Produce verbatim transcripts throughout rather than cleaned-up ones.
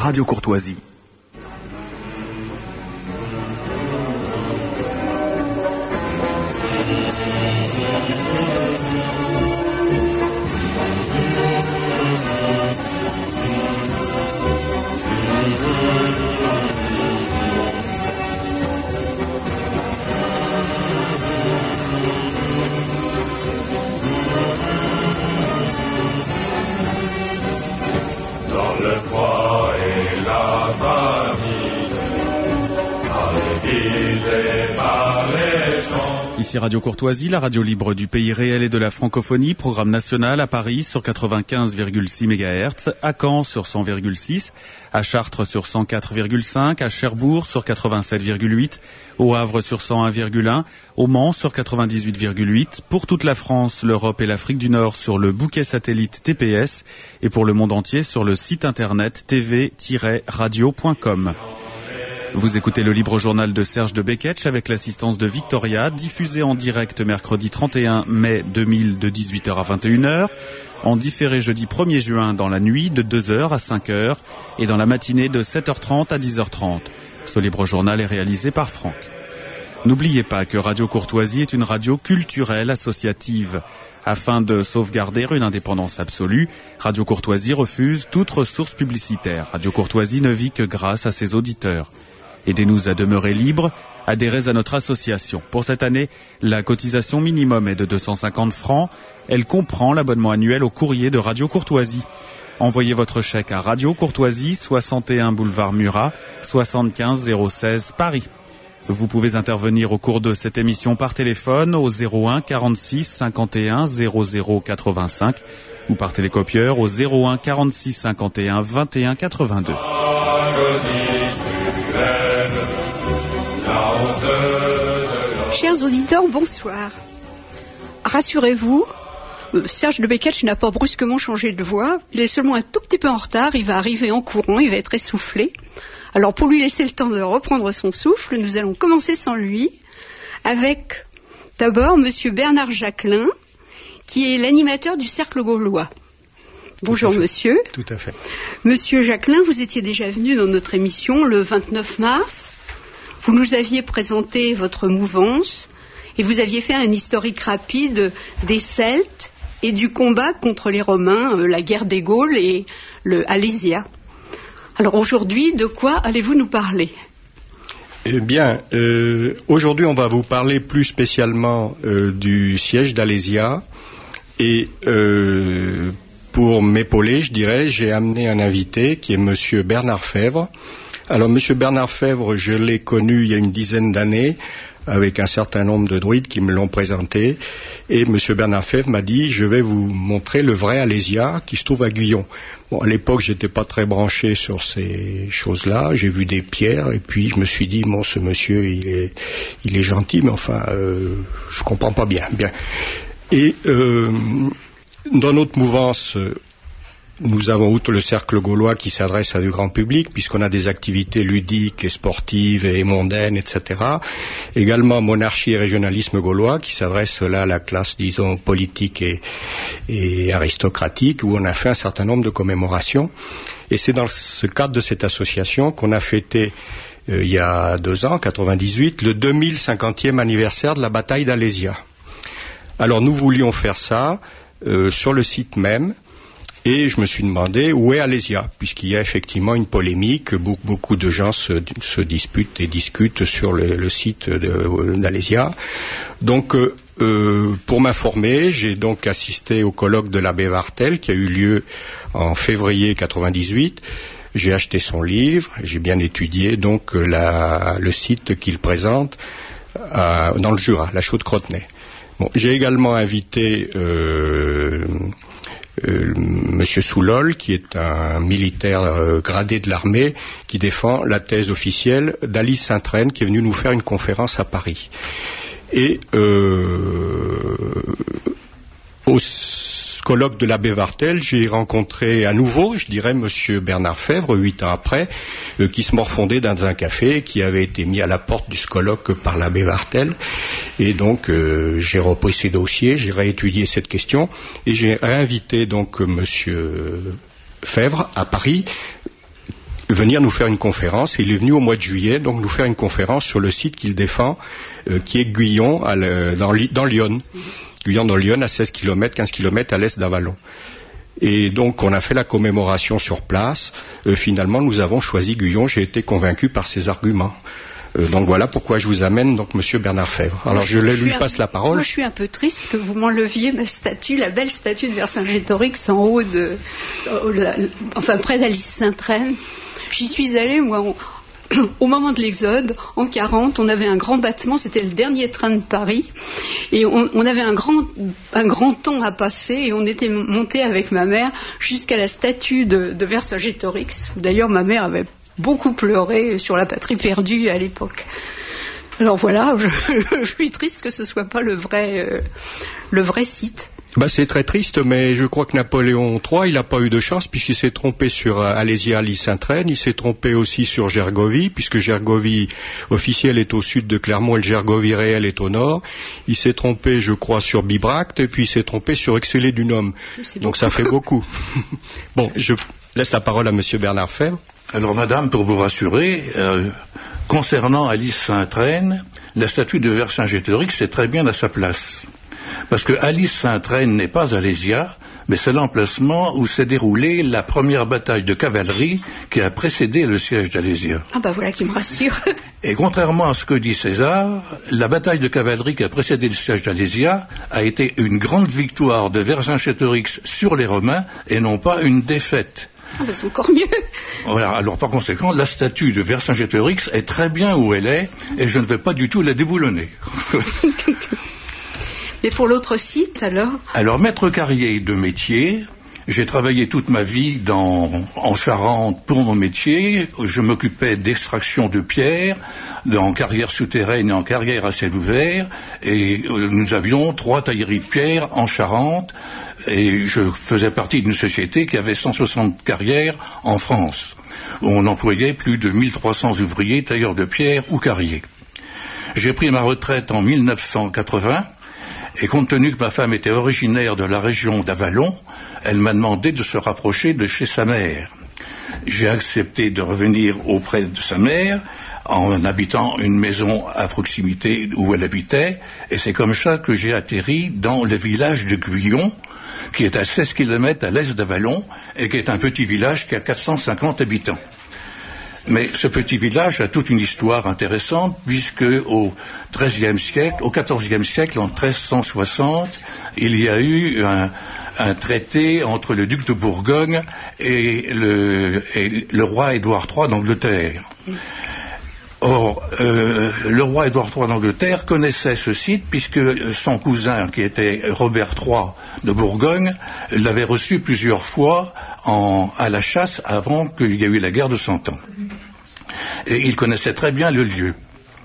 Radio Courtoisie. Ici Radio Courtoisie, la radio libre du pays réel et de la francophonie, programme national à Paris sur quatre-vingt-quinze virgule six mégahertz, à Caen sur cent virgule six, à Chartres sur cent quatre virgule cinq, à Cherbourg sur quatre-vingt-sept virgule huit, au Havre sur cent un virgule un, au Mans sur quatre-vingt-dix-huit virgule huit, pour toute la France, l'Europe et l'Afrique du Nord sur le bouquet satellite T P S et pour le monde entier sur le site internet t v tiret radio point com. Vous écoutez le libre journal de Serge de Beketch avec l'assistance de Victoria, diffusé en direct mercredi trente et un mai deux mille de dix-huit heures à vingt et une heures, en différé jeudi premier juin dans la nuit de deux heures à cinq heures et dans la matinée de sept heures trente à dix heures trente. Ce libre journal est réalisé par Franck. N'oubliez pas que Radio Courtoisie est une radio culturelle associative. Afin de sauvegarder une indépendance absolue, Radio Courtoisie refuse toute ressource publicitaire. Radio Courtoisie ne vit que grâce à ses auditeurs. Aidez-nous à demeurer libres, adhérez à notre association. Pour cette année, la cotisation minimum est de deux cent cinquante francs. Elle comprend l'abonnement annuel au courrier de Radio Courtoisie. Envoyez votre chèque à Radio Courtoisie, soixante et un boulevard Murat, soixante-quinze zéro seize Paris. Vous pouvez intervenir au cours de cette émission par téléphone au zéro un quarante-six cinquante et un zéro zéro quatre-vingt-cinq ou par télécopieur au zéro un quarante-six cinquante et un vingt et un quatre-vingt-deux. Chers auditeurs, bonsoir. Rassurez-vous, Serge de Beketch n'a pas brusquement changé de voix. Il est seulement un tout petit peu en retard. Il va arriver en courant, il va être essoufflé. Alors pour lui laisser le temps de reprendre son souffle, nous allons commencer sans lui avec d'abord Monsieur Bernard Jacquelin, qui est l'animateur du Cercle Gaulois. Bonjour monsieur. Tout à fait. Monsieur Jacquelin, vous étiez déjà venu dans notre émission le vingt-neuf mars. Vous nous aviez présenté votre mouvance et vous aviez fait un historique rapide des Celtes et du combat contre les Romains, euh, la guerre des Gaules et le Alésia. Alors aujourd'hui, de quoi allez-vous nous parler ? Eh bien, euh, aujourd'hui on va vous parler plus spécialement euh, du siège d'Alésia et euh, pour m'épauler, je dirais, j'ai amené un invité qui est Monsieur Bernard Fèvre. Alors, Monsieur Bernard Fèvre, je l'ai connu il y a une dizaine d'années avec un certain nombre de druides qui me l'ont présenté. Et Monsieur Bernard Fèvre m'a dit, je vais vous montrer le vrai Alésia qui se trouve à Guyon. Bon, à l'époque, j'étais pas très branché sur ces choses-là. J'ai vu des pierres et puis je me suis dit, bon, ce monsieur, il est, il est gentil, mais enfin, euh, je comprends pas bien. Bien. Et euh, dans notre mouvance, nous avons, outre le Cercle Gaulois qui s'adresse à du grand public, puisqu'on a des activités ludiques et sportives et mondaines, et cetera. Également Monarchie et Régionalisme Gaulois, qui s'adresse là à la classe, disons, politique et, et aristocratique, où on a fait un certain nombre de commémorations. Et c'est dans ce cadre de cette association qu'on a fêté, euh, il y a deux ans, quatre-vingt-dix-huit, le deux mille cinquantième anniversaire de la bataille d'Alésia. Alors nous voulions faire ça euh, sur le site même. Et je me suis demandé où est Alésia, puisqu'il y a effectivement une polémique, beaucoup, beaucoup de gens se, se disputent et discutent sur le, le site de, d'Alésia. Donc, euh, euh, pour m'informer, j'ai donc assisté au colloque de l'abbé Wartel qui a eu lieu en février quatre-vingt-dix-huit. J'ai acheté son livre, j'ai bien étudié donc la, le site qu'il présente à, dans le Jura, la Chaude-Crotenay. Bon, j'ai également invité euh, Euh, Monsieur Soulol, qui est un militaire euh, gradé de l'armée, qui défend la thèse officielle d'Alice Saint-Traine, qui est venue nous faire une conférence à Paris. Et euh, au colloque de l'abbé Wartel, j'ai rencontré à nouveau, je dirais, Monsieur Bernard Fèvre, huit ans après, euh, qui se morfondait dans un café, qui avait été mis à la porte du colloque par l'abbé Wartel. Et donc, euh, j'ai repris ces dossiers, j'ai réétudié cette question, et j'ai réinvité donc Monsieur Fèvre à Paris, venir nous faire une conférence. Et il est venu au mois de juillet, donc nous faire une conférence sur le site qu'il défend, euh, qui est Guyon, à le, dans, dans Lyon. Guyon dans Lyon, à seize kilomètres, quinze kilomètres à l'est d'Avallon. Et donc on a fait la commémoration sur place. Euh, finalement, nous avons choisi Guyon. J'ai été convaincu par ses arguments. Euh, donc voilà pourquoi je vous amène donc Monsieur Bernard Fèvre. Alors je, je lui passe un, la parole. Moi je suis un peu triste que vous m'enleviez ma statue, la belle statue de Vercingétorix en haut de, euh, la, enfin près d'Alice Sainte-Reine. J'y suis allée moi on, au moment de l'Exode, en quarante, on avait un grand battement, c'était le dernier train de Paris, et on, on avait un grand, un grand temps à passer, et on était monté avec ma mère jusqu'à la statue de, de Vercingétorix, où d'ailleurs ma mère avait beaucoup pleuré sur la patrie perdue à l'époque. Alors voilà, je, je suis triste que ce soit pas le vrai, euh, le vrai site. Bah c'est très triste, mais je crois que Napoléon trois, il n'a pas eu de chance puisqu'il s'est trompé sur euh, Alésia, Alice Sainte-Reine, il s'est trompé aussi sur Gergovie, puisque Gergovie officielle est au sud de Clermont et le Gergovie réel est au nord. Il s'est trompé, je crois, sur Bibracte, et puis il s'est trompé sur Excelé-du-Nôme. Donc beaucoup. Ça fait beaucoup. Bon, je laisse la parole à Monsieur Bernard Fèvre. Alors, madame, pour vous rassurer, euh, concernant Alice Sainte-Reine, la statue de Vercingétorix est très bien à sa place. Parce que Alice Sainte-Reine n'est pas Alésia, mais c'est l'emplacement où s'est déroulée la première bataille de cavalerie qui a précédé le siège d'Alésia. Ah bah voilà qui me rassure. Et contrairement à ce que dit César, la bataille de cavalerie qui a précédé le siège d'Alésia a été une grande victoire de Vercingétorix sur les Romains et non pas une défaite. Ah bah c'est encore mieux. Voilà, alors par conséquent, la statue de Vercingétorix est très bien où elle est et je ne vais pas du tout la déboulonner. Mais pour l'autre site, alors Alors, maître carrier de métier, j'ai travaillé toute ma vie dans, en Charente pour mon métier. Je m'occupais d'extraction de pierre, en carrière souterraine et en carrière à ciel ouvert. Et nous avions trois tailleries de pierre en Charente. Et je faisais partie d'une société qui avait cent soixante carrières en France, où on employait plus de mille trois cents ouvriers, tailleurs de pierre ou carriers. J'ai pris ma retraite en mille neuf cent quatre-vingts. Et compte tenu que ma femme était originaire de la région d'Avallon, elle m'a demandé de se rapprocher de chez sa mère. J'ai accepté de revenir auprès de sa mère en habitant une maison à proximité où elle habitait, et c'est comme ça que j'ai atterri dans le village de Guyon, qui est à seize kilomètres à l'est d'Avallon, et qui est un petit village qui a quatre cent cinquante habitants. Mais ce petit village a toute une histoire intéressante, puisque au treizième siècle, au quatorzième siècle, en treize cent soixante, il y a eu un, un traité entre le duc de Bourgogne et le, et le roi Édouard trois d'Angleterre. Or, euh, le roi Édouard trois d'Angleterre connaissait ce site puisque son cousin, qui était Robert trois de Bourgogne, l'avait reçu plusieurs fois en, à la chasse avant qu'il y ait eu la guerre de Cent Ans. Et il connaissait très bien le lieu.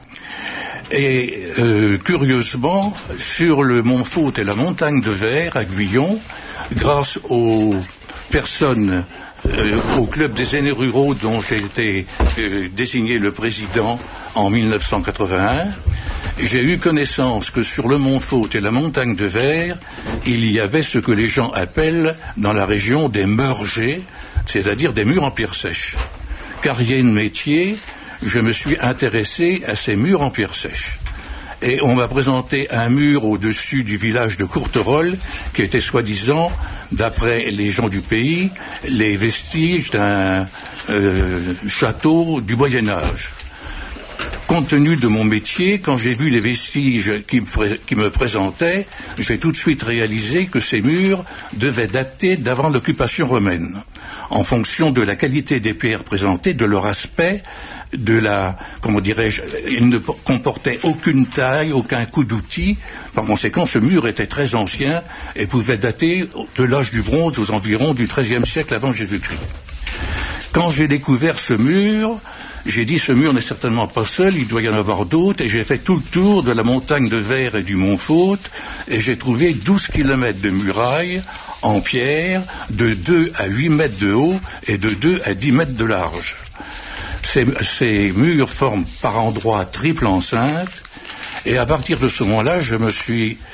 Et euh, curieusement, sur le mont Faute et la montagne de Verre à Guyon, grâce aux personnes Euh, au club des aînés ruraux dont j'ai été euh, désigné le président en mille neuf cent quatre-vingt-un, j'ai eu connaissance que sur le mont Faute et la montagne de Verre, il y avait ce que les gens appellent dans la région des meurgers, c'est-à-dire des murs en pierre sèche. Carrier de métier, je me suis intéressé à ces murs en pierre sèche. Et on m'a présenté un mur au-dessus du village de Courterolle qui était soi-disant, d'après les gens du pays, les vestiges d'un euh, château du Moyen-Âge. Compte tenu de mon métier, quand j'ai vu les vestiges qui me, qui me présentaient, j'ai tout de suite réalisé que ces murs devaient dater d'avant l'occupation romaine, en fonction de la qualité des pierres présentées, de leur aspect, de la, comment dirais-je, il ne comportait aucune taille, aucun coup d'outil. Par conséquent, ce mur était très ancien et pouvait dater de l'âge du bronze aux environs du treizième siècle avant Jésus-Christ. Quand j'ai découvert ce mur, j'ai dit ce mur n'est certainement pas seul, il doit y en avoir d'autres, et j'ai fait tout le tour de la montagne de Verre et du mont Faute, et j'ai trouvé douze kilomètres de murailles en pierre, de deux à huit mètres de haut et de deux à dix mètres de large. Ces, ces murs forment par endroits triple enceinte, et à partir de ce moment-là, je me suis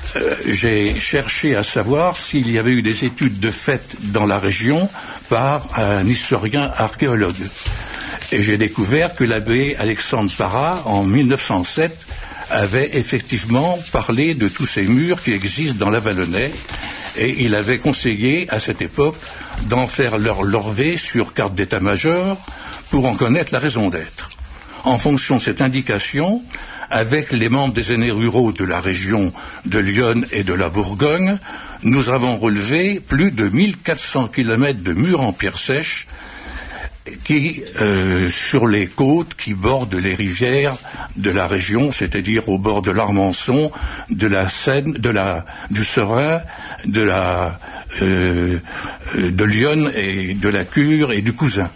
euh, j'ai cherché à savoir s'il y avait eu des études de fait dans la région par un historien archéologue. Et j'ai découvert que l'abbé Alexandre Parra, en mille neuf cent sept, avait effectivement parlé de tous ces murs qui existent dans la Vallonnais, et il avait conseillé à cette époque d'en faire leur levée sur carte d'état-major pour en connaître la raison d'être. En fonction de cette indication, avec les membres des aînés ruraux de la région de Lyon et de la Bourgogne, nous avons relevé plus de mille quatre cents kilomètres de murs en pierre sèche qui, euh, sur les côtes qui bordent les rivières de la région, c'est-à-dire au bord de l'Armançon, de la Seine, de la, du Serein, de la, euh, de Lyon et de la Cure et du Cousin.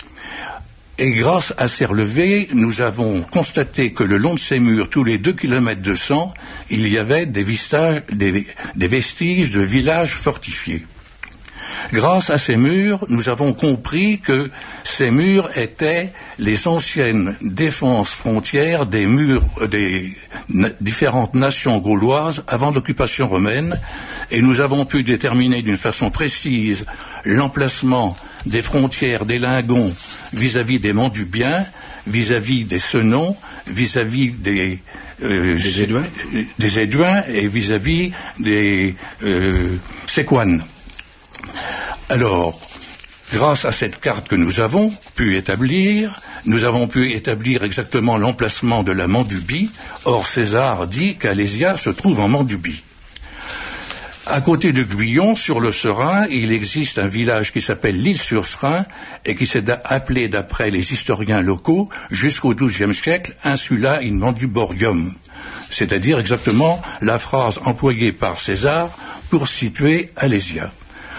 Et grâce à ces relevés, nous avons constaté que le long de ces murs, tous les deux kilomètres de sang, il y avait des, vistages, des, des vestiges de villages fortifiés. Grâce à ces murs, nous avons compris que ces murs étaient les anciennes défenses frontières des murs des na- différentes nations gauloises avant l'occupation romaine, et nous avons pu déterminer d'une façon précise l'emplacement des frontières des Lingons vis-à-vis des Mandubiens, vis-à-vis des Senons, vis-à-vis des, euh, des Éduins, des Éduins et vis-à-vis des euh, Séquanes. Alors, grâce à cette carte que nous avons pu établir, nous avons pu établir exactement l'emplacement de la Mandubie. Or, César dit qu'Alésia se trouve en Mandubie. À côté de Guyon, sur le Serein, il existe un village qui s'appelle l'Île-sur-Serein et qui s'est appelé, d'après les historiens locaux, jusqu'au douzième siècle, Insula in Manduborium, c'est-à-dire exactement la phrase employée par César pour situer Alésia.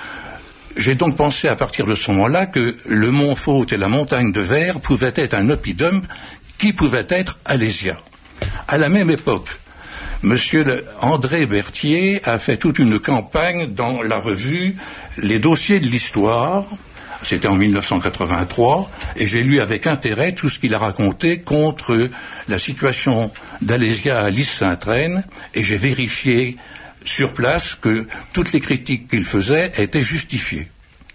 J'ai donc pensé à partir de ce moment-là que le mont Faute et la montagne de Verre pouvaient être un oppidum qui pouvait être Alésia. À la même époque, Monsieur André Berthier a fait toute une campagne dans la revue Les Dossiers de l'Histoire, c'était en mille neuf cent quatre-vingt-trois, et j'ai lu avec intérêt tout ce qu'il a raconté contre la situation d'Alésia à Lys-Saint-Reine, et j'ai vérifié sur place que toutes les critiques qu'il faisait étaient justifiées.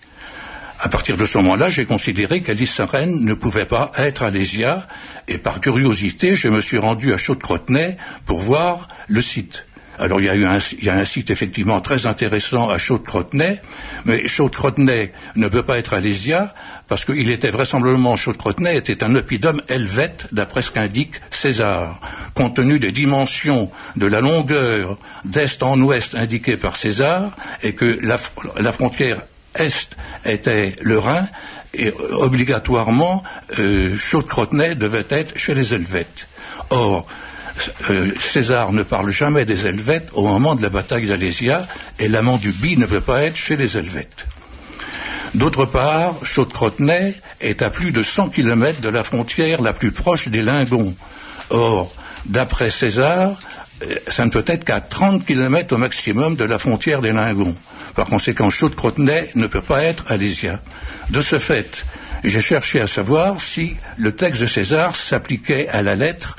À partir de ce moment-là, j'ai considéré qu'Alis-Saint-Reine ne pouvait pas être Alésia, et par curiosité, je me suis rendu à Chaude-Crotenay pour voir le site. Alors il y a eu un, il y a un site effectivement très intéressant à Chaude-Crotenay, mais Chaude-Crotenay ne peut pas être Alésia, parce qu'il était vraisemblablement, Chaude-Crotenay était un oppidum helvète, d'après ce qu'indique César. Compte tenu des dimensions de la longueur d'est en ouest indiquée par César, et que la, la frontière est était le Rhin, et obligatoirement, euh, Chaude-Crotenay devait être chez les Helvètes. Or, Euh, César ne parle jamais des Helvètes au moment de la bataille d'Alésia, et la Mandubie ne peut pas être chez les Helvètes. D'autre part, Chaude-Crotenay est à plus de cent kilomètres de la frontière la plus proche des Lingons. Or, d'après César, ça ne peut être qu'à trente kilomètres au maximum de la frontière des Lingons. Par conséquent, Chaude-Crotenay ne peut pas être Alésia. De ce fait, j'ai cherché à savoir si le texte de César s'appliquait à la lettre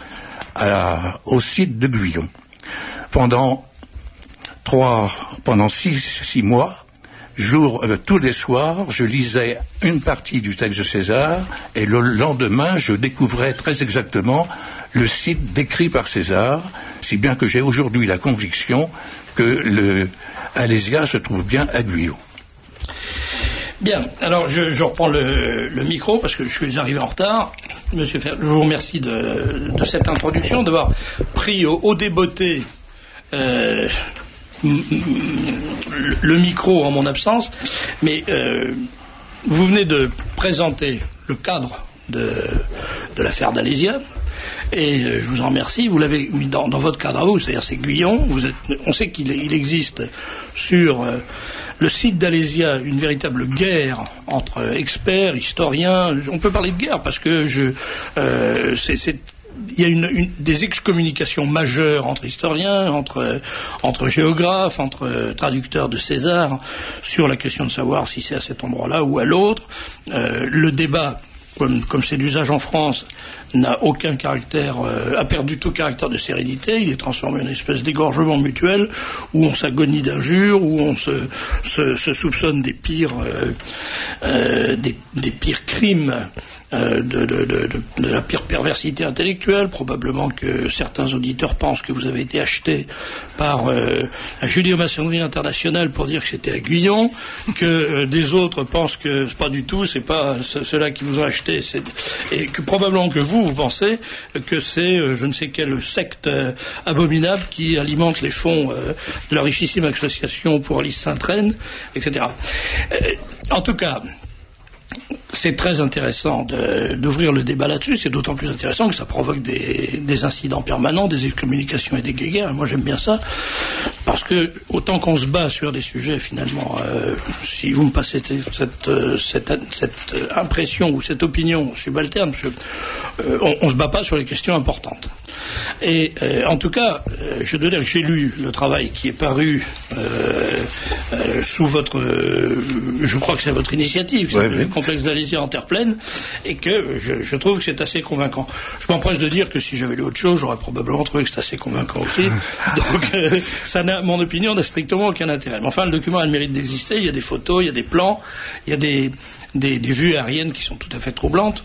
À, au site de Guyon. Pendant trois, pendant six, six mois, jour, euh, tous les soirs, je lisais une partie du texte de César, et le lendemain, je découvrais très exactement le site décrit par César, si bien que j'ai aujourd'hui la conviction que le Alésia se trouve bien à Guyon. Bien, alors je, je reprends le, le micro parce que je suis arrivé en retard. Monsieur Fer, je vous remercie de, de cette introduction, d'avoir pris au, au débeauté euh, le, le micro en mon absence. Mais euh, vous venez de présenter le cadre de, de l'affaire d'Alésia. Et euh, je vous en remercie. Vous l'avez mis dans, dans votre cadre à vous, c'est-à-dire c'est Guyon. Vous êtes, on sait qu'il il existe sur euh, le site d'Alésia une véritable guerre entre experts, historiens. On peut parler de guerre parce que je, euh, c'est, c'est, il y a une, une, des excommunications majeures entre historiens, entre, entre géographes, entre traducteurs de César sur la question de savoir si c'est à cet endroit-là ou à l'autre. Euh, le débat comme, comme c'est d'usage en France, n'a aucun caractère, euh, a perdu tout caractère de sérénité. Il est transformé en une espèce d'égorgement mutuel où on s'agonie d'injures, où on se, se, se soupçonne des pires, euh, euh, des, des pires crimes. De, de, de, de, de la pire perversité intellectuelle. Probablement que certains auditeurs pensent que vous avez été acheté par euh, la judéo-maçonnerie internationale pour dire que c'était à Guyon, que euh, des autres pensent que c'est pas du tout, c'est pas ceux-là qui vous ont acheté, c'est, et que probablement que vous, vous pensez que c'est euh, je ne sais quelle secte euh, abominable qui alimente les fonds euh, de la richissime association pour Alice Sainte-Reine, et cetera. Euh, en tout cas, c'est très intéressant de, d'ouvrir le débat là-dessus, c'est d'autant plus intéressant que ça provoque des, des incidents permanents, des excommunications et des guéguerres. Moi j'aime bien ça, parce que autant qu'on se bat sur des sujets finalement, euh, si vous me passez cette, cette, cette impression ou cette opinion subalterne, je, euh, on, on se bat pas sur les questions importantes. Et euh, en tout cas, euh, je dois dire que j'ai lu le travail qui est paru euh, euh, sous votre, euh, je crois que c'est votre initiative, ouais, le oui. complexe d'Alésia en terre pleine, et que je, je trouve que c'est assez convaincant. Je m'empresse de dire que si j'avais lu autre chose, j'aurais probablement trouvé que c'est assez convaincant aussi. Donc, euh, ça n'a, mon opinion n'a strictement aucun intérêt. Mais enfin, le document a le mérite d'exister. Il y a des photos, il y a des plans, il y a des, des, des vues aériennes qui sont tout à fait troublantes.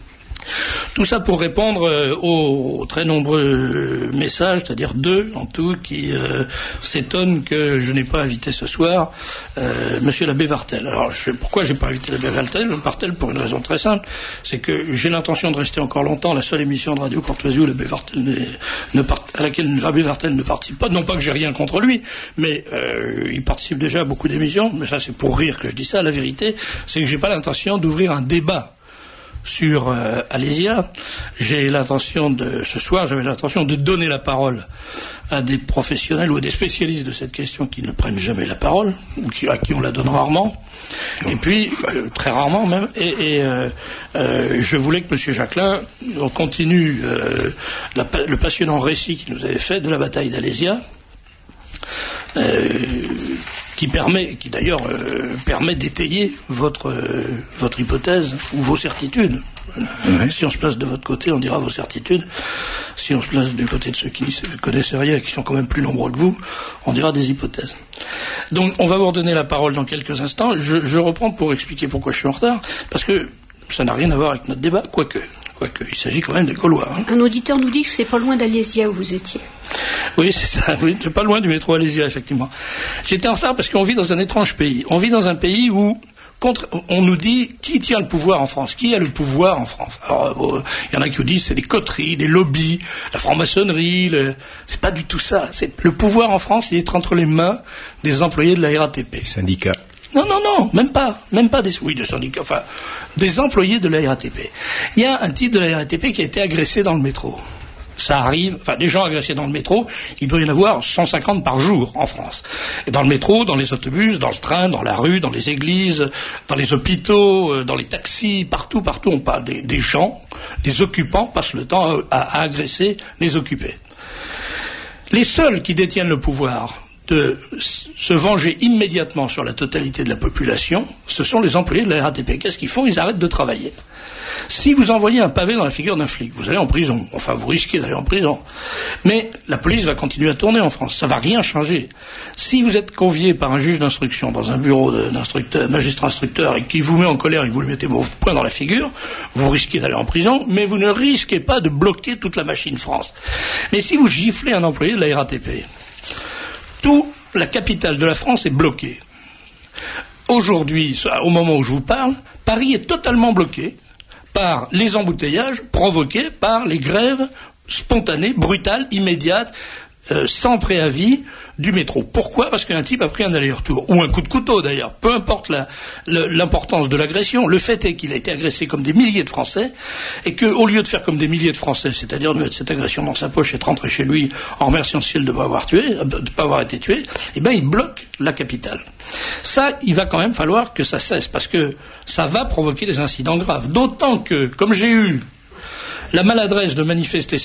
Tout ça pour répondre euh, aux très nombreux messages, c'est-à-dire deux en tout, qui euh, s'étonnent que je n'ai pas invité ce soir euh, Monsieur l'abbé Vartel. Alors je, pourquoi j'ai pas invité l'abbé Vartel Vartel pour une raison très simple, c'est que j'ai l'intention de rester encore longtemps. La seule émission de Radio Courtoisie où l'abbé Vartel ne, ne part, à laquelle l'abbé Vartel ne participe pas, non pas que j'ai rien contre lui, mais euh, il participe déjà à beaucoup d'émissions. Mais ça c'est pour rire que je dis ça. La vérité, c'est que j'ai pas l'intention d'ouvrir un débat sur euh, Alésia. J'ai l'intention de, ce soir, j'avais l'intention de donner la parole à des professionnels ou à des spécialistes de cette question qui ne prennent jamais la parole, ou qui, à qui on la donne rarement, et puis, euh, très rarement même, et, et euh, euh, je voulais que M. Jacquelin continue euh, la, le passionnant récit qu'il nous avait fait de la bataille d'Alésia, euh, qui permet, qui d'ailleurs euh, permet d'étayer votre euh, votre hypothèse ou vos certitudes. Oui. Si on se place de votre côté, on dira vos certitudes. Si on se place du côté de ceux qui ne connaissent rien et qui sont quand même plus nombreux que vous, on dira des hypothèses. Donc, on va vous redonner la parole dans quelques instants. Je, je reprends pour expliquer pourquoi je suis en retard, parce que ça n'a rien à voir avec notre débat, quoique. Quoique, il s'agit quand même des Gaulois. Hein. Un auditeur nous dit que c'est pas loin d'Alésia où vous étiez. Oui, c'est ça, oui, c'est pas loin du métro Alésia, effectivement. J'étais en retard parce qu'on vit dans un étrange pays. On vit dans un pays où, contre, on nous dit qui tient le pouvoir en France, qui a le pouvoir en France. Alors, euh, il y en a qui vous disent c'est des coteries, des lobbies, la franc-maçonnerie, le... c'est pas du tout ça. C'est... Le pouvoir en France, il est entre les mains des employés de la R A T P. Les syndicats. Non, non, non, même pas, même pas des, oui, des syndicats, enfin, des employés de la R A T P. Il y a un type de la R A T P qui a été agressé dans le métro. Ça arrive, enfin, des gens agressés dans le métro, il doit y en avoir cent cinquante par jour en France. Et dans le métro, dans les autobus, dans le train, dans la rue, dans les églises, dans les hôpitaux, dans les taxis, partout, partout, on parle des, des gens, des occupants passent le temps à, à agresser les occupés. Les seuls qui détiennent le pouvoir de se venger immédiatement sur la totalité de la population, ce sont les employés de la R A T P. Qu'est-ce qu'ils font ? Ils arrêtent de travailler. Si vous envoyez un pavé dans la figure d'un flic, vous allez en prison. Enfin, vous risquez d'aller en prison. Mais la police va continuer à tourner en France. Ça va rien changer. Si vous êtes convié par un juge d'instruction dans un bureau d'instructeur, magistrat instructeur, et qui vous met en colère et que vous lui mettez vos poings dans la figure, vous risquez d'aller en prison, mais vous ne risquez pas de bloquer toute la machine France. Mais si vous giflez un employé de la R A T P, toute la capitale de la France est bloquée. Aujourd'hui, au moment où je vous parle, Paris est totalement bloqué par les embouteillages provoqués par les grèves spontanées, brutales, immédiates, euh, sans préavis du métro. Pourquoi ? Parce qu'un type a pris un aller-retour, ou un coup de couteau d'ailleurs, peu importe la, le, l'importance de l'agression, le fait est qu'il a été agressé comme des milliers de Français, et qu'au lieu de faire comme des milliers de Français, c'est-à-dire de mettre cette agression dans sa poche et de rentrer chez lui en remerciant le ciel de ne pas avoir tué, de ne pas avoir été tué, eh bien il bloque la capitale. Ça, il va quand même falloir que ça cesse, parce que ça va provoquer des incidents graves. D'autant que, comme j'ai eu la maladresse de manifester ça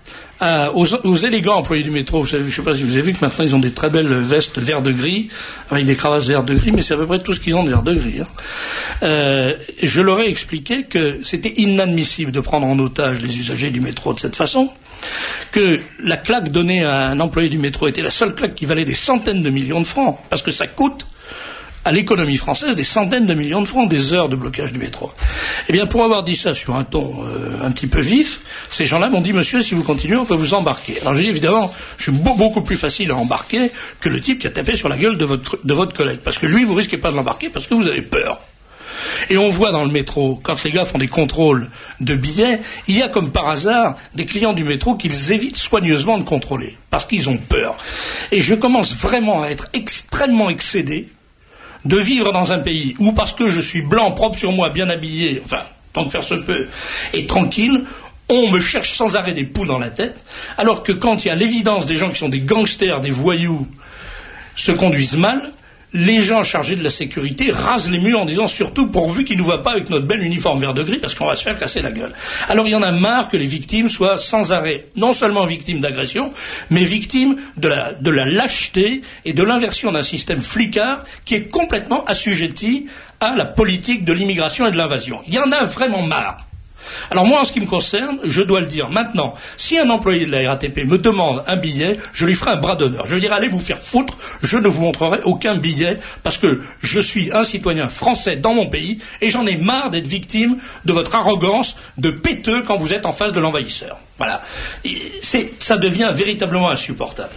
À, aux, aux élégants employés du métro, vous savez, je ne sais pas si vous avez vu que maintenant ils ont des très belles vestes vert de gris, avec des cravates vert de gris, mais c'est à peu près tout ce qu'ils ont de vert de gris. Hein. Euh, je leur ai expliqué que c'était inadmissible de prendre en otage les usagers du métro de cette façon, que la claque donnée à un employé du métro était la seule claque qui valait des centaines de millions de francs, parce que ça coûte à l'économie française des centaines de millions de francs, des heures de blocage du métro. Eh bien, pour avoir dit ça sur un ton euh, un petit peu vif, ces gens-là m'ont dit, monsieur, si vous continuez, on peut vous embarquer. Alors j'ai dit, évidemment, je suis beaucoup plus facile à embarquer que le type qui a tapé sur la gueule de votre, de votre collègue. Parce que lui, vous risquez pas de l'embarquer parce que vous avez peur. Et on voit dans le métro, quand les gars font des contrôles de billets, il y a comme par hasard des clients du métro qu'ils évitent soigneusement de contrôler, parce qu'ils ont peur. Et je commence vraiment à être extrêmement excédé de vivre dans un pays où, parce que je suis blanc, propre sur moi, bien habillé, enfin, tant que faire se peut, et tranquille, on me cherche sans arrêt des poux dans la tête, alors que quand il y a l'évidence des gens qui sont des gangsters, des voyous, se conduisent mal, les gens chargés de la sécurité rasent les murs en disant surtout pourvu qu'ils ne nous voient pas avec notre bel uniforme vert de gris parce qu'on va se faire casser la gueule. Alors il y en a marre que les victimes soient sans arrêt non seulement victimes d'agression, mais victimes de la, de la lâcheté et de l'inversion d'un système flicard qui est complètement assujetti à la politique de l'immigration et de l'invasion. Il y en a vraiment marre. Alors moi, en ce qui me concerne, je dois le dire maintenant, si un employé de la R A T P me demande un billet, je lui ferai un bras d'honneur. Je lui dirai, allez vous faire foutre, je ne vous montrerai aucun billet, parce que je suis un citoyen français dans mon pays, et j'en ai marre d'être victime de votre arrogance de péteux quand vous êtes en face de l'envahisseur. Voilà. C'est, ça devient véritablement insupportable.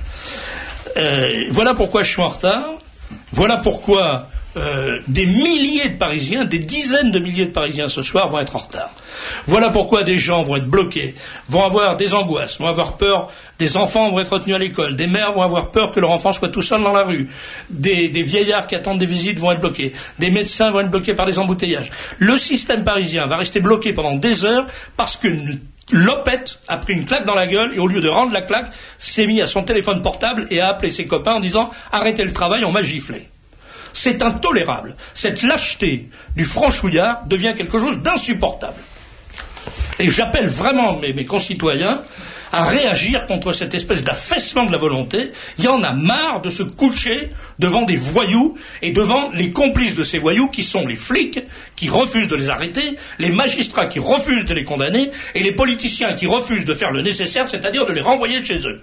Euh, voilà pourquoi je suis en retard, voilà pourquoi euh, des milliers de Parisiens, des dizaines de milliers de Parisiens ce soir vont être en retard. Voilà pourquoi des gens vont être bloqués, vont avoir des angoisses, vont avoir peur, des enfants vont être retenus à l'école, des mères vont avoir peur que leur enfant soit tout seul dans la rue, des, des vieillards qui attendent des visites vont être bloqués, des médecins vont être bloqués par les embouteillages. Le système parisien va rester bloqué pendant des heures parce que l'Opette a pris une claque dans la gueule et au lieu de rendre la claque, s'est mis à son téléphone portable et a appelé ses copains en disant « Arrêtez le travail, on m'a giflé ». C'est intolérable. Cette lâcheté du franchouillard devient quelque chose d'insupportable. Et j'appelle vraiment mes, mes concitoyens à réagir contre cette espèce d'affaissement de la volonté. Il y en a marre de se coucher devant des voyous et devant les complices de ces voyous qui sont les flics qui refusent de les arrêter, les magistrats qui refusent de les condamner et les politiciens qui refusent de faire le nécessaire, c'est-à-dire de les renvoyer chez eux.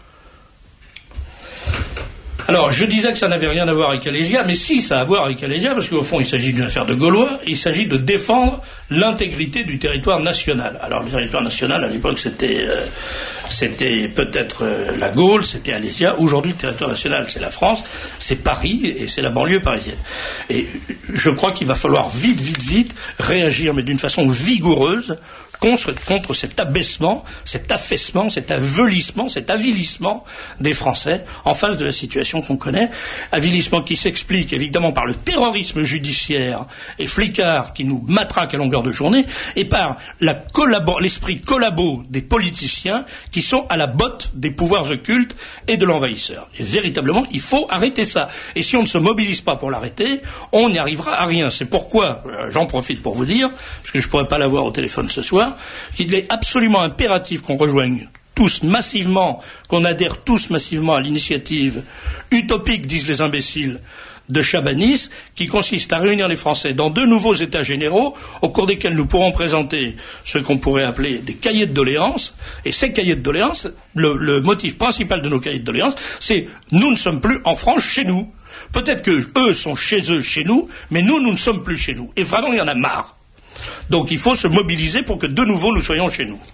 Alors, je disais que ça n'avait rien à voir avec Alésia, mais si, ça a à voir avec Alésia, parce qu'au fond, il s'agit d'une affaire de Gaulois, il s'agit de défendre l'intégrité du territoire national. Alors, le territoire national, à l'époque, c'était, euh, c'était peut-être euh, la Gaule, c'était Alésia. Aujourd'hui, le territoire national, c'est la France, c'est Paris, et c'est la banlieue parisienne. Et je crois qu'il va falloir vite, vite, vite réagir, mais d'une façon vigoureuse, contre, contre cet abaissement, cet affaissement, cet avelissement, cet avilissement des Français en face de la situation qu'on connaît. Avilissement qui s'explique évidemment par le terrorisme judiciaire et flicard qui nous matraque à longueur de journée et par la collabo- l'esprit collabo des politiciens qui sont à la botte des pouvoirs occultes et de l'envahisseur. Et véritablement, il faut arrêter ça. Et si on ne se mobilise pas pour l'arrêter, on n'y arrivera à rien. C'est pourquoi, euh, j'en profite pour vous dire, parce que je ne pourrais pas l'avoir au téléphone ce soir, qu'il est absolument impératif qu'on rejoigne tous massivement, qu'on adhère tous massivement à l'initiative utopique, disent les imbéciles, de Chabanis, qui consiste à réunir les Français dans deux nouveaux états généraux, au cours desquels nous pourrons présenter ce qu'on pourrait appeler des cahiers de doléances, et ces cahiers de doléances, le, le motif principal de nos cahiers de doléances, c'est nous ne sommes plus en France chez nous. Peut-être que eux sont chez eux, chez nous, mais nous, nous ne sommes plus chez nous. Et vraiment, il y en a marre. Donc il faut se mobiliser pour que de nouveau nous soyons chez nous.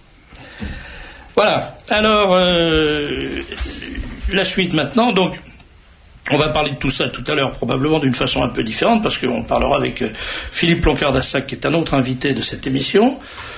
Voilà. Alors, euh, la suite maintenant. Donc, on va parler de tout ça tout à l'heure, probablement d'une façon un peu différente, parce qu'on parlera avec euh, Philippe Ploncard-Dassac, qui est un autre invité de cette émission.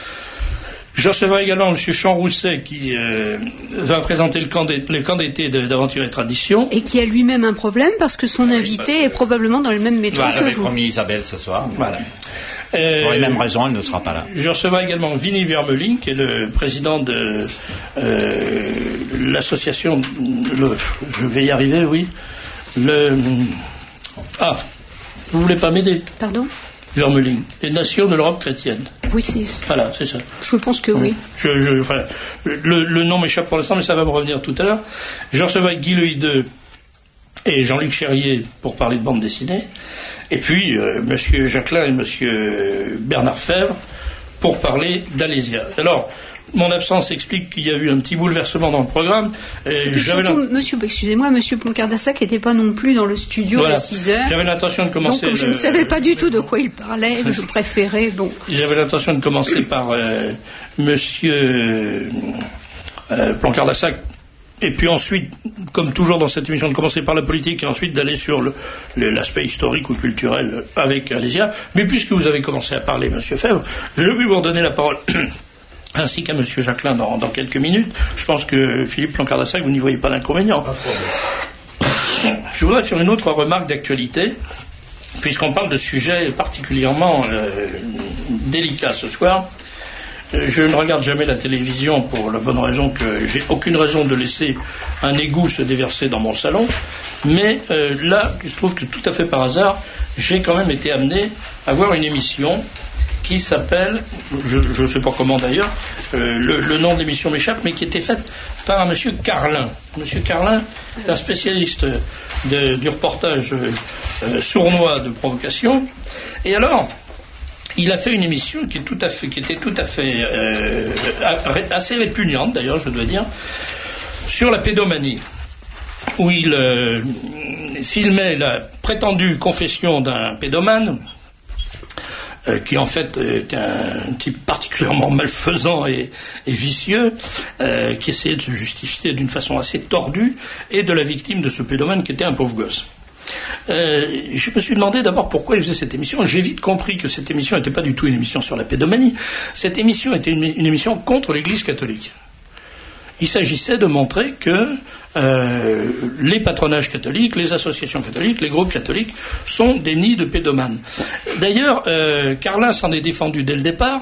Je recevrai également M. Champ-Rousset, qui euh, va présenter le camp, le camp d'été d'Aventure et Tradition. Et qui a lui-même un problème, parce que son invité est probablement dans le même métro voilà, que vous. vous. J'avais promis Isabelle ce soir. Voilà. Euh, Pour les mêmes raisons, elle ne sera pas là. Je recevrai également Vinny Vermeulen, qui est le président de euh, l'association, le, je vais y arriver, oui, le... Ah, vous voulez pas m'aider? Pardon? Vermeuling, les nations de l'Europe chrétienne. Oui, c'est... Voilà, c'est ça. Je pense que oui. Je, je, enfin, le, le nom m'échappe pour l'instant, mais ça va me revenir tout à l'heure. Je recevais avec Guy Le Hideux et Jean-Luc Cherrier pour parler de bande dessinée, et puis euh, Monsieur Jacquelin et Monsieur Bernard Fèvre pour parler d'Alésia. Alors, mon absence explique qu'il y a eu un petit bouleversement dans le programme. Et j'avais surtout, la... monsieur, excusez-moi, monsieur Poncardassac n'était pas non plus dans le studio voilà. à six heures. J'avais l'intention de commencer. Donc, je le... ne savais pas du tout de quoi il parlait. Je préférais, bon. J'avais l'intention de commencer par euh, monsieur euh, Poncardassac. Et puis ensuite, comme toujours dans cette émission, de commencer par la politique et ensuite d'aller sur le, le, l'aspect historique ou culturel avec Alésia. Mais puisque vous avez commencé à parler, monsieur Fèvre, je vais vous redonner la parole. Ainsi qu'à monsieur Jacquelin dans, dans quelques minutes. Je pense que Philippe Poncardassac, vous n'y voyez pas d'inconvénient. Je voudrais faire une autre remarque d'actualité, puisqu'on parle de sujets particulièrement euh, délicats ce soir. Je ne regarde jamais la télévision pour la bonne raison que j'ai aucune raison de laisser un égout se déverser dans mon salon, mais euh, là, il se trouve que tout à fait par hasard, j'ai quand même été amené à voir une émission qui s'appelle, je ne sais pas comment d'ailleurs, euh, le, le nom de l'émission m'échappe, mais qui était faite par un monsieur Carlin. Monsieur Carlin est un spécialiste de, du reportage euh, sournois de provocation, et alors il a fait une émission qui, est tout à fait, qui était tout à fait euh, assez répugnante d'ailleurs, je dois dire, sur la pédomanie, où il euh, filmait la prétendue confession d'un pédomane, euh, qui en fait est un, un type particulièrement malfaisant et, et vicieux, euh, qui essayait de se justifier d'une façon assez tordue, et de la victime de ce pédomane qui était un pauvre gosse. Euh, je me suis demandé d'abord pourquoi il faisait cette émission. J'ai vite compris que cette émission n'était pas du tout une émission sur la pédomanie. Cette émission était une, une émission contre l'Église catholique. Il s'agissait de montrer que euh, les patronages catholiques, les associations catholiques, les groupes catholiques sont des nids de pédomanes. D'ailleurs, euh, Carlin s'en est défendu dès le départ,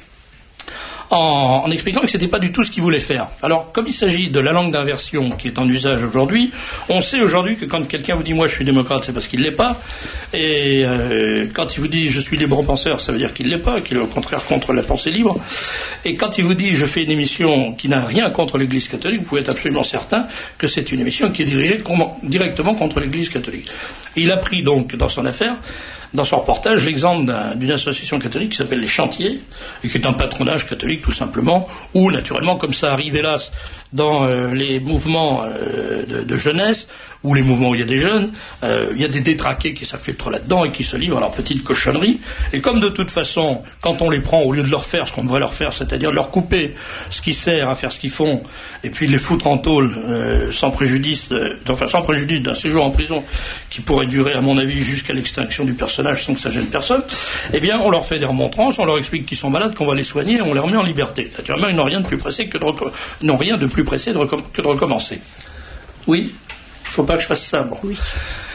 En, en expliquant que ce n'était pas du tout ce qu'il voulait faire. Alors, comme il s'agit de la langue d'inversion qui est en usage aujourd'hui, on sait aujourd'hui que quand quelqu'un vous dit « moi je suis démocrate », c'est parce qu'il ne l'est pas, et euh, quand il vous dit « je suis libre-penseur », ça veut dire qu'il ne l'est pas, qu'il est au contraire contre la pensée libre, et quand il vous dit « je fais une émission qui n'a rien contre l'Église catholique », vous pouvez être absolument certain que c'est une émission qui est dirigée com- directement contre l'Église catholique. Il a pris donc dans son affaire, dans son reportage, l'exemple d'un, d'une association catholique qui s'appelle les Chantiers, et qui est un patronage catholique tout simplement, où naturellement, comme ça arrive hélas dans euh, les mouvements euh, de, de jeunesse, ou les mouvements où il y a des jeunes, euh, il y a des détraqués qui s'infiltrent là-dedans et qui se livrent à leur petite cochonnerie, et comme de toute façon, quand on les prend, au lieu de leur faire ce qu'on devrait leur faire, c'est-à-dire de leur couper ce qui sert à faire ce qu'ils font, et puis de les foutre en tôle euh, sans préjudice, euh, enfin sans préjudice d'un séjour en prison qui pourrait durer à mon avis jusqu'à l'extinction du personnage sans que ça gêne personne, eh bien on leur fait des remontrances, on leur explique qu'ils sont malades, qu'on va les soigner, et on les remet en liberté. Naturellement, ils n'ont rien de plus pressé que de, reco- n'ont rien de plus pressé de recom- que de recommencer. Oui, il ne faut pas que je fasse ça. Bon. Oui.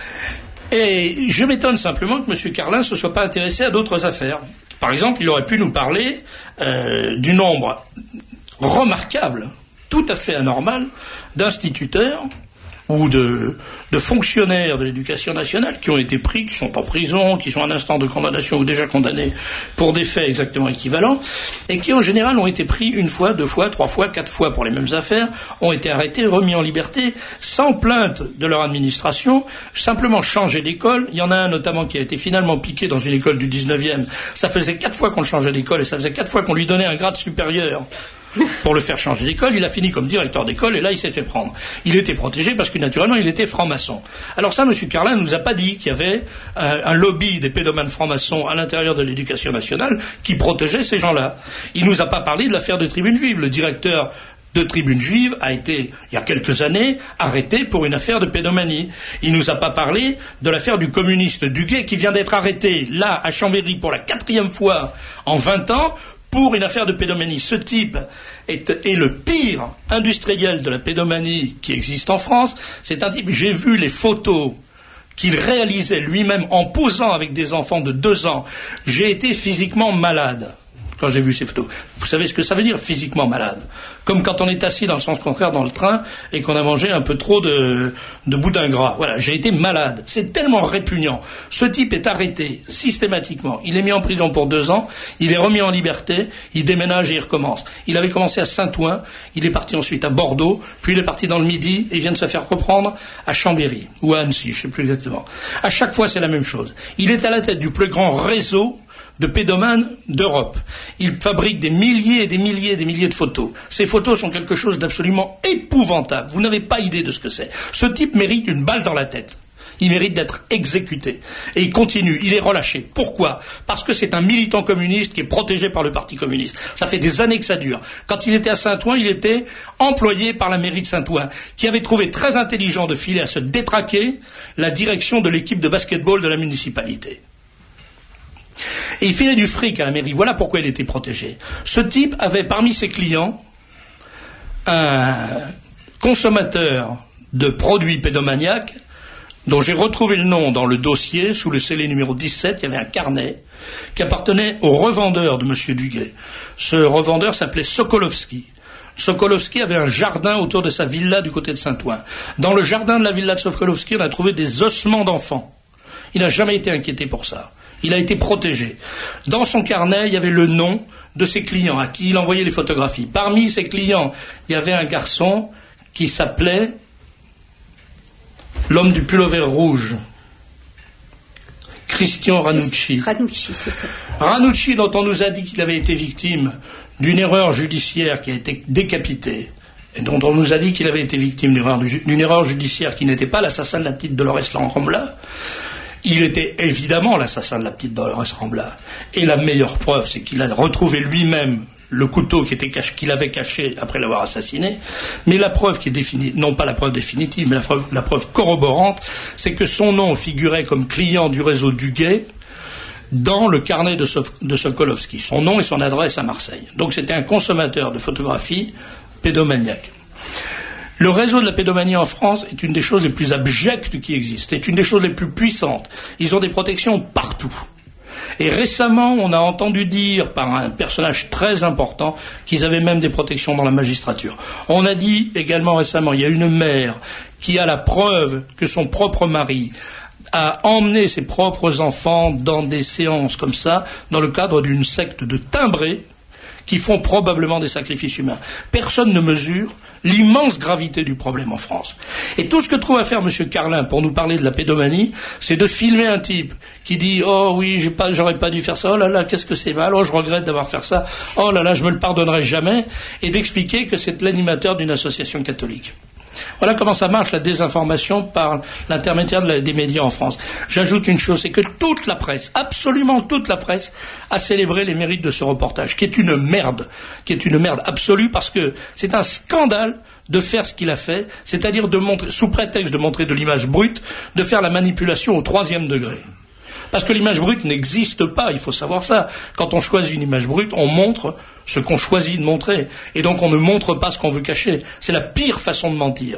Et je m'étonne simplement que M. Carlin ne se soit pas intéressé à d'autres affaires. Par exemple, il aurait pu nous parler euh, du nombre remarquable, tout à fait anormal, d'instituteurs ou de, de fonctionnaires de l'éducation nationale qui ont été pris, qui sont en prison, qui sont à un instant de condamnation ou déjà condamnés pour des faits exactement équivalents, et qui en général ont été pris une fois, deux fois, trois fois, quatre fois pour les mêmes affaires, ont été arrêtés, remis en liberté, sans plainte de leur administration, simplement changés d'école. Il y en a un notamment qui a été finalement piqué dans une école du dix-neuvième. Ça faisait quatre fois qu'on le changeait d'école et ça faisait quatre fois qu'on lui donnait un grade supérieur pour le faire changer d'école. Il a fini comme directeur d'école et là il s'est fait prendre. Il était protégé parce que naturellement il était franc-maçon. Alors ça, M. Carlin ne nous a pas dit qu'il y avait euh, un lobby des pédomanes francs-maçons à l'intérieur de l'éducation nationale qui protégeait ces gens-là. Il nous a pas parlé de l'affaire de Tribune Juive. Le directeur de Tribune Juive a été, il y a quelques années, arrêté pour une affaire de pédomanie. Il nous a pas parlé de l'affaire du communiste Duguay qui vient d'être arrêté, là, à Chambéry, pour la quatrième fois en vingt ans, pour une affaire de pédomanie. Ce type est, est le pire industriel de la pédomanie qui existe en France. C'est un type, j'ai vu les photos qu'il réalisait lui-même en posant avec des enfants de deux ans. J'ai été physiquement malade. quand j'ai vu ces photos. Vous savez ce que ça veut dire, physiquement malade? Comme quand on est assis dans le sens contraire dans le train et qu'on a mangé un peu trop de, de boudin gras. Voilà, j'ai été malade. C'est tellement répugnant. Ce type est arrêté systématiquement. Il est mis en prison pour deux ans. Il est remis en liberté. Il déménage et il recommence. Il avait commencé à Saint-Ouen. Il est parti ensuite à Bordeaux. Puis il est parti dans le Midi et il vient de se faire reprendre à Chambéry ou à Annecy, je ne sais plus exactement. À chaque fois, c'est la même chose. Il est à la tête du plus grand réseau de pédomanes d'Europe. Il fabrique des milliers et des milliers et des milliers de photos. Ces photos sont quelque chose d'absolument épouvantable. Vous n'avez pas idée de ce que c'est. Ce type mérite une balle dans la tête. Il mérite d'être exécuté. Et il continue, il est relâché. Pourquoi? Parce que c'est un militant communiste qui est protégé par le Parti communiste. Ça fait des années que ça dure. Quand il était à Saint-Ouen, il était employé par la mairie de Saint-Ouen, qui avait trouvé très intelligent de filer à se détraquer la direction de l'équipe de basketball de la municipalité. Et il filait du fric à la mairie. Voilà pourquoi il était protégé. Ce type avait parmi ses clients un consommateur de produits pédomaniaques dont j'ai retrouvé le nom dans le dossier, sous le scellé numéro dix-sept, il y avait un carnet qui appartenait au revendeur de M. Duguay. Ce revendeur s'appelait Sokolovski. Sokolovski avait un jardin autour de sa villa du côté de Saint-Ouen. Dans le jardin de la villa de Sokolovski, on a trouvé des ossements d'enfants. Il n'a jamais été inquiété pour ça. Il a été protégé. Dans son carnet, il y avait le nom de ses clients à qui il envoyait les photographies. Parmi ses clients, il y avait un garçon qui s'appelait l'homme du pullover rouge, Christian Ranucci. Ranucci, c'est ça. Ranucci, dont on nous a dit qu'il avait été victime d'une erreur judiciaire qui a été décapité, et dont on nous a dit qu'il avait été victime d'une erreur judiciaire qui n'était pas l'assassin de la petite Dolores Rambla. Il était évidemment l'assassin de la petite Dolores Rambla. Et la meilleure preuve, c'est qu'il a retrouvé lui-même le couteau qui était caché, qu'il avait caché après l'avoir assassiné. Mais la preuve qui est définie, non pas la preuve définitive, mais la preuve, la preuve corroborante, c'est que son nom figurait comme client du réseau Duguay dans le carnet de, so- de Sokolovski. Son nom et son adresse à Marseille. Donc c'était un consommateur de photographies pédomaniaque. Le réseau de la pédomanie en France est une des choses les plus abjectes qui existent, est une des choses les plus puissantes. Ils ont des protections partout. Et récemment, on a entendu dire par un personnage très important qu'ils avaient même des protections dans la magistrature. On a dit également récemment, il y a une mère qui a la preuve que son propre mari a emmené ses propres enfants dans des séances comme ça, dans le cadre d'une secte de timbrés, qui font probablement des sacrifices humains. Personne ne mesure l'immense gravité du problème en France. Et tout ce que trouve à faire M. Carlin pour nous parler de la pédomanie, c'est de filmer un type qui dit « Oh oui, j'ai pas, j'aurais pas dû faire ça, oh là là, qu'est-ce que c'est mal, oh je regrette d'avoir fait ça, oh là là, je me le pardonnerai jamais », et d'expliquer que c'est l'animateur d'une association catholique. Voilà comment ça marche, la désinformation par l'intermédiaire de la, des médias en France. J'ajoute une chose, c'est que toute la presse, absolument toute la presse, a célébré les mérites de ce reportage, qui est une merde, qui est une merde absolue, parce que c'est un scandale de faire ce qu'il a fait, c'est-à-dire de montrer, sous prétexte de montrer de l'image brute, de faire la manipulation au troisième degré. Parce que l'image brute n'existe pas, il faut savoir ça. Quand on choisit une image brute, on montre ce qu'on choisit de montrer. Et donc on ne montre pas ce qu'on veut cacher. C'est la pire façon de mentir.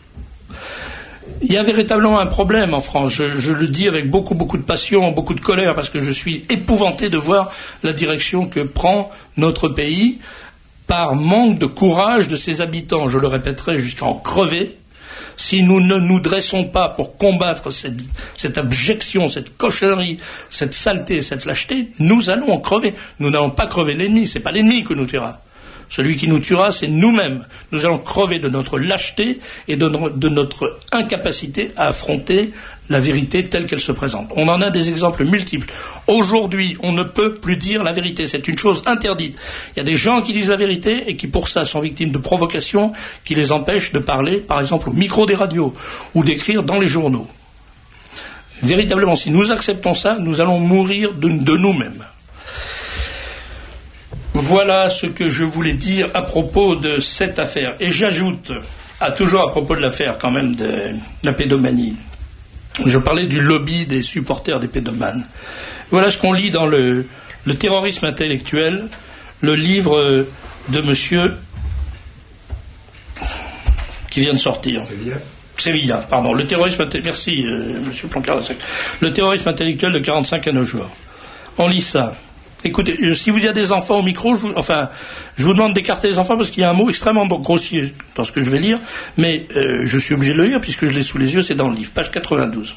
Il y a véritablement un problème en France. Je, je le dis avec beaucoup, beaucoup de passion, beaucoup de colère, parce que je suis épouvanté de voir la direction que prend notre pays par manque de courage de ses habitants. Je le répéterai jusqu'à en crever. Si nous ne nous dressons pas pour combattre cette, cette abjection, cette cochonnerie, cette saleté, cette lâcheté, nous allons en crever. Nous n'allons pas crever l'ennemi, c'est pas l'ennemi qui nous tuera. Celui qui nous tuera, c'est nous-mêmes. Nous allons crever de notre lâcheté et de, de notre incapacité à affronter la vérité telle qu'elle se présente. On en a des exemples multiples. Aujourd'hui, on ne peut plus dire la vérité. C'est une chose interdite. Il y a des gens qui disent la vérité et qui, pour ça, sont victimes de provocations qui les empêchent de parler, par exemple, au micro des radios ou d'écrire dans les journaux. Véritablement, si nous acceptons ça, nous allons mourir de, de nous-mêmes. Voilà ce que je voulais dire à propos de cette affaire. Et j'ajoute, à toujours à propos de l'affaire quand même de la pédomanie, je parlais du lobby des supporters des pédomanes. Voilà ce qu'on lit dans le, le terrorisme intellectuel, le livre de monsieur qui vient de sortir. Sevilla. Sevilla, pardon. Le terrorisme intellectuel, merci euh, monsieur Plancard. Le terrorisme intellectuel de quarante-cinq à nos jours. On lit ça. Écoutez, si vous y a des enfants au micro, je vous, enfin, je vous demande d'écarter les enfants parce qu'il y a un mot extrêmement grossier dans ce que je vais lire, mais euh, je suis obligé de le lire puisque je l'ai sous les yeux, c'est dans le livre, page quatre-vingt-douze.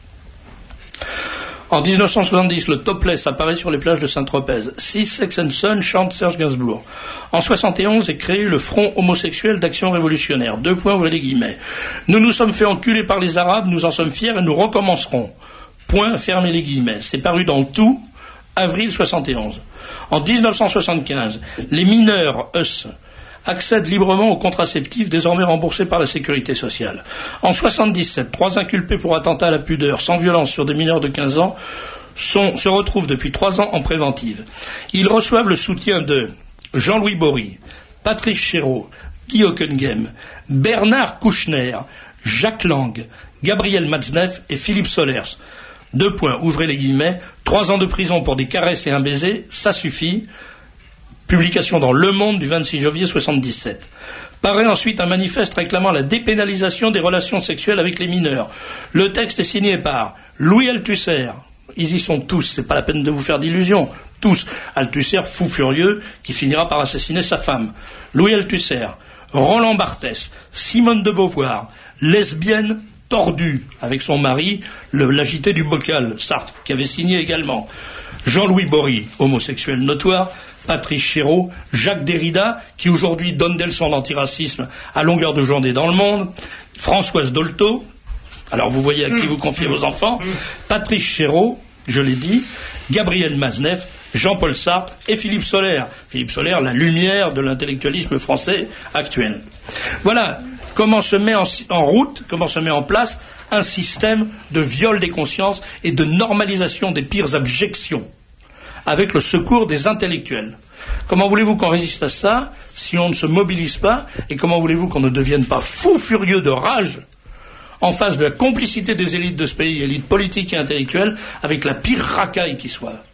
En dix-neuf cent soixante-dix, le topless apparaît sur les plages de Saint-Tropez. Six Sex and Son chante Serge Gainsbourg. En soixante et onze est créé le Front homosexuel d'action révolutionnaire. Deux points, ouvrez les guillemets. Nous nous sommes fait enculer par les Arabes, nous en sommes fiers et nous recommencerons. Point, fermez les guillemets. C'est paru dans Tout, avril soixante et onze. En dix-neuf cent soixante-quinze, les mineurs E S accèdent librement aux contraceptifs désormais remboursés par la sécurité sociale. En soixante-dix-sept, trois inculpés pour attentat à la pudeur sans violence sur des mineurs de quinze ans sont, se retrouvent depuis trois ans en préventive. Ils reçoivent le soutien de Jean-Louis Bory, Patrice Chéreau, Guy Hockenheim, Bernard Kouchner, Jacques Lang, Gabriel Matzneff et Philippe Solers. Deux points, ouvrez les guillemets, trois ans de prison pour des caresses et un baiser, ça suffit. Publication dans Le Monde du vingt-six janvier soixante-dix-sept. Paraît ensuite un manifeste réclamant la dépénalisation des relations sexuelles avec les mineurs. Le texte est signé par Louis Althusser. Ils y sont tous, c'est pas la peine de vous faire d'illusions. Tous. Althusser, fou furieux, qui finira par assassiner sa femme. Louis Althusser, Roland Barthès, Simone de Beauvoir, lesbienne tordue, avec son mari, le, l'agité du bocal, Sartre, qui avait signé également. Jean-Louis Bory, homosexuel notoire, Patrice Chéreau, Jacques Derrida, qui aujourd'hui donne des leçons d'antiracisme à longueur de journée dans le monde, Françoise Dolto, alors vous voyez à qui vous confiez vos enfants, Patrice Chéreau, je l'ai dit, Gabriel Matzneff, Jean-Paul Sartre et Philippe Solers. Philippe Solers, la lumière de l'intellectualisme français actuel. Voilà comment se met en, en route, comment se met en place un système de viol des consciences et de normalisation des pires abjections, avec le secours des intellectuels. Comment voulez-vous qu'on résiste à ça si on ne se mobilise pas, et comment voulez-vous qu'on ne devienne pas fou furieux de rage en face de la complicité des élites de ce pays, élites politiques et intellectuelles, avec la pire racaille qui soit.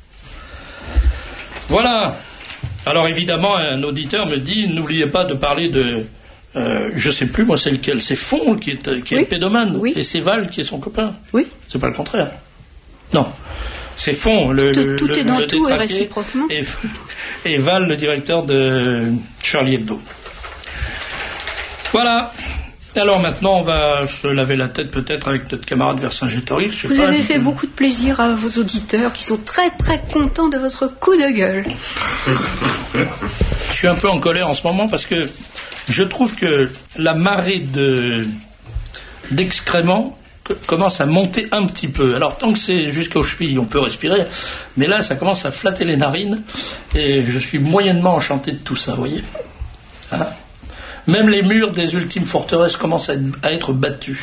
Voilà. Alors évidemment, un auditeur me dit, n'oubliez pas de parler de, euh, je sais plus moi c'est lequel, c'est Fon qui est, qui est oui. pédomane, oui. et c'est Val qui est son copain. Oui. C'est pas le contraire. Non. C'est Fon, le, tout, le, tout le, est dans le tout et réciproquement. Et, et Val, le directeur de Charlie Hebdo. Voilà. Alors maintenant, on va se laver la tête peut-être avec notre camarade Vercingétorix. Vous pas, avez fait beaucoup de plaisir à vos auditeurs qui sont très très contents de votre coup de gueule. Je suis un peu en colère en ce moment parce que je trouve que la marée de, d'excréments commence à monter un petit peu. Alors tant que c'est jusqu'aux chevilles, on peut respirer, mais là ça commence à flatter les narines et je suis moyennement enchanté de tout ça, vous voyez. Hein ? Même les murs des ultimes forteresses commencent à être, à être battus.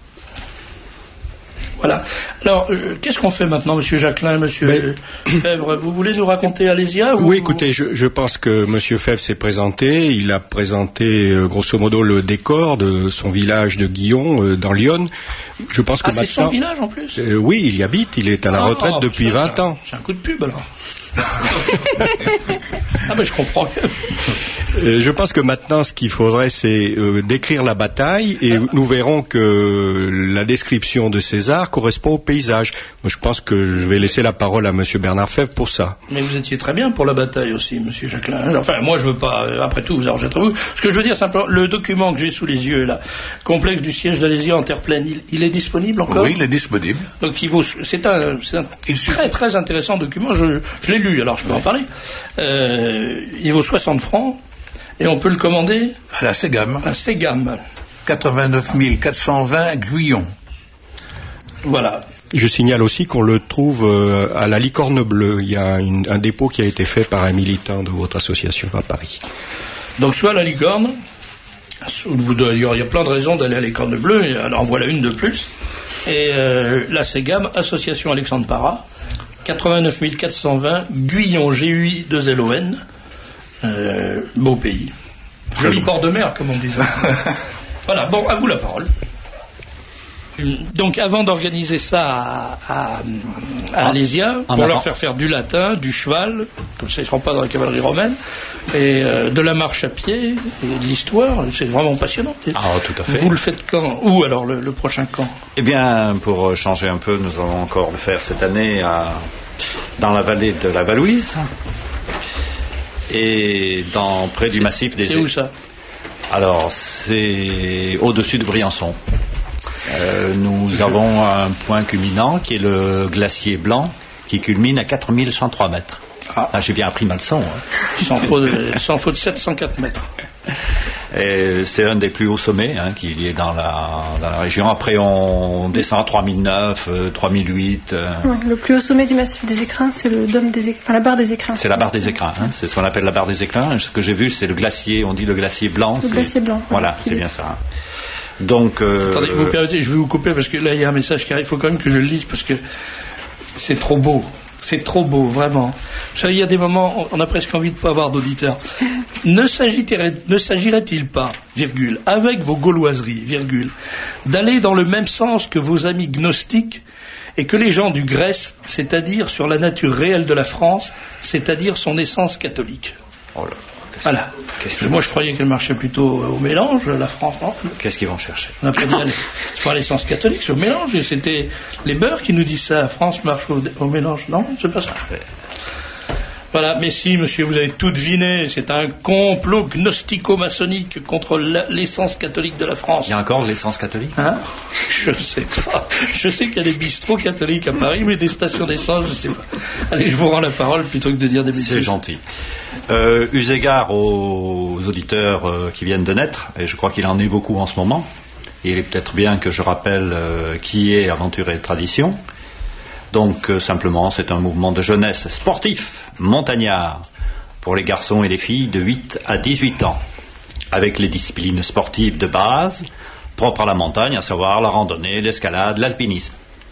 Voilà. Alors, euh, qu'est-ce qu'on fait maintenant, Monsieur Jacquelin, Monsieur Mais... Fèvre? Vous voulez nous raconter Alésia ou... Oui, écoutez, je, je pense que Monsieur Fèvre s'est présenté. Il a présenté, euh, grosso modo, le décor de son village de Guillon, euh, dans l'Yonne. Je pense que ah, maintenant... c'est son village, en plus euh, Oui, il y habite. Il est à la ah, retraite oh, depuis ça, vingt ans. C'est un coup de pub, alors. Ah ben je comprends. Euh, je pense que maintenant ce qu'il faudrait c'est euh, décrire la bataille et nous verrons que la description de César correspond au paysage. Moi je pense que je vais laisser la parole à Monsieur Bernard Fèvre pour ça. Mais vous étiez très bien pour la bataille aussi, Monsieur Jacquelin. Enfin moi je veux pas, euh, après tout vous arrangez entre vous. Ce que je veux dire simplement, le document que j'ai sous les yeux là, complexe du siège d'Alésia en terre pleine, il, il est disponible encore? Oui, il est disponible. Donc il vaut, c'est un, c'est un très très intéressant document, je, je l'ai lu, alors je peux en parler. Euh, il vaut soixante francs et on peut le commander à la Ségam. À Ségam. quatre-vingt-neuf mille quatre cent vingt Guyon. Voilà. Je signale aussi qu'on le trouve euh, à la Licorne Bleue. Il y a une, un dépôt qui a été fait par un militant de votre association à Paris. Donc soit la Licorne, il y a plein de raisons d'aller à la Licorne Bleue, alors en voilà une de plus. Et euh, la Ségam, Association Alexandre Parra, quatre-vingt-neuf mille quatre cent vingt, Guyon, G U I deux L O N, euh, beau pays. Joli port de mer, comme on disait. Voilà, bon, à vous la parole. Donc, avant d'organiser ça à, à, à Alésia, pour avant. leur faire faire du latin, du cheval, comme ça ils ne seront pas dans la cavalerie romaine, et euh, de la marche à pied, et de l'histoire, c'est vraiment passionnant. Ah, tout à fait. Vous le faites quand? Où alors le, le prochain camp? Eh bien, pour changer un peu, nous allons encore le faire cette année à, dans la vallée de la Valouise et dans, près du massif des... C'est où ça? Alors, c'est au-dessus de Briançon. Euh, nous avons un point culminant qui est le glacier blanc qui culmine à quatre mille cent trois mètres. Ah. Ah, j'ai bien appris ma leçon. Hein. Sans faute de sept cent quatre mètres. Et c'est un des plus hauts sommets hein, qui est dans la, dans la région. Après, on descend à trois mille neuf, trois mille huit. Euh. Ouais, le plus haut sommet du massif des Écrins, c'est le dôme des Écrins, enfin, la barre des Écrins. C'est la barre des Écrins. Hein. C'est ce qu'on appelle la barre des Écrins. Ce que j'ai vu, c'est le glacier. On dit le glacier blanc. Le glacier blanc. Voilà, c'est bien ça. Hein. Donc, euh, attendez, vous permettez, je vais vous couper parce que là il y a un message qui arrive. Il faut quand même que je le lise parce que c'est trop beau. C'est trop beau, vraiment. Vous savez, il y a des moments, on a presque envie de ne pas avoir d'auditeurs. Ne s'agirait, ne s'agirait-il pas, virgule, avec vos gauloiseries, virgule, d'aller dans le même sens que vos amis gnostiques et que les gens du Grèce, c'est-à-dire sur la nature réelle de la France, c'est-à-dire son essence catholique? Oh là. Voilà. Moi, je croyais qu'elle marchait plutôt au mélange, la France, non? Qu'est-ce qu'ils vont chercher? On n'a pas dit, c'est pas l'essence catholique, c'est au mélange. Et c'était les beurs qui nous disent ça. La France marche au, au mélange. Non, c'est pas ça. Voilà. Mais si, monsieur, vous avez tout deviné. C'est un complot gnostico-maçonnique contre la, l'essence catholique de la France. Il y a encore l'essence catholique? Hein? Je sais pas. Je sais qu'il y a des bistrots catholiques à Paris, mais des stations d'essence, je sais pas. Allez, je vous rends la parole plutôt que de dire des bêtises. C'est gentil. Euh, eu égard aux auditeurs euh, qui viennent de naître, et je crois qu'il en est beaucoup en ce moment, et il est peut-être bien que je rappelle euh, qui est Aventure et Tradition. Donc euh, simplement, c'est un mouvement de jeunesse sportif, montagnard, pour les garçons et les filles de huit à dix-huit ans, avec les disciplines sportives de base, propres à la montagne, à savoir la randonnée, l'escalade, l'alpinisme.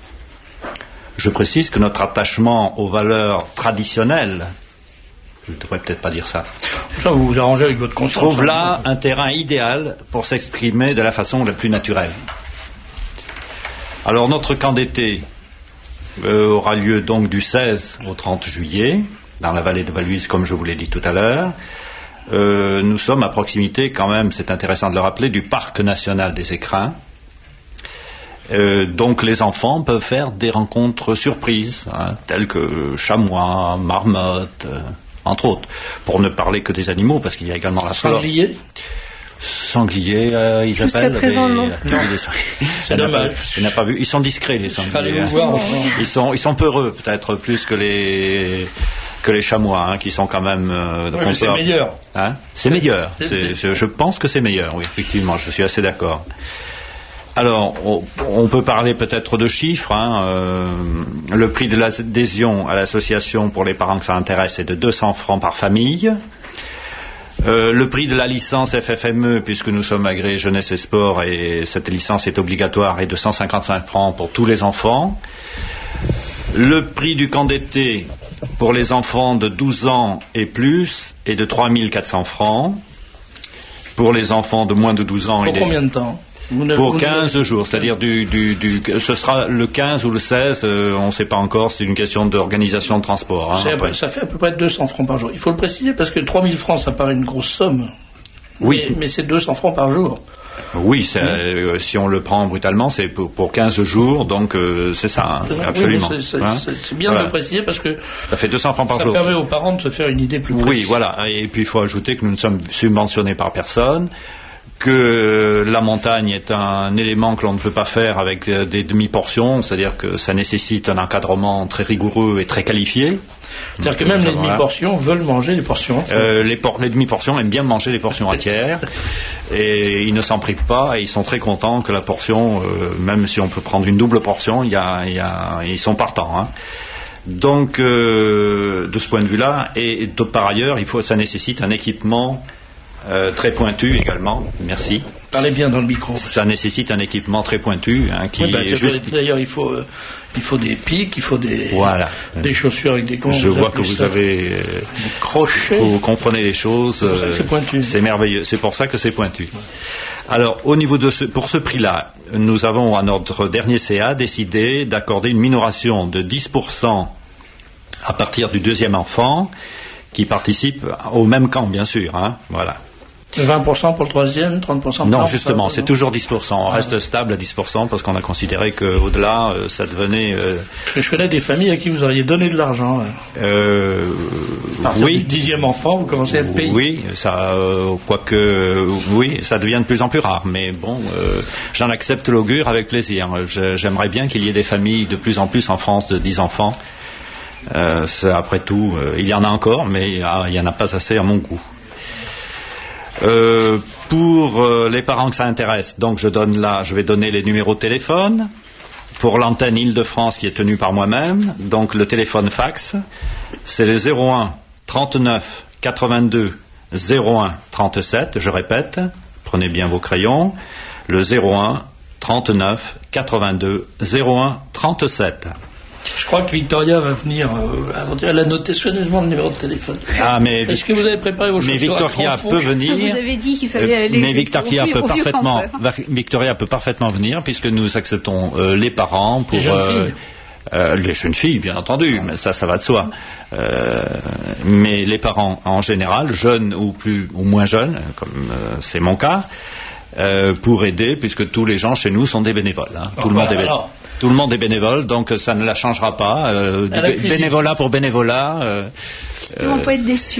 Je précise que notre attachement aux valeurs traditionnelles, je ne devrais peut-être pas dire ça. Ça, vous vous arrangez avec votre conscience. Trouve là un terrain idéal pour s'exprimer de la façon la plus naturelle. Alors, notre camp d'été euh, aura lieu donc du seize au trente juillet, dans la vallée de Valouise, comme je vous l'ai dit tout à l'heure. Euh, nous sommes à proximité, quand même, c'est intéressant de le rappeler, du parc national des Écrins. Euh, donc les enfants peuvent faire des rencontres surprises, hein, telles que chamois, marmottes, euh, entre autres, pour ne parler que des animaux, parce qu'il y a également la flore. Sanglier. Sanglier, euh, ils Jusqu'à appellent. présent, des... non. non. C'est dommage. Je n'ai pas vu. Ils sont discrets, les sangliers. Hein. Voir, ils sont, ils sont peureux, peut-être plus que les que les chamois, hein, qui sont quand même. Euh, oui, mais c'est meilleur. Hein, c'est meilleur. C'est, c'est, je pense que c'est meilleur. Oui, effectivement, je suis assez d'accord. Alors, on, on peut parler peut-être de chiffres. Hein, euh, le prix de l'adhésion à l'association pour les parents que ça intéresse est de deux cents francs par famille. Euh, le prix de la licence F F M E, puisque nous sommes agréés jeunesse et sport, et cette licence est obligatoire, est de cent cinquante-cinq francs pour tous les enfants. Le prix du camp d'été pour les enfants de douze ans et plus est de trois mille quatre cents francs. Pour les enfants de moins de douze ans... Pour combien de temps ? Pour quinze jours, c'est-à-dire du, du, du, ce sera le quinze ou le seize, euh, on ne sait pas encore, c'est une question d'organisation de transport. Hein, peu, ça fait à peu près deux cents francs par jour. Il faut le préciser parce que trois mille francs, ça paraît une grosse somme. Oui. Mais, mais c'est deux cents francs par jour. Oui, c'est, oui. Euh, si on le prend brutalement, c'est pour, pour quinze jours, donc euh, c'est ça, hein, absolument. Oui, c'est, c'est, hein c'est, c'est bien voilà. de le préciser parce que ça fait deux cents francs par ça jour. Ça permet aux parents de se faire une idée plus précise. Oui, voilà. Et puis il faut ajouter que nous ne sommes subventionnés par personne, que la montagne est un élément que l'on ne peut pas faire avec des demi-portions, c'est-à-dire que ça nécessite un encadrement très rigoureux et très qualifié. C'est-à-dire que même les demi-portions veulent manger les portions entières. Euh, les, por- les demi-portions aiment bien manger les portions entières et ils ne s'en privent pas et ils sont très contents que la portion, euh, même si on peut prendre une double portion, y a, y a, ils sont partants. Hein. Donc, euh, de ce point de vue-là, et, et par ailleurs, il faut, ça nécessite un équipement Euh, très pointu également, merci. Parlez bien dans le micro. Ça nécessite un équipement très pointu, hein, qui oui, bah, est juste... D'ailleurs, il faut, euh, il faut des pics, il faut des, voilà. des chaussures avec des... Je vois que vous ça. avez... Euh, des crochets. Vous comprenez les choses. C'est pour ça que c'est pointu. C'est merveilleux, c'est pour ça que c'est pointu. Ouais. Alors, au niveau de ce, pour ce prix-là, nous avons à notre dernier C A décidé d'accorder une minoration de dix pour cent à partir du deuxième enfant, qui participe au même camp, bien sûr, hein, voilà. vingt pour cent pour le troisième, trente pour cent? Non, justement, c'est toujours dix pour cent. On ah. reste stable à dix pour cent parce qu'on a considéré qu'au-delà, euh, ça devenait... Euh... Je connais des familles à qui vous auriez donné de l'argent. Euh, oui. Du dixième enfant, vous commencez à être payé. Oui, ça, euh, quoique, euh, oui, ça devient de plus en plus rare. Mais bon, euh, j'en accepte l'augure avec plaisir. Je, j'aimerais bien qu'il y ait des familles de plus en plus en France de dix enfants. Euh, après tout, euh, il y en a encore, mais ah, il n'y en a pas assez à mon goût. Euh, pour euh, les parents que ça intéresse, donc je donne là, je vais donner les numéros de téléphone pour l'antenne Île-de-France qui est tenue par moi-même. Donc le téléphone fax, c'est le zéro un trente-neuf quatre-vingt-deux zéro un trente-sept. Je répète, prenez bien vos crayons, le zéro un trente-neuf quatre-vingt-deux zéro un trente-sept. Je crois que Victoria va venir. Euh, elle a noté soigneusement le numéro de téléphone. Ah, mais est-ce que vous avez préparé vos choses? Mais Victoria peut venir. Vous avez dit qu'il fallait aller. Mais Victoria peut parfaitement. Victoria peut parfaitement venir puisque nous acceptons euh, les parents pour. Les jeunes filles. Euh, euh, les jeunes filles, bien entendu, mais ça, ça va de soi. Euh, mais les parents en général, jeunes ou plus ou moins jeunes, comme euh, c'est mon cas, euh, pour aider, puisque tous les gens chez nous sont des bénévoles. Hein. Tout, oh, le monde est bénévole. Tout le monde est bénévole, donc ça ne la changera pas. Euh, bénévolat pour bénévolat. Euh, Ils ne vont euh... pas être déçus.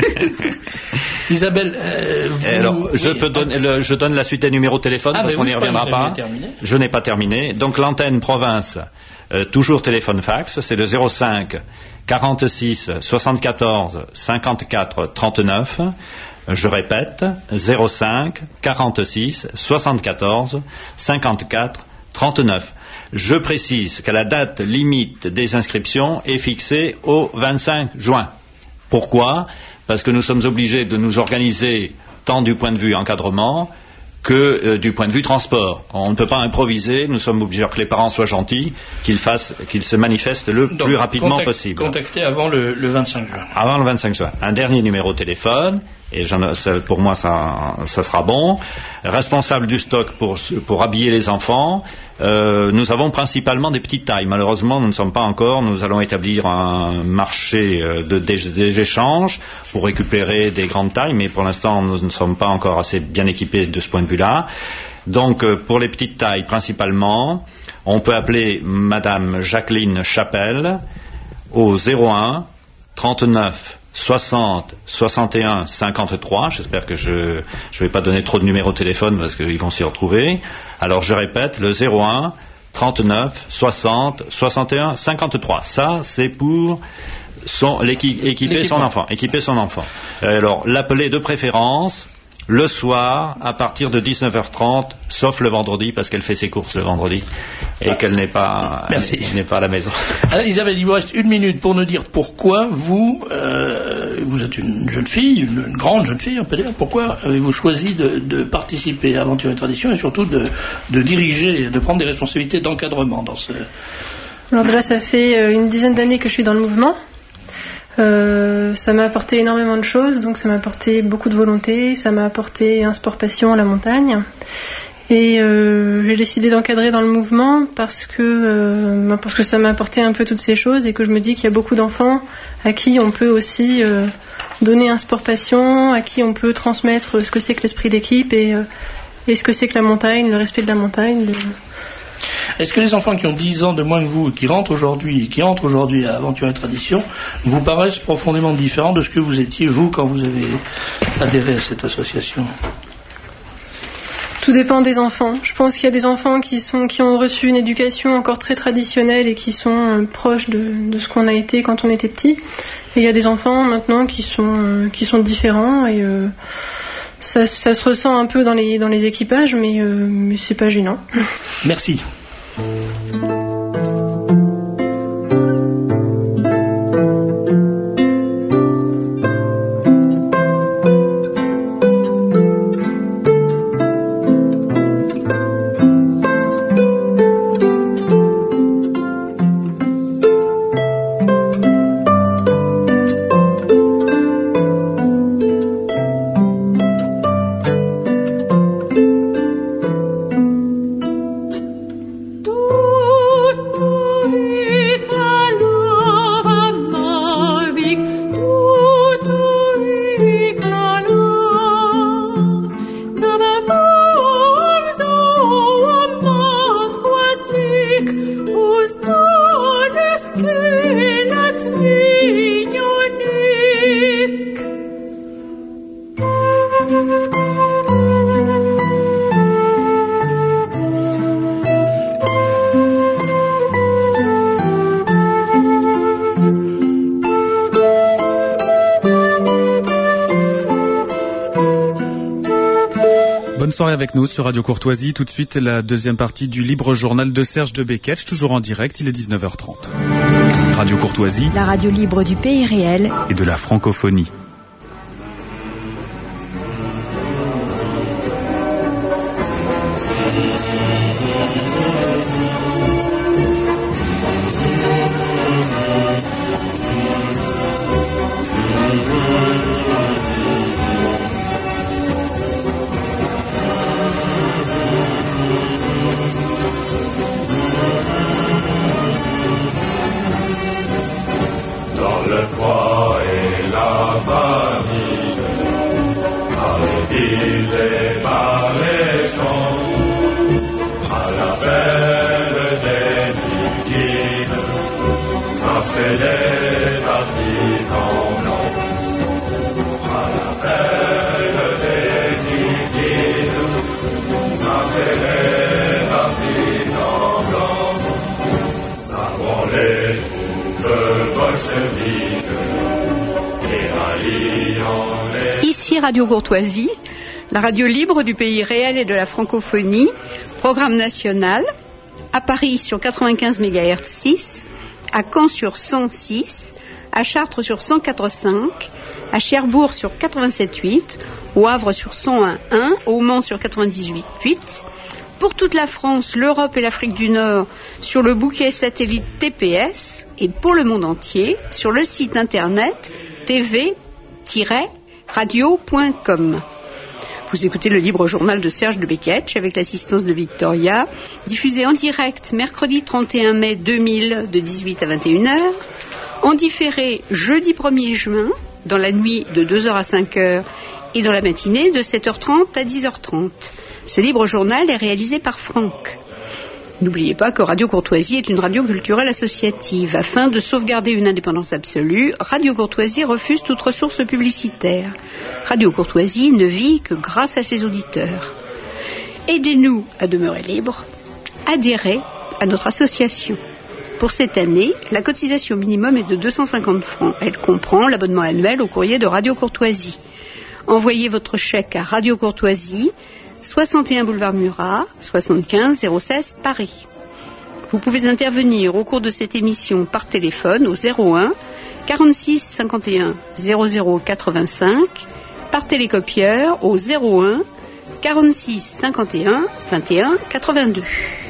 Isabelle, euh, vous... Alors, je, oui, peux donner, le, je donne la suite des numéros de téléphone ah, parce qu'on n'y reviendra pas. Je n'ai pas terminé. Donc l'antenne province, euh, toujours téléphone fax, c'est le zéro cinq quarante-six soixante-quatorze cinquante-quatre trente-neuf. Je répète, zéro cinq quarante-six soixante-quatorze cinquante-quatre trente-neuf. Je précise que la date limite des inscriptions est fixée au vingt-cinq juin. Pourquoi? Parce que nous sommes obligés de nous organiser tant du point de vue encadrement que euh, du point de vue transport. On ne peut pas improviser, nous sommes obligés que les parents soient gentils, qu'ils fassent, qu'ils se manifestent le Donc, plus rapidement contact, possible. Contactez avant le, le vingt-cinq juin. Avant le vingt-cinq juin. Un dernier numéro de téléphone, et j'en, ça, pour moi ça, ça sera bon. Responsable du stock pour, pour habiller les enfants. Euh, nous avons principalement des petites tailles. Malheureusement, nous ne sommes pas encore. Nous allons établir un marché de, des, des échanges pour récupérer des grandes tailles, mais pour l'instant, nous ne sommes pas encore assez bien équipés de ce point de vue-là. Donc, pour les petites tailles, principalement, on peut appeler Madame Jacqueline Chapelle au zéro un trente-neuf soixante soixante et un cinquante-trois. J'espère que je ne vais pas donner trop de numéros de téléphone parce qu'ils vont s'y retrouver. Alors je répète, le zéro un trente-neuf soixante soixante et un cinquante-trois. Ça, c'est pour son, équiper son enfant. Équiper son enfant. Alors l'appeler de préférence le soir à partir de dix-neuf heures trente, sauf le vendredi parce qu'elle fait ses courses le vendredi et qu'elle n'est pas, Merci. n'est pas à la maison. Alors, Isabelle, il vous reste une minute pour nous dire pourquoi vous, euh, vous êtes une jeune fille, une, une grande jeune fille, on peut dire. Pourquoi avez-vous choisi de, de participer à Aventure et Tradition et surtout de, de diriger, de prendre des responsabilités d'encadrement dans ce. Alors déjà, ça fait une dizaine d'années que je suis dans le mouvement. Euh, ça m'a apporté énormément de choses, donc ça m'a apporté beaucoup de volonté, ça m'a apporté un sport passion à la montagne. Et euh, j'ai décidé d'encadrer dans le mouvement parce que, euh, parce que ça m'a apporté un peu toutes ces choses et que je me dis qu'il y a beaucoup d'enfants à qui on peut aussi euh, donner un sport passion, à qui on peut transmettre ce que c'est que l'esprit d'équipe et, euh, et ce que c'est que la montagne, le respect de la montagne. Le... Est-ce que les enfants qui ont dix ans de moins que vous, qui rentrent aujourd'hui, qui entrent aujourd'hui à Aventure et Tradition, vous paraissent profondément différents de ce que vous étiez, vous, quand vous avez adhéré à cette association? Tout dépend des enfants. Je pense qu'il y a des enfants qui, sont, qui ont reçu une éducation encore très traditionnelle et qui sont euh, proches de, de ce qu'on a été quand on était petit. Et il y a des enfants maintenant qui sont, euh, qui sont différents et euh, ça, ça se ressent un peu dans les, dans les équipages, mais, euh, mais c'est pas gênant. Merci. Tout Bonne soirée avec nous sur Radio Courtoisie. Tout de suite, la deuxième partie du libre journal de Serge de Beketch, toujours en direct, il est dix-neuf heures trente. Radio Courtoisie, la radio libre du pays réel et de la francophonie. Ici Radio Courtoisie, la radio libre du pays réel et de la francophonie, programme national, à Paris sur quatre-vingt-quinze mégahertz six, à Caen sur cent six, à Chartres sur cent quatre virgule cinq, à Cherbourg sur quatre-vingt-sept virgule huit, au Havre sur cent un virgule un, au Mans sur quatre-vingt-dix-huit virgule huit, pour toute la France, l'Europe et l'Afrique du Nord sur le bouquet satellite T P S et pour le monde entier sur le site internet t v tiret radio point com. Vous écoutez le libre journal de Serge de Beketch avec l'assistance de Victoria, diffusé en direct mercredi trente et un mai deux mille de dix-huit à vingt et une heures, en différé jeudi premier juin dans la nuit de deux heures à cinq heures et dans la matinée de sept heures trente à dix heures trente. Ce libre journal est réalisé par Franck. N'oubliez pas que Radio Courtoisie est une radio culturelle associative. Afin de sauvegarder une indépendance absolue, Radio Courtoisie refuse toute ressource publicitaire. Radio Courtoisie ne vit que grâce à ses auditeurs. Aidez-nous à demeurer libres. Adhérez à notre association. Pour cette année, la cotisation minimum est de deux cent cinquante francs. Elle comprend l'abonnement annuel au courrier de Radio Courtoisie. Envoyez votre chèque à Radio Courtoisie, soixante et un boulevard Murat, soixante-quinze zéro seize Paris. Vous pouvez intervenir au cours de cette émission par téléphone au zéro un quarante-six cinquante et un zéro zéro quatre-vingt-cinq, par télécopieur au zéro un quarante-six cinquante et un vingt et un quatre-vingt-deux.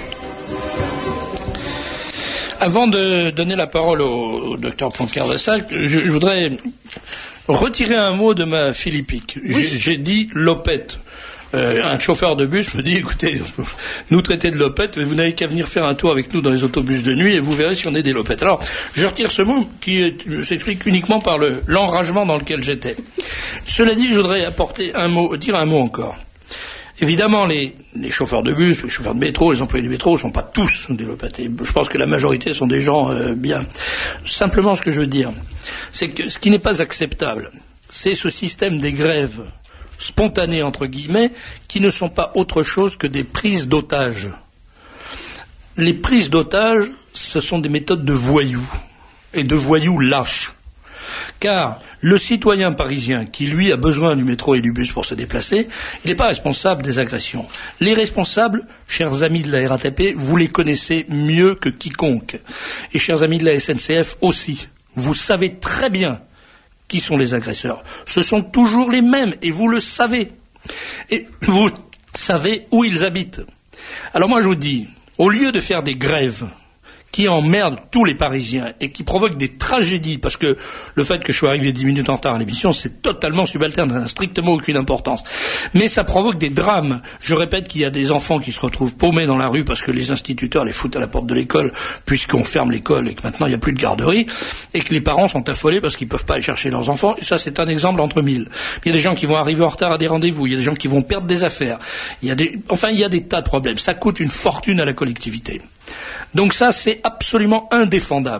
Avant de donner la parole au, au docteur Pancard de Sac, je, je voudrais retirer un mot de ma philippique. Oui. J'ai, j'ai dit lopette. Euh, un chauffeur de bus me dit, écoutez, nous traiter de lopettes, mais vous n'avez qu'à venir faire un tour avec nous dans les autobus de nuit et vous verrez si on est des lopettes. Alors, je retire ce mot qui est, s'explique uniquement par le, l'enragement dans lequel j'étais. Cela dit, je voudrais apporter un mot, dire un mot encore. Évidemment, les, les chauffeurs de bus, les chauffeurs de métro, les employés du métro ne sont pas tous des lopettes. Et je pense que la majorité sont des gens euh, bien. Simplement, ce que je veux dire, c'est que ce qui n'est pas acceptable, c'est ce système des grèves spontanées, entre guillemets, qui ne sont pas autre chose que des prises d'otages. Les prises d'otages, ce sont des méthodes de voyous, et de voyous lâches. Car le citoyen parisien qui, lui, a besoin du métro et du bus pour se déplacer, il n'est pas responsable des agressions. Les responsables, chers amis de la R A T P, vous les connaissez mieux que quiconque. Et chers amis de la S N C F aussi. Vous savez très bien qui sont les agresseurs. Ce sont toujours les mêmes, et vous le savez. Et vous savez où ils habitent. Alors moi je vous dis, au lieu de faire des grèves qui emmerdent tous les Parisiens et qui provoquent des tragédies, parce que le fait que je sois arrivé dix minutes en retard à l'émission, c'est totalement subalterne, ça n'a strictement aucune importance. Mais ça provoque des drames. Je répète qu'il y a des enfants qui se retrouvent paumés dans la rue parce que les instituteurs les foutent à la porte de l'école, puisqu'on ferme l'école et que maintenant il n'y a plus de garderie, et que les parents sont affolés parce qu'ils ne peuvent pas aller chercher leurs enfants. Et ça, c'est un exemple entre mille. Il y a des gens qui vont arriver en retard à des rendez-vous, il y a des gens qui vont perdre des affaires. Il y a des... Enfin, il y a des tas de problèmes. Ça coûte une fortune à la collectivité. Donc ça, c'est absolument indéfendable.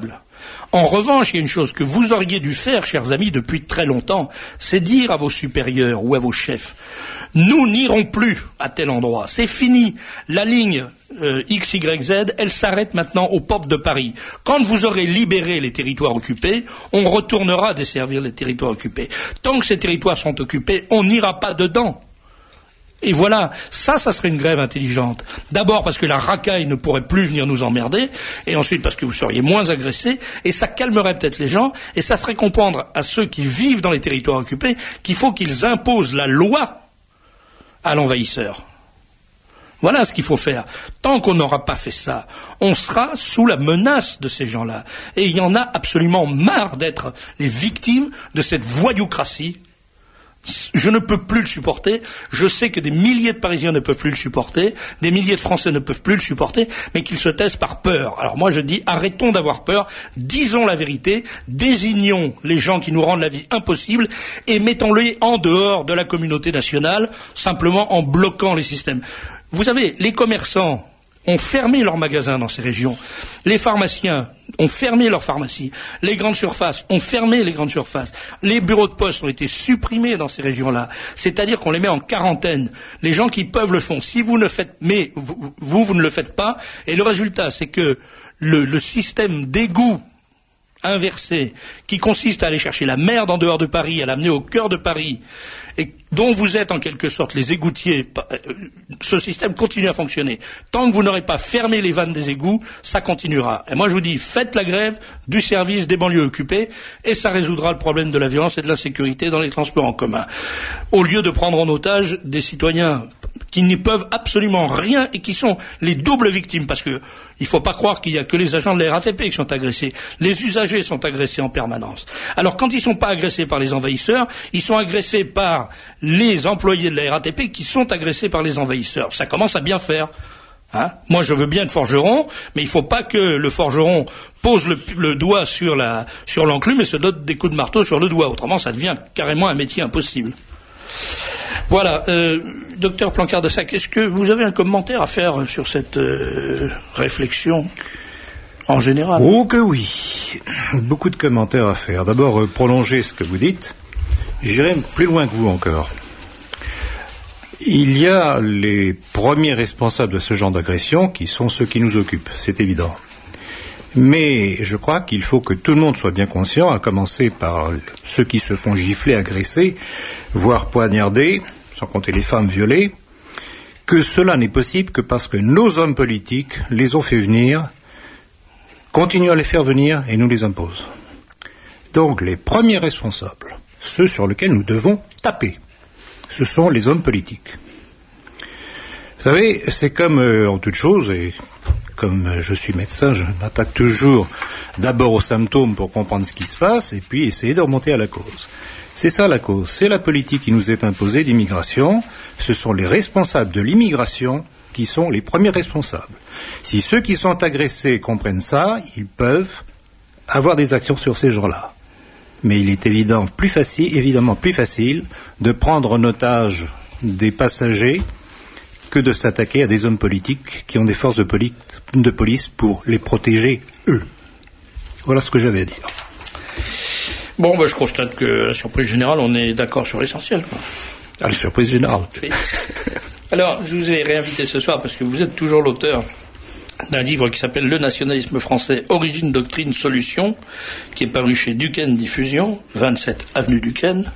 En revanche, il y a une chose que vous auriez dû faire, chers amis, depuis très longtemps, c'est dire à vos supérieurs ou à vos chefs, nous n'irons plus à tel endroit, c'est fini, la ligne euh, X Y Z, elle s'arrête maintenant aux portes de Paris. Quand vous aurez libéré les territoires occupés, on retournera desservir les territoires occupés. Tant que ces territoires sont occupés, on n'ira pas dedans. Et voilà, ça, ça serait une grève intelligente. D'abord parce que la racaille ne pourrait plus venir nous emmerder, et ensuite parce que vous seriez moins agressés, et ça calmerait peut-être les gens, et ça ferait comprendre à ceux qui vivent dans les territoires occupés qu'il faut qu'ils imposent la loi à l'envahisseur. Voilà ce qu'il faut faire. Tant qu'on n'aura pas fait ça, on sera sous la menace de ces gens-là. Et il y en a absolument marre d'être les victimes de cette voyoucratie. Je ne peux plus le supporter. Je sais que des milliers de Parisiens ne peuvent plus le supporter, des milliers de Français ne peuvent plus le supporter, mais qu'ils se taisent par peur. Alors moi je dis, arrêtons d'avoir peur, disons la vérité, désignons les gens qui nous rendent la vie impossible et mettons-les en dehors de la communauté nationale, simplement en bloquant les systèmes. Vous savez, les commerçants ont fermé leurs magasins dans ces régions. Les pharmaciens ont fermé leurs pharmacies. Les grandes surfaces ont fermé les grandes surfaces. Les bureaux de poste ont été supprimés dans ces régions-là. C'est-à-dire qu'on les met en quarantaine. Les gens qui peuvent le font. Si vous ne faites, mais vous, vous, vous ne le faites pas. Et le résultat, c'est que le, le système d'égout inversé, qui consiste à aller chercher la merde en dehors de Paris, à l'amener au cœur de Paris, et dont vous êtes en quelque sorte les égoutiers, ce système continue à fonctionner. Tant que vous n'aurez pas fermé les vannes des égouts, ça continuera. Et moi je vous dis, faites la grève du service des banlieues occupées, et ça résoudra le problème de la violence et de l'insécurité dans les transports en commun. Au lieu de prendre en otage des citoyens qui n'y peuvent absolument rien et qui sont les doubles victimes, parce que il ne faut pas croire qu'il n'y a que les agents de la R A T P qui sont agressés. Les usagers sont agressés en permanence. Alors quand ils ne sont pas agressés par les envahisseurs, ils sont agressés par les employés de la R A T P qui sont agressés par les envahisseurs. Ça commence à bien faire. Hein? Moi je veux bien être forgeron, mais il ne faut pas que le forgeron pose le, le doigt sur, la, sur l'enclume et se donne des coups de marteau sur le doigt. Autrement ça devient carrément un métier impossible. Voilà, euh, docteur Plancard-Dessac, est-ce que vous avez un commentaire à faire sur cette euh, réflexion en général? Oh que oui, beaucoup de commentaires à faire. D'abord, euh, prolonger ce que vous dites, j'irai plus loin que vous encore. Il y a les premiers responsables de ce genre d'agression qui sont ceux qui nous occupent, c'est évident. Mais je crois qu'il faut que tout le monde soit bien conscient, à commencer par ceux qui se font gifler, agresser, voire poignarder, sans compter les femmes violées, que cela n'est possible que parce que nos hommes politiques les ont fait venir, continuent à les faire venir et nous les imposent. Donc les premiers responsables, ceux sur lesquels nous devons taper, ce sont les hommes politiques. Vous savez, c'est comme euh, en toute chose, et comme je suis médecin, je m'attaque toujours d'abord aux symptômes pour comprendre ce qui se passe, et puis essayer de remonter à la cause. C'est ça la cause, c'est la politique qui nous est imposée d'immigration, ce sont les responsables de l'immigration qui sont les premiers responsables. Si ceux qui sont agressés comprennent ça, ils peuvent avoir des actions sur ces gens-là. Mais il est évident, plus facile, évidemment plus facile de prendre en otage des passagers que de s'attaquer à des hommes politiques qui ont des forces de, poli- de police pour les protéger, eux. Voilà ce que j'avais à dire. Bon, ben, je constate que la surprise générale, on est d'accord sur l'essentiel. Ah, la surprise générale. Oui. Alors, je vous ai réinvité ce soir parce que vous êtes toujours l'auteur d'un livre qui s'appelle Le nationalisme français, origine, doctrine, solution, qui est paru chez Duquesne Diffusion, vingt-sept avenue Duquesne.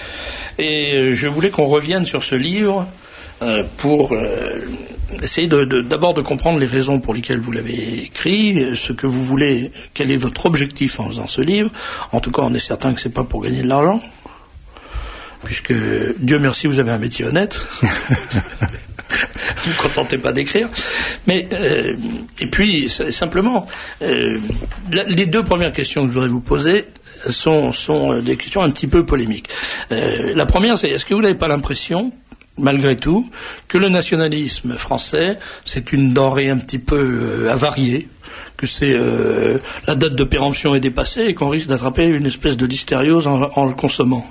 Et je voulais qu'on revienne sur ce livre euh, pour euh, essayer de, de, d'abord de comprendre les raisons pour lesquelles vous l'avez écrit, ce que vous voulez, quel est votre objectif en faisant ce livre. En tout cas, on est certain que c'est pas pour gagner de l'argent, puisque Dieu merci, vous avez un métier honnête. Vous ne vous contentez pas d'écrire. Mais euh, et puis simplement, euh, la, les deux premières questions que je voudrais vous poser sont, sont des questions un petit peu polémiques. Euh, la première, c'est est-ce que vous n'avez pas l'impression, malgré tout, que le nationalisme français, c'est une denrée un petit peu euh, avariée, que c'est euh, la date de péremption est dépassée et qu'on risque d'attraper une espèce de listériose en, en le consommant?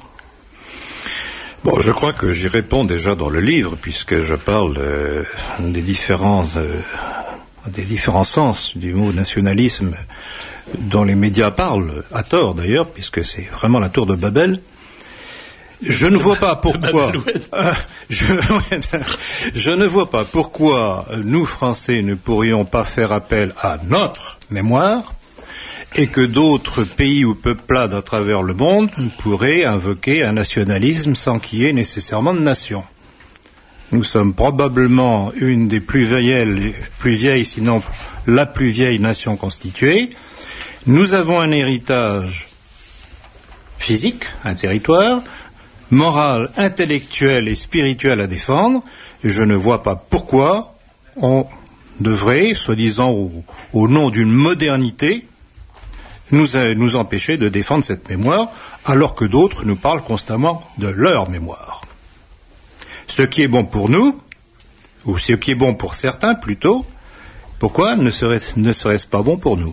Bon, je crois que j'y réponds déjà dans le livre, puisque je parle euh, des différents euh, des différents sens du mot nationalisme dont les médias parlent, à tort d'ailleurs, puisque c'est vraiment la tour de Babel. Je ne vois pas pourquoi, euh, je, je ne vois pas pourquoi nous Français ne pourrions pas faire appel à notre mémoire et que d'autres pays ou peuplades à travers le monde pourraient invoquer un nationalisme sans qu'il y ait nécessairement de nation. Nous sommes probablement une des plus vieilles, plus vieilles, sinon la plus vieille nation constituée. Nous avons un héritage physique, un territoire, moral, intellectuel et spirituel à défendre. Et je ne vois pas pourquoi on devrait, soi-disant au, au nom d'une modernité, nous, nous empêcher de défendre cette mémoire, alors que d'autres nous parlent constamment de leur mémoire. Ce qui est bon pour nous, ou ce qui est bon pour certains plutôt, pourquoi ne serait, ne serait-ce pas bon pour nous ?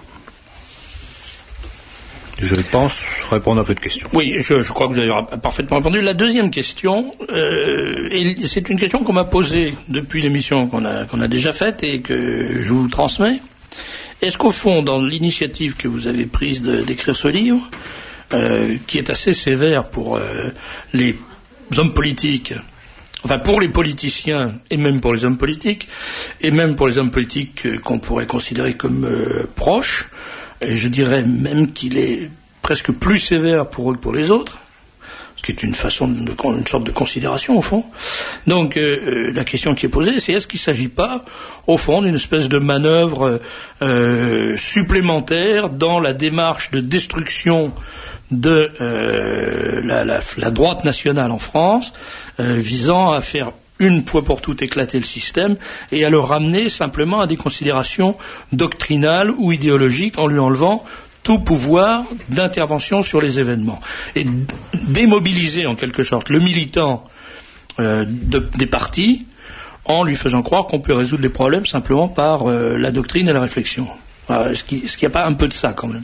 Je pense répondre à votre question. Oui, je, je crois que vous avez parfaitement répondu. La deuxième question, euh, et c'est une question qu'on m'a posée depuis l'émission qu'on a, qu'on a déjà faite et que je vous transmets. Est-ce qu'au fond, dans l'initiative que vous avez prise de, d'écrire ce livre, euh, qui est assez sévère pour euh, les hommes politiques, enfin pour les politiciens et même pour les hommes politiques, et même pour les hommes politiques euh, qu'on pourrait considérer comme euh, proches, et je dirais même qu'il est presque plus sévère pour eux que pour les autres, ce qui est une façon, de, une sorte de considération au fond. Donc euh, la question qui est posée, c'est est-ce qu'il ne s'agit pas, au fond, d'une espèce de manœuvre euh, supplémentaire dans la démarche de destruction de euh, la, la, la droite nationale en France, euh, visant à faire une fois pour toutes éclater le système et à le ramener simplement à des considérations doctrinales ou idéologiques en lui enlevant tout pouvoir d'intervention sur les événements et démobiliser en quelque sorte le militant euh, de, des partis en lui faisant croire qu'on peut résoudre les problèmes simplement par euh, la doctrine et la réflexion. Euh, est-ce qu'il n'y a pas un peu de ça quand même ?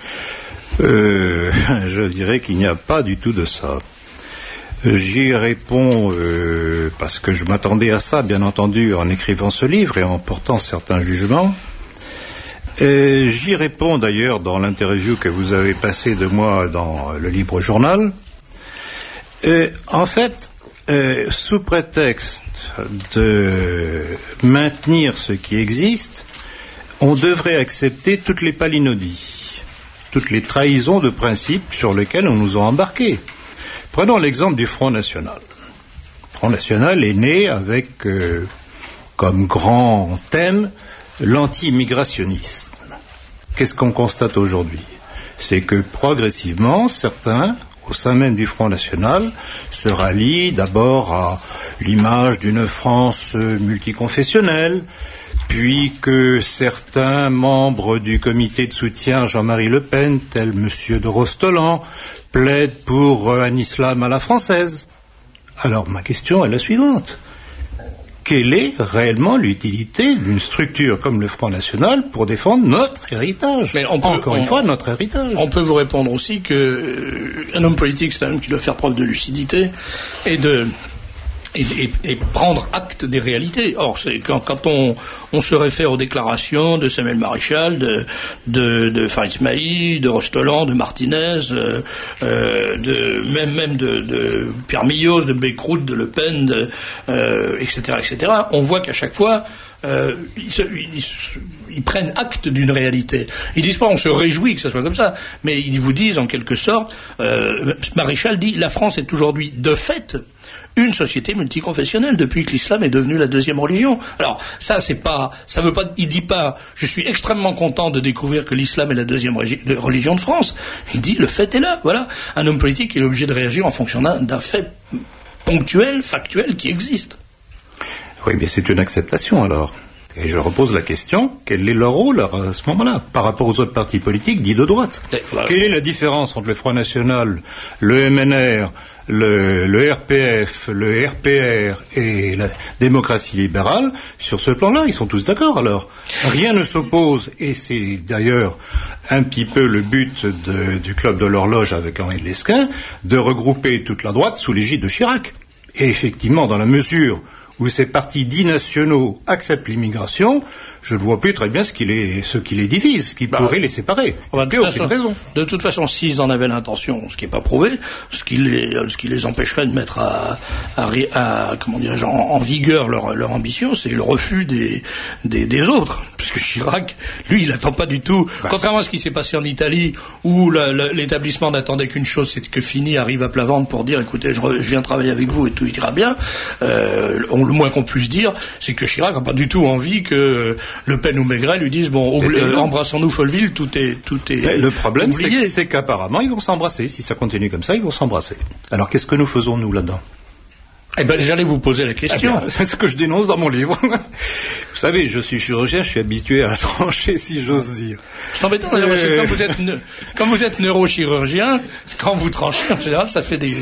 euh, Je dirais qu'il n'y a pas du tout de ça. J'y réponds euh, parce que je m'attendais à ça, bien entendu, en écrivant ce livre et en portant certains jugements. Et j'y réponds d'ailleurs dans l'interview que vous avez passée de moi dans le Libre Journal. Et en fait, euh, sous prétexte de maintenir ce qui existe, on devrait accepter toutes les palinodies, toutes les trahisons de principes sur lesquelles on nous a embarqués. Prenons l'exemple du Front National. Le Front National est né avec euh, comme grand thème l'anti-immigrationnisme. Qu'est-ce qu'on constate aujourd'hui ? C'est que progressivement, certains, au sein même du Front National, se rallient d'abord à l'image d'une France multiconfessionnelle, puis que certains membres du comité de soutien Jean-Marie Le Pen, tel M. de Rostolan, plaident pour un islam à la française. Alors ma question est la suivante. Quelle est réellement l'utilité d'une structure comme le Front National pour défendre notre héritage ? Mais on peut, Encore on, une fois, notre héritage. On peut vous répondre aussi que euh, un homme politique, c'est un homme qui doit faire preuve de lucidité et de Et, et, et prendre acte des réalités. Or, c'est quand, quand on, on se réfère aux déclarations de Samuel Maréchal, de, de, de Farid Ismaïli, de Rostolan, de Martinez, euh, euh, de, même, même de, de Pierre Millos, de Bekrout, de Le Pen, de, euh, et cetera, et cetera, on voit qu'à chaque fois, euh, ils, se, ils, ils prennent acte d'une réalité. Ils disent pas on se réjouit que ça soit comme ça, mais ils vous disent en quelque sorte, euh, Maréchal dit la France est aujourd'hui de fait une société multiconfessionnelle depuis que l'islam est devenu la deuxième religion. Alors ça c'est pas, ça veut pas, il dit pas, je suis extrêmement content de découvrir que l'islam est la deuxième religion de France. Il dit le fait est là. Voilà, un homme politique est obligé de réagir en fonction d'un, d'un fait ponctuel, factuel qui existe. Oui, mais c'est une acceptation alors. Et je repose la question, quel est leur rôle à ce moment-là, par rapport aux autres partis politiques dits de droite ? Voilà. Quelle est la différence entre le Front National, le M N R, le, le R P F, le R P R et la démocratie libérale ? Sur ce plan-là, ils sont tous d'accord alors. Rien ne s'oppose, et c'est d'ailleurs un petit peu le but de, du club de l'horloge avec Henri de Lesquen, de regrouper toute la droite sous l'égide de Chirac. Et effectivement, dans la mesure où ces partis dits nationaux acceptent l'immigration, je ne vois plus très bien ce qui les, ce qui les divise, ce qui bah, pourrait les séparer. Bah, de, toute façon, raison. de toute façon, s'ils en avaient l'intention, ce qui n'est pas prouvé, ce qui les, ce qui les empêcherait de mettre à, à, à comment dirais-je, en, en vigueur leur, leur ambition, c'est le refus des, des, des autres. Parce que Chirac, lui, il n'attend pas du tout, bah. contrairement à ce qui s'est passé en Italie, où la, la, l'établissement n'attendait qu'une chose, c'est que Fini arrive à plat ventre pour dire, écoutez, je, re, je viens travailler avec vous et tout ira bien. Euh, on, le moins qu'on puisse dire, c'est que Chirac n'a pas du tout envie que Le Pen ou Maigret lui disent bon, euh, embrassons-nous Folleville, tout est tout est. Mais le problème, c'est, que, c'est qu'apparemment ils vont s'embrasser. Si ça continue comme ça, ils vont s'embrasser. Alors qu'est-ce que nous faisons nous là-dedans? Eh ben, j'allais vous poser la question. Eh bien, c'est ce que je dénonce dans mon livre. Vous savez, je suis chirurgien, je suis habitué à la trancher, si j'ose dire. C'est embêtant d'ailleurs, parce que quand vous êtes, ne... quand vous êtes neurochirurgien, quand vous tranchez, en général, ça fait des...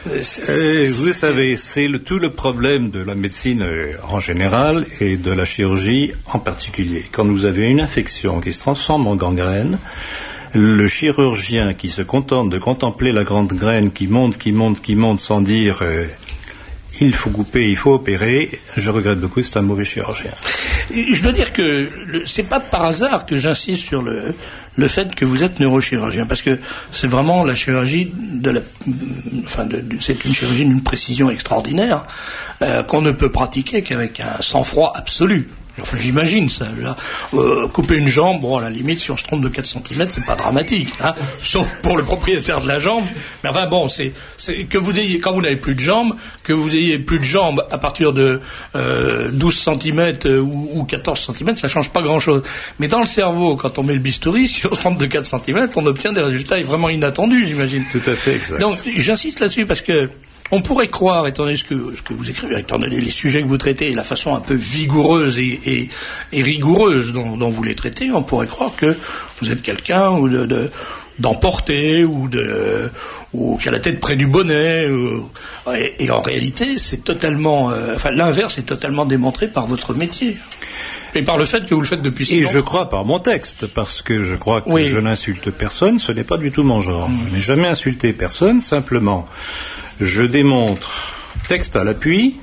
Et vous savez, c'est le, tout le problème de la médecine en général et de la chirurgie en particulier. Quand vous avez une infection qui se transforme en gangrène, le chirurgien qui se contente de contempler la grande graine qui monte, qui monte, qui monte sans dire... Euh, il faut couper, il faut opérer. Je regrette beaucoup, c'est un mauvais chirurgien. Je dois dire que le, c'est pas par hasard que j'insiste sur le, le fait que vous êtes neurochirurgien, parce que c'est vraiment la chirurgie de la, enfin, de, de, c'est une chirurgie d'une précision extraordinaire euh, qu'on ne peut pratiquer qu'avec un sang-froid absolu. Enfin, j'imagine ça. Là, euh, couper une jambe, bon, à la limite, si on se trompe de quatre centimètres, c'est pas dramatique, hein, sauf pour le propriétaire de la jambe. Mais enfin, bon, c'est, c'est que vous ayez, quand vous n'avez plus de jambes, que vous ayez plus de jambes à partir de euh, douze centimètres euh, ou, ou quatorze centimètres, ça change pas grand-chose. Mais dans le cerveau, quand on met le bistouri, si on se trompe de quatre centimètres, on obtient des résultats vraiment inattendus, j'imagine. Tout à fait, exact. Donc, j'insiste là-dessus parce que on pourrait croire, étant donné ce que, ce que vous écrivez, étant donné les sujets que vous traitez et la façon un peu vigoureuse et, et, et rigoureuse dont, dont vous les traitez, on pourrait croire que vous êtes quelqu'un ou de, de, d'emporté ou, de, ou qui a la tête près du bonnet. Ou, et, et en réalité, c'est totalement, euh, enfin l'inverse est totalement démontré par votre métier. Et par le fait que vous le faites depuis si longtemps. Et je crois par mon texte, parce que je crois que oui. je n'insulte personne, ce n'est pas du tout mon genre. Mmh. Je n'ai jamais insulté personne, simplement je démontre, texte à l'appui,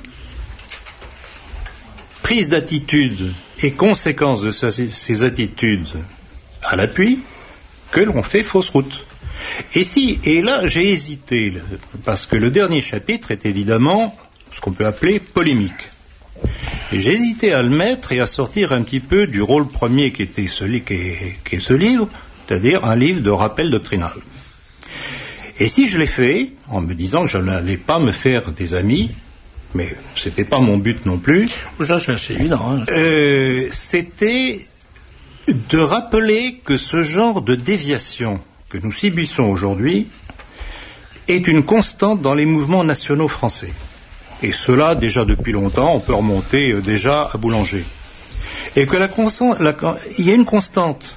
prise d'attitude et conséquences de ces attitudes à l'appui, que l'on fait fausse route. Et si, et là j'ai hésité, parce que le dernier chapitre est évidemment ce qu'on peut appeler polémique. Et j'ai hésité à le mettre et à sortir un petit peu du rôle premier qui était celui qui est, qui est ce livre, c'est-à-dire un livre de rappel doctrinal. Et si je l'ai fait, en me disant que je n'allais pas me faire des amis, mais c'était pas mon but non plus, ça c'est assez évident, hein. euh, c'était de rappeler que ce genre de déviation que nous subissons aujourd'hui est une constante dans les mouvements nationaux français. Et cela, déjà depuis longtemps, on peut remonter euh, déjà à Boulanger. Et que la constante, la, il y a une constante.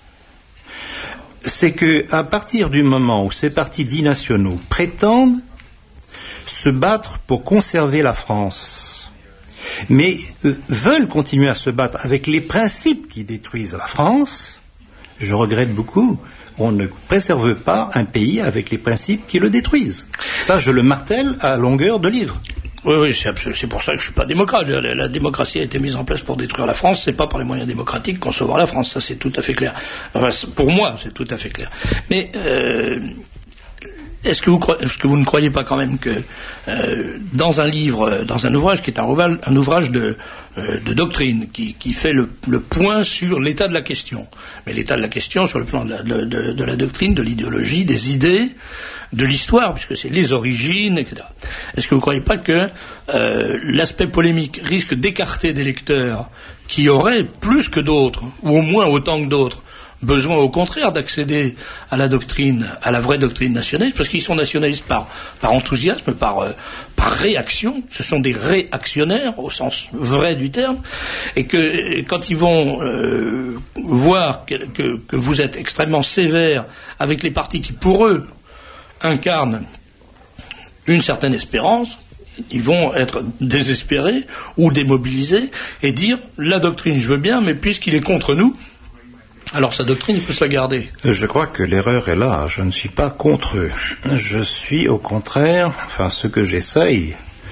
C'est qu'à partir du moment où ces partis dits nationaux prétendent se battre pour conserver la France, mais euh, veulent continuer à se battre avec les principes qui détruisent la France, je regrette beaucoup, on ne préserve pas un pays avec les principes qui le détruisent. Ça, je le martèle à longueur de livre. Oui, oui, c'est, absolu, c'est pour ça que je suis pas démocrate. La, la démocratie a été mise en place pour détruire la France, c'est pas par les moyens démocratiques concevoir la France, ça c'est tout à fait clair. Enfin, pour moi, c'est tout à fait clair. Mais euh, est-ce que vous croyez, est-ce que vous ne croyez pas quand même que euh, dans un livre, dans un ouvrage qui est un ouvrage, un ouvrage de, euh, de doctrine, qui, qui fait le, le point sur l'état de la question, mais l'état de la question sur le plan de la, de, de, de la doctrine, de l'idéologie, des idées, de l'histoire, puisque c'est les origines, et cetera. Est-ce que vous ne croyez pas que euh, l'aspect polémique risque d'écarter des lecteurs qui auraient plus que d'autres, ou au moins autant que d'autres, besoin au contraire d'accéder à la doctrine, à la vraie doctrine nationaliste, parce qu'ils sont nationalistes par, par enthousiasme, par, euh, par réaction, ce sont des réactionnaires au sens vrai du terme, et que quand ils vont euh, voir que, que, que vous êtes extrêmement sévère avec les partis qui pour eux incarnent une certaine espérance, ils vont être désespérés ou démobilisés et dire la doctrine je veux bien, mais puisqu'il est contre nous, alors sa doctrine il peut se la garder. Je crois que l'erreur est là, je ne suis pas contre eux, je suis au contraire, enfin ce que j'essaye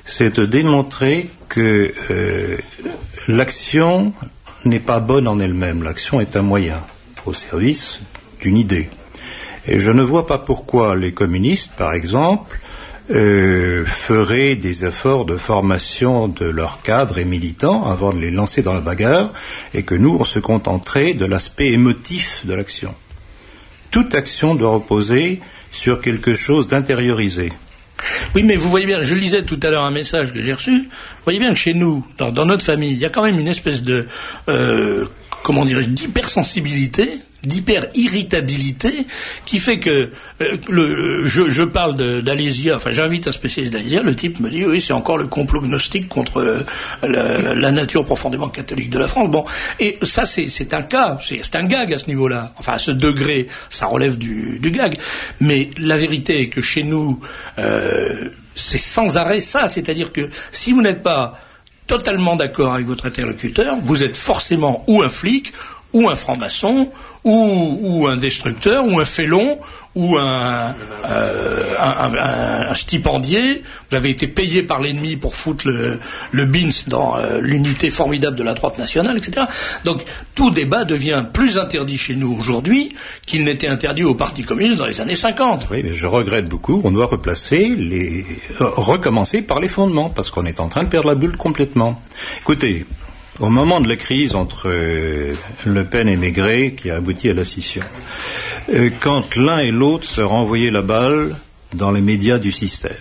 c'est de démontrer que euh, l'action n'est pas bonne en elle-même. L'action est un moyen au service d'une idée. Et je ne vois pas pourquoi les communistes, par exemple, euh, feraient des efforts de formation de leurs cadres et militants avant de les lancer dans la bagarre, et que nous, on se contenterait de l'aspect émotif de l'action. Toute action doit reposer sur quelque chose d'intériorisé. Oui, mais vous voyez bien, je lisais tout à l'heure un message que j'ai reçu, vous voyez bien que chez nous, dans, dans notre famille, il y a quand même une espèce de, euh, comment dirais-je, d'hypersensibilité, d'hyper-irritabilité, qui fait que, euh, le, je, je parle de, d'Alésia, enfin j'invite un spécialiste d'Alésia, le type me dit, oui, c'est encore le complot gnostique contre euh, la, la nature profondément catholique de la France. Bon, et ça c'est, c'est un cas, c'est, c'est un gag à ce niveau-là, enfin à ce degré, ça relève du, du gag, mais la vérité est que chez nous, euh, c'est sans arrêt ça, c'est-à-dire que si vous n'êtes pas totalement d'accord avec votre interlocuteur, vous êtes forcément ou un flic, ou un franc-maçon, ou, ou un destructeur, ou un félon, ou un, euh, un, un, un stipendier. Vous avez été payé par l'ennemi pour foutre le, le bins dans euh, l'unité formidable de la droite nationale, et cetera. Donc tout débat devient plus interdit chez nous aujourd'hui qu'il n'était interdit au Parti communiste dans les années cinquante. Oui, mais je regrette beaucoup. On doit replacer les, euh, recommencer par les fondements, parce qu'on est en train de perdre la bulle complètement. Écoutez, au moment de la crise entre euh, Le Pen et Maigret, qui a abouti à la scission, euh, quand l'un et l'autre se renvoyaient la balle dans les médias du système,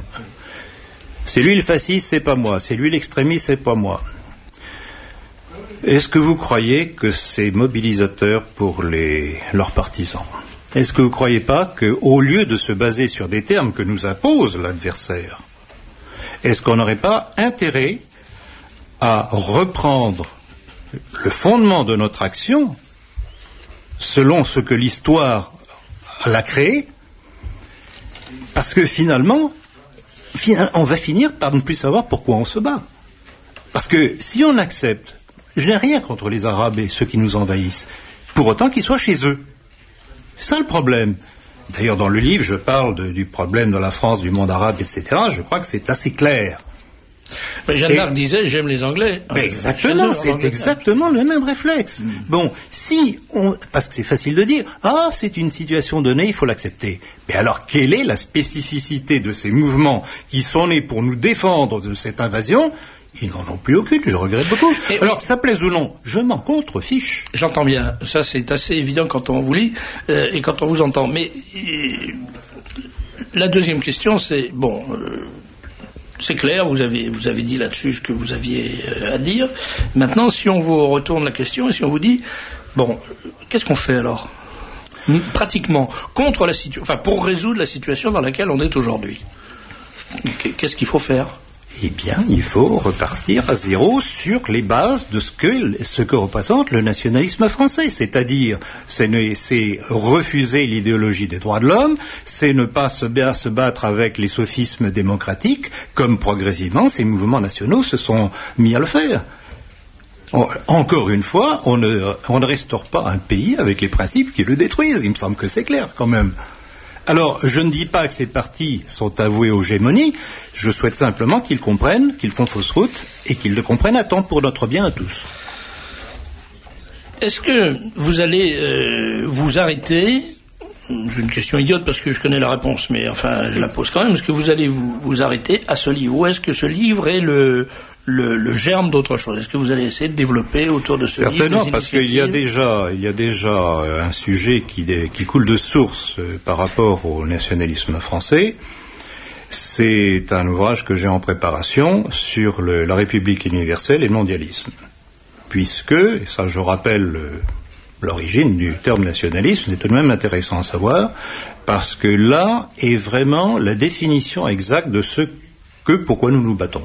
c'est lui le fasciste, c'est pas moi, c'est lui l'extrémiste, c'est pas moi. Est-ce que vous croyez que c'est mobilisateur pour les, leurs partisans? Est-ce que vous ne croyez pas qu'au lieu de se baser sur des termes que nous impose l'adversaire, est-ce qu'on n'aurait pas intérêt à reprendre le fondement de notre action selon ce que l'histoire l'a créé, parce que finalement, on va finir par ne plus savoir pourquoi on se bat. Parce que si on accepte, je n'ai rien contre les Arabes et ceux qui nous envahissent, pour autant qu'ils soient chez eux. C'est ça le problème. D'ailleurs, dans le livre, je parle de, du problème de la France, du monde arabe, et cetera. Je crois que c'est assez clair. Mais Jeanne d'Arc disait j'aime les Anglais. Ben exactement, c'est exactement le même réflexe. Mm. Bon, si on, parce que c'est facile de dire, ah c'est une situation donnée, il faut l'accepter. Mais alors quelle est la spécificité de ces mouvements qui sont nés pour nous défendre de cette invasion? Ils n'en ont plus aucune, je regrette beaucoup. Et alors, que ça plaise ou non, je m'en contrefiche. J'entends bien, ça c'est assez évident quand on vous lit euh, et quand on vous entend. Mais euh, la deuxième question, c'est bon. Euh, C'est clair, vous avez, vous avez dit là-dessus ce que vous aviez euh, à dire. Maintenant, si on vous retourne la question et si on vous dit, bon, qu'est-ce qu'on fait alors? Pratiquement, contre la situation, enfin, pour résoudre la situation dans laquelle on est aujourd'hui. Qu'est-ce qu'il faut faire? Eh bien, il faut repartir à zéro sur les bases de ce que, ce que représente le nationalisme français. C'est-à-dire, c'est, c'est refuser l'idéologie des droits de l'homme, c'est ne pas se, se battre avec les sophismes démocratiques, comme progressivement ces mouvements nationaux se sont mis à le faire. Encore une fois, on ne, on ne restaure pas un pays avec les principes qui le détruisent. Il me semble que c'est clair quand même. Alors, je ne dis pas que ces partis sont avoués aux gémonies, je souhaite simplement qu'ils comprennent qu'ils font fausse route et qu'ils le comprennent à temps pour notre bien à tous. Est-ce que vous allez euh, vous arrêter, j'ai une question idiote parce que je connais la réponse, mais enfin je la pose quand même, est-ce que vous allez vous, vous arrêter à ce livre, ou est-ce que ce livre est le... Le, le germe d'autre chose? Est-ce que vous allez essayer de développer autour de ce livre? Certainement, parce qu'il y a déjà, il y a déjà un sujet qui, qui coule de source euh, par rapport au nationalisme français. C'est un ouvrage que j'ai en préparation sur le, la République universelle et le mondialisme. Puisque, et ça je rappelle euh, l'origine du terme nationalisme, c'est tout de même intéressant à savoir, parce que là est vraiment la définition exacte de ce que, pourquoi nous nous battons.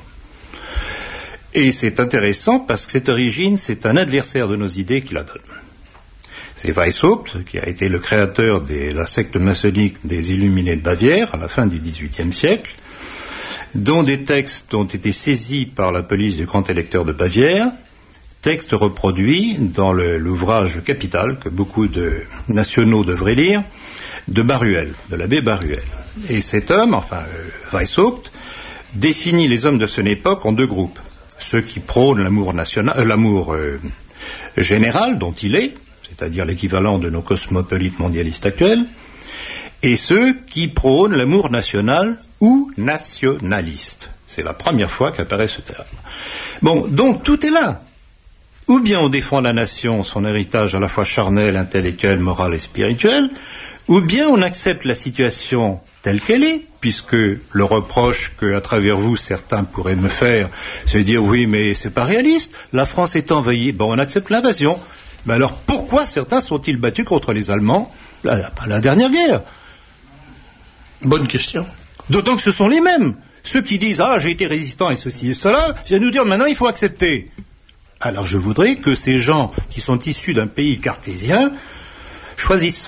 Et c'est intéressant parce que cette origine, c'est un adversaire de nos idées qui la donne. C'est Weishaupt, qui a été le créateur de la secte maçonnique des Illuminés de Bavière à la fin du dix-huitième siècle, dont des textes ont été saisis par la police du grand électeur de Bavière, textes reproduits dans le, l'ouvrage capital que beaucoup de nationaux devraient lire, de Baruel, de l'abbé Baruel. Et cet homme, enfin euh, Weishaupt, définit les hommes de son époque en deux groupes. Ceux qui prônent l'amour national, euh, l'amour euh, général dont il est, c'est-à-dire l'équivalent de nos cosmopolites mondialistes actuels, et ceux qui prônent l'amour national ou nationaliste. C'est la première fois qu'apparaît ce terme. Bon, donc tout est là. Ou bien on défend la nation, son héritage à la fois charnel, intellectuel, moral et spirituel, ou bien on accepte la situation telle qu'elle est, puisque le reproche qu'à travers vous certains pourraient me faire, c'est de dire oui mais c'est pas réaliste, la France est envahie, bon on accepte l'invasion. Mais alors pourquoi certains sont-ils battus contre les Allemands la, la dernière guerre? Bonne question. D'autant que ce sont les mêmes. Ceux qui disent ah j'ai été résistant et ceci et cela, viennent nous dire maintenant il faut accepter. Alors je voudrais que ces gens qui sont issus d'un pays cartésien choisissent.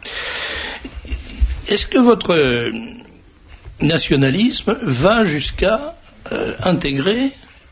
Est-ce que votre nationalisme va jusqu'à euh, intégrer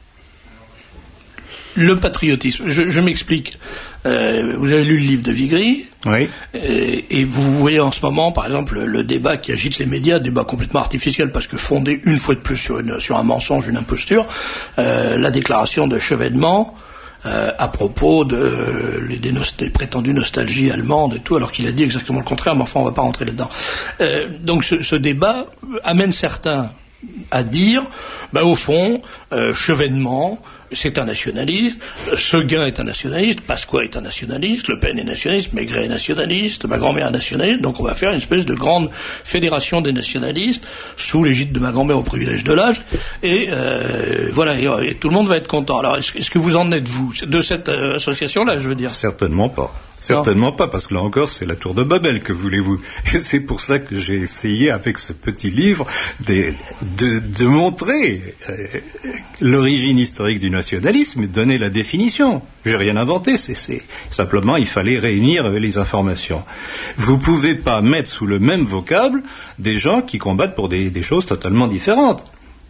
le patriotisme? Je, je m'explique. Euh, vous avez lu le livre de Vigry, oui. et, et vous voyez en ce moment, par exemple, le, le débat qui agite les médias, débat complètement artificiel, parce que fondé une fois de plus sur, une, sur un mensonge, une imposture, euh, la déclaration de Chevènement euh, à propos de, euh, des, nost- des prétendues nostalgies allemandes et tout, alors qu'il a dit exactement le contraire, mais enfin on ne va pas rentrer là-dedans. Euh, donc ce, ce débat amène certains à dire, ben, au fond, euh, Chevènement, c'est un nationaliste, Seguin est un nationaliste, Pasqua est un nationaliste, Le Pen est nationaliste, Maigret est nationaliste, ma grand-mère est nationaliste, donc on va faire une espèce de grande fédération des nationalistes, sous l'égide de ma grand-mère au privilège de l'âge, et euh, voilà, et, et tout le monde va être content. Alors, est-ce, est-ce que vous en êtes, vous, de cette euh, association-là, je veux dire? Certainement pas. Certainement pas, parce que là encore, c'est la tour de Babel, que voulez-vous. Et c'est pour ça que j'ai essayé, avec ce petit livre, de, de, de montrer euh, l'origine historique du nationalisme et de donner la définition. J'ai rien inventé, c'est, c'est simplement il fallait réunir les informations. Vous pouvez pas mettre sous le même vocable des gens qui combattent pour des, des choses totalement différentes.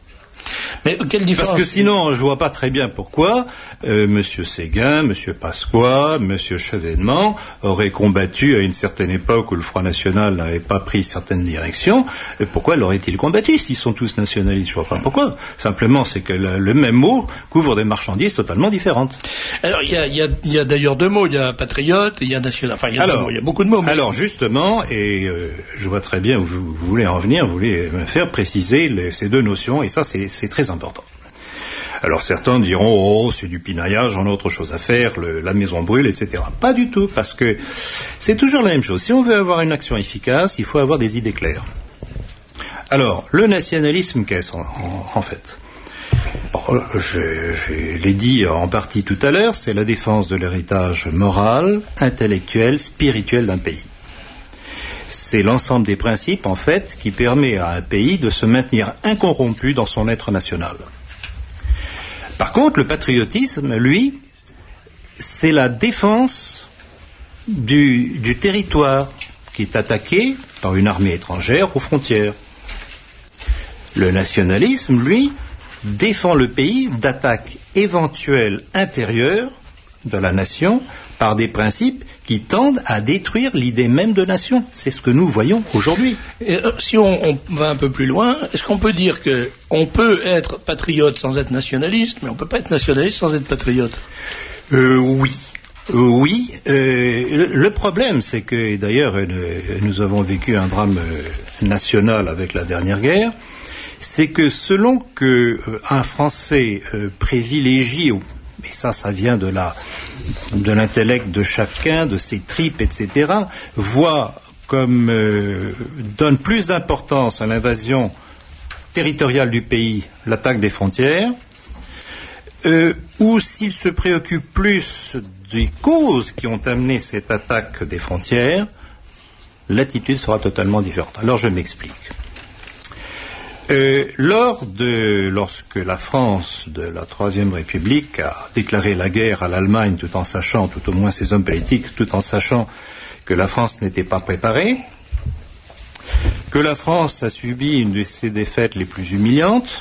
Mais quelle différence? Parce que sinon, je vois pas très bien pourquoi euh, Monsieur Séguin, Monsieur Pasqua, Monsieur Chevènement auraient combattu à une certaine époque où le Front National n'avait pas pris certaines directions. Et pourquoi l'auraient-ils combattu s'ils sont tous nationalistes? Je vois pas pourquoi. Simplement, c'est que le, le même mot couvre des marchandises totalement différentes. Alors, il y a, y a, y a d'ailleurs deux mots. Il y a patriote et il y a national. Enfin, il y a alors, deux mots. Il y a beaucoup de mots. Mais... Alors, justement, et euh, je vois très bien où vous, vous voulez en venir, vous voulez me faire préciser les, ces deux notions, et ça, c'est, c'est très important. Alors certains diront, oh, c'est du pinaillage, on a autre chose à faire, le, la maison brûle, et cetera. Pas du tout, parce que c'est toujours la même chose. Si on veut avoir une action efficace, il faut avoir des idées claires. Alors, le nationalisme, qu'est-ce en, en, en fait? Bon, je, je l'ai dit en partie tout à l'heure, c'est la défense de l'héritage moral, intellectuel, spirituel d'un pays. C'est l'ensemble des principes, en fait, qui permet à un pays de se maintenir incorrompu dans son être national. Par contre, le patriotisme, lui, c'est la défense du, du territoire qui est attaqué par une armée étrangère aux frontières. Le nationalisme, lui, défend le pays d'attaques éventuelles intérieures de la nation par des principes qui tendent à détruire l'idée même de nation. C'est ce que nous voyons aujourd'hui. Et, euh, si on, on va un peu plus loin, est-ce qu'on peut dire qu'on peut être patriote sans être nationaliste, mais on ne peut pas être nationaliste sans être patriote? euh, Oui. Euh, oui. Euh, le problème, c'est que, et d'ailleurs, euh, nous avons vécu un drame euh, national avec la dernière guerre, c'est que selon que euh, un Français euh, privilégie, et ça, ça vient de la, de l'intellect de chacun, de ses tripes, et cetera, voit comme euh, donne plus d'importance à l'invasion territoriale du pays, l'attaque des frontières, euh, ou s'il se préoccupe plus des causes qui ont amené cette attaque des frontières, l'attitude sera totalement différente. Alors je m'explique. Euh, lors de, lorsque la France de la Troisième République a déclaré la guerre à l'Allemagne, tout en sachant, tout au moins ses hommes politiques, tout en sachant que la France n'était pas préparée, que la France a subi une de ses défaites les plus humiliantes,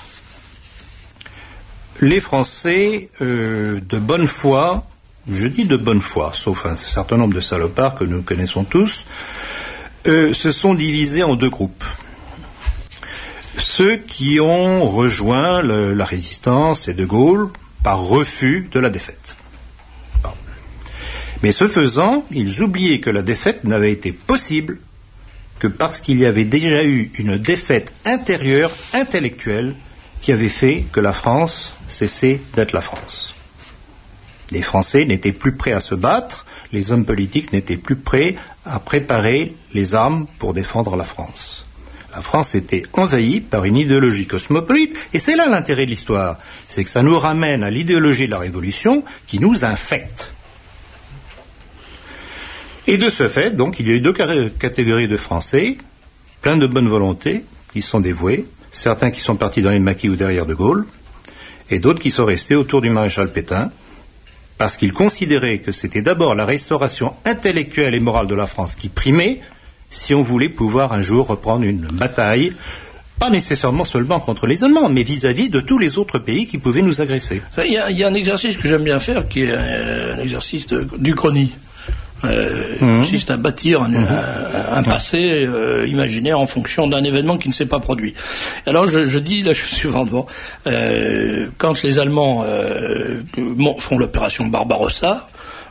les Français, euh, de bonne foi, je dis de bonne foi, sauf un certain nombre de salopards que nous connaissons tous, euh, se sont divisés en deux groupes. ceux qui ont rejoint le, la résistance et De Gaulle par refus de la défaite. Bon. Mais ce faisant, ils oubliaient que la défaite n'avait été possible que parce qu'il y avait déjà eu une défaite intérieure, intellectuelle, qui avait fait que la France cessait d'être la France. Les Français n'étaient plus prêts à se battre, les hommes politiques n'étaient plus prêts à préparer les armes pour défendre la France. La France était envahie par une idéologie cosmopolite, et c'est là l'intérêt de l'histoire, c'est que ça nous ramène à l'idéologie de la Révolution qui nous infecte. Et de ce fait, donc, il y a eu deux catégories de Français, plein de bonne volonté, qui sont dévoués, certains qui sont partis dans les maquis ou derrière De Gaulle, et d'autres qui sont restés autour du maréchal Pétain, parce qu'ils considéraient que c'était d'abord la restauration intellectuelle et morale de la France qui primait, si on voulait pouvoir un jour reprendre une bataille, pas nécessairement seulement contre les Allemands, mais vis-à-vis de tous les autres pays qui pouvaient nous agresser. Il y a, il y a un exercice que j'aime bien faire, qui est un exercice d'Uchronie. Euh, mmh. consiste à bâtir un, mmh. un, un passé euh, imaginaire en fonction d'un événement qui ne s'est pas produit. Alors je, je dis la chose suivante, bon, euh, quand les Allemands euh, font l'opération Barbarossa,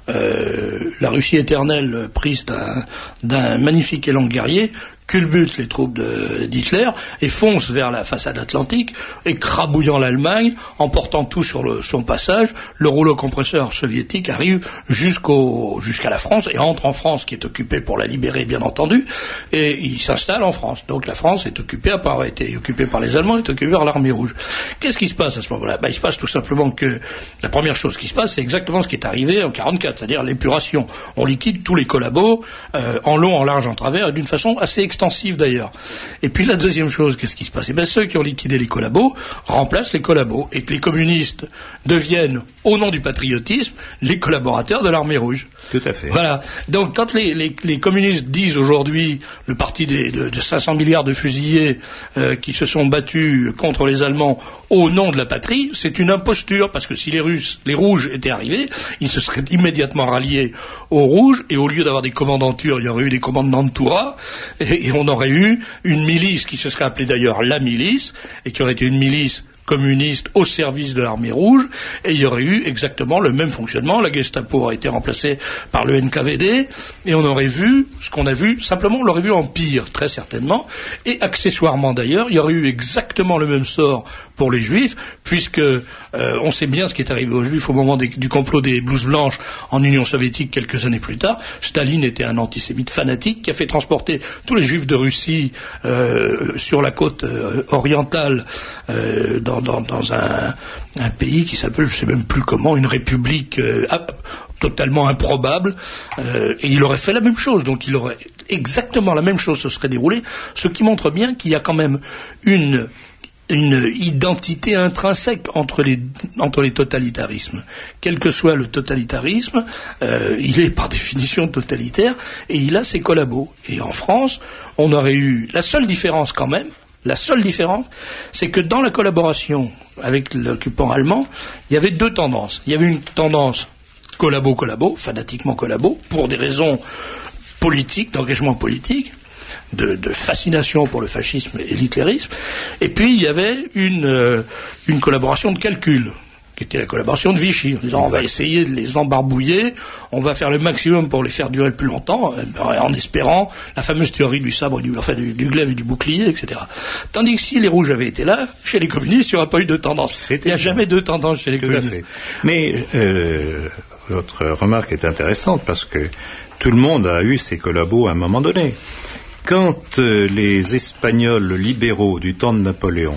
euh, la Russie éternelle, prise d'un, d'un magnifique élan guerrier, culbute les troupes de, d'Hitler et fonce vers la façade atlantique, écrabouillant l'Allemagne, emportant tout sur le, son passage. Le rouleau compresseur soviétique arrive jusqu'au, jusqu'à la France et entre en France, qui est occupée pour la libérer, bien entendu, et il s'installe en France. Donc la France est occupée, à part été occupée par les Allemands, est occupée par l'armée rouge. Qu'est-ce qui se passe à ce moment-là? Ben, il se passe tout simplement que la première chose qui se passe, c'est exactement ce qui est arrivé en quarante-quatre, c'est-à-dire l'épuration. On liquide tous les collabos, euh, en long, en large, en travers, et d'une façon assez extensive d'ailleurs. Et puis la deuxième chose, qu'est-ce qui se passe? Eh bien, ceux qui ont liquidé les collabos remplacent les collabos, et que les communistes deviennent, au nom du patriotisme, les collaborateurs de l'armée rouge. Tout à fait. Voilà. Donc quand les, les, les communistes disent aujourd'hui, le parti des, de, de cinq cents milliards de fusillés euh, qui se sont battus contre les Allemands au nom de la patrie, c'est une imposture, parce que si les Russes, les Rouges étaient arrivés, ils se seraient immédiatement ralliés aux Rouges, et au lieu d'avoir des commandantures, il y aurait eu des commandanturas, et, et on aurait eu une milice qui se serait appelée d'ailleurs la milice, et qui aurait été une milice communiste au service de l'armée rouge, et il y aurait eu exactement le même fonctionnement. La Gestapo aurait été remplacée par le N K V D, et on aurait vu ce qu'on a vu, simplement on l'aurait vu en pire, très certainement, et accessoirement d'ailleurs, il y aurait eu exactement le même sort pour les Juifs, puisque euh, on sait bien ce qui est arrivé aux Juifs au moment des, du complot des blouses blanches en Union soviétique quelques années plus tard. Staline était un antisémite fanatique qui a fait transporter tous les Juifs de Russie euh, sur la côte euh, orientale euh, dans, dans, dans un, un pays qui s'appelle, je ne sais même plus comment, une république euh, totalement improbable, euh, et il aurait fait la même chose, donc il aurait exactement la même chose se serait déroulée, ce qui montre bien qu'il y a quand même une une identité intrinsèque entre les, entre les totalitarismes. Quel que soit le totalitarisme, euh, il est par définition totalitaire, et il a ses collabos. Et en France, on aurait eu la seule différence quand même, la seule différence, c'est que dans la collaboration avec l'occupant allemand, il y avait deux tendances. Il y avait une tendance collabo-collabo, fanatiquement collabo, pour des raisons politiques, d'engagement politique, De, de fascination pour le fascisme et l'hitlérisme, et puis il y avait une, euh, une collaboration de calcul, qui était la collaboration de Vichy, en disant on va essayer de les embarbouiller, on va faire le maximum pour les faire durer le plus longtemps, en espérant la fameuse théorie du sabre, du, enfin du, du glaive et du bouclier, et cetera. Tandis que si les rouges avaient été là, chez les communistes, il n'y aurait pas eu de tendance. Il n'y a jamais de tendance chez les Tout communistes. À fait. Mais euh, votre remarque est intéressante, parce que tout le monde a eu ses collabos à un moment donné. Quand euh, les Espagnols libéraux du temps de Napoléon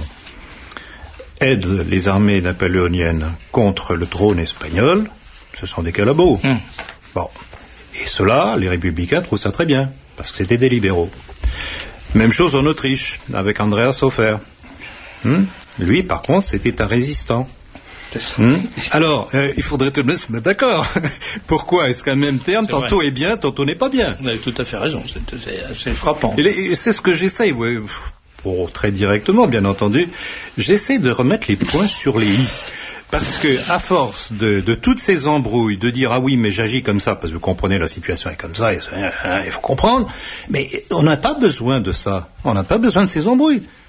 aident les armées napoléoniennes contre le trône espagnol, ce sont des collabos. Mmh. Bon. Et cela, les républicains trouvent ça très bien, parce que c'était des libéraux. Même chose en Autriche, avec Andreas Hofer. Mmh. Lui, par contre, c'était un résistant. Mmh. Alors, euh, il faudrait tout de même se mettre d'accord. Pourquoi est-ce qu'un même terme, c'est tantôt vrai. Est bien, tantôt n'est pas bien? Vous avez tout à fait raison, c'est, c'est, c'est frappant. Et, et c'est ce que j'essaye, ouais, pour, très directement, bien entendu, j'essaie de remettre les points sur les i. Parce que, à force de, de toutes ces embrouilles, de dire, ah oui, mais j'agis comme ça, parce que vous comprenez, la situation est comme ça, et, hein, il faut comprendre, mais on n'a pas besoin de ça. On n'a pas besoin de ces embrouilles.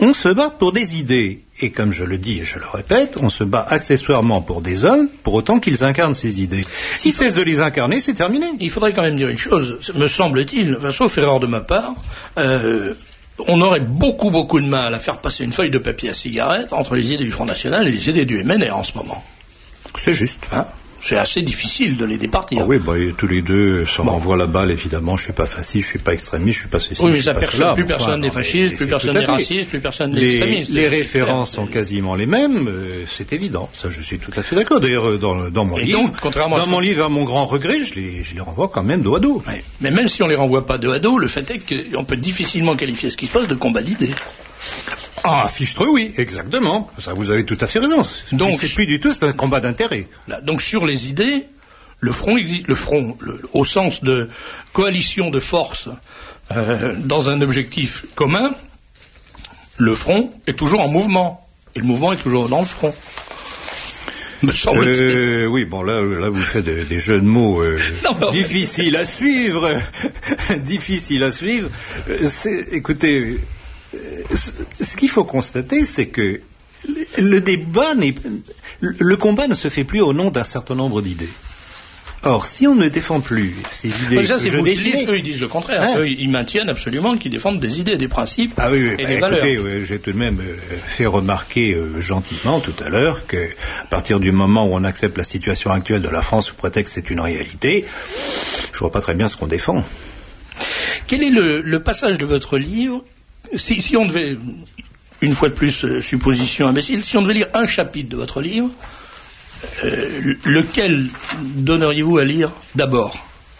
on se bat pour des idées. Et comme je le dis et je le répète, on se bat accessoirement pour des hommes, pour autant qu'ils incarnent ces idées. S'ils cessent de les incarner, c'est terminé. Il faudrait quand même dire une chose, me semble-t-il, sauf erreur de ma part, euh, on aurait beaucoup beaucoup de mal à faire passer une feuille de papier à cigarette entre les idées du Front National et les idées du M N R en ce moment. C'est juste. Hein ? C'est assez difficile de les départir. Ah oui, bah, tous les deux, ça bon. m'envoie la balle, évidemment. Je suis pas fasciste, je suis pas extrémiste, je suis pas ceci. Oui, mais ça personne, là. plus personne enfin, n'est fasciste, plus personne n'est raciste, plus personne n'est extrémiste. Les références sont quasiment les mêmes, euh, c'est évident. Ça, je suis tout à fait d'accord. D'ailleurs, dans, dans mon et livre, donc, contrairement dans à mon que... livre, à mon grand regret, je les, je les renvoie quand même dos à dos. Oui. Mais même si on les renvoie pas dos à dos, le fait est qu'on peut difficilement qualifier ce qui se passe de combat d'idées. Ah, fichtre, oui, exactement. Ça, vous avez tout à fait raison. Donc, c'est plus du tout, c'est un combat d'intérêt. Donc, sur les idées, le front existe, le front, le, au sens de coalition de forces euh, dans un objectif commun, le front est toujours en mouvement. Et le mouvement est toujours dans le front. Me semble-t-il. Euh, oui, bon, là, là, vous faites des, des jeux de mots euh, non, difficiles à suivre. difficiles à suivre. Euh, écoutez, euh, ce qu'il faut constater, c'est que le débat n'est, le combat ne se fait plus au nom d'un certain nombre d'idées. Or, si on ne défend plus ces idées, mais ça, c'est que je vous définis, qui dites, eux, ils disent le contraire. Hein? Eux, ils maintiennent absolument qu'ils défendent des idées, des principes ah oui, oui, et bah, des écoutez, valeurs. Euh, j'ai tout de même euh, fait remarquer euh, gentiment tout à l'heure que, à partir du moment où on accepte la situation actuelle de la France sous prétexte que c'est une réalité, je vois pas très bien ce qu'on défend. Quel est le, le passage de votre livre, si, si on devait, une fois de plus, euh, supposition imbécile, si on devait lire un chapitre de votre livre, Euh, lequel donneriez-vous à lire d'abord?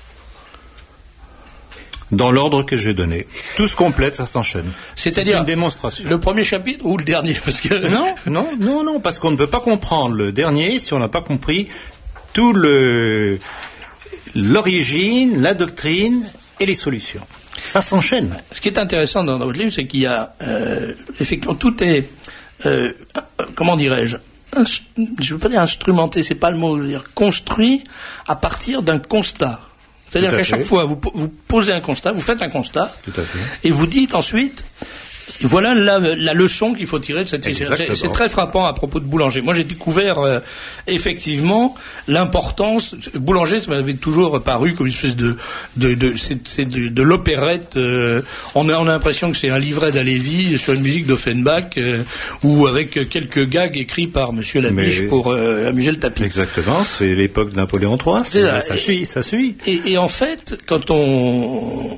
Dans l'ordre que j'ai donné. Tout se complète, ça s'enchaîne. C'est-à-dire c'est une démonstration. Le premier chapitre ou le dernier? Parce que... Non, non, non, non, parce qu'on ne peut pas comprendre le dernier si on n'a pas compris tout le l'origine, la doctrine et les solutions. Ça s'enchaîne. Ce qui est intéressant dans, dans votre livre, c'est qu'il y a euh, effectivement tout est euh, comment dirais-je, je ne veux pas dire instrumenté, c'est pas le mot, je veux dire construit à partir d'un constat. C'est-à-dire qu'à chaque fois, vous, vous posez un constat, vous faites un constat, Tout à fait. Et vous dites ensuite, voilà la, la leçon qu'il faut tirer de cette situation. C'est, c'est très frappant à propos de Boulanger. Moi, j'ai découvert euh, effectivement l'importance. Boulanger, ça m'avait toujours paru comme une espèce de, de, de c'est, c'est de, de l'opérette. Euh, on a, on a l'impression que c'est un livret d'Halévy sur une musique d'Offenbach euh, ou avec quelques gags écrits par Monsieur Labiche pour euh, amuser le tapis. Exactement. C'est l'époque de Napoléon trois. C'est, c'est, ça, et, suit, ça suit. Et, et en fait, quand on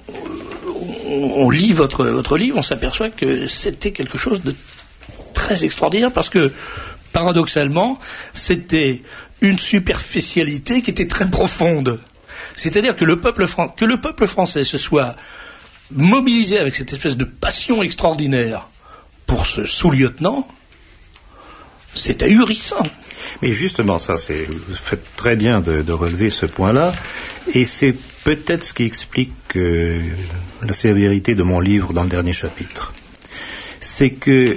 on lit votre, votre livre, on s'aperçoit que c'était quelque chose de très extraordinaire parce que, paradoxalement, c'était une superficialité qui était très profonde. C'est-à-dire que le peuple, fran- que le peuple français se soit mobilisé avec cette espèce de passion extraordinaire pour ce sous-lieutenant, c'est ahurissant. Mais justement, ça, c'est, vous faites très bien de, de relever ce point-là, et c'est peut-être ce qui explique euh, la sévérité de mon livre dans le dernier chapitre. C'est que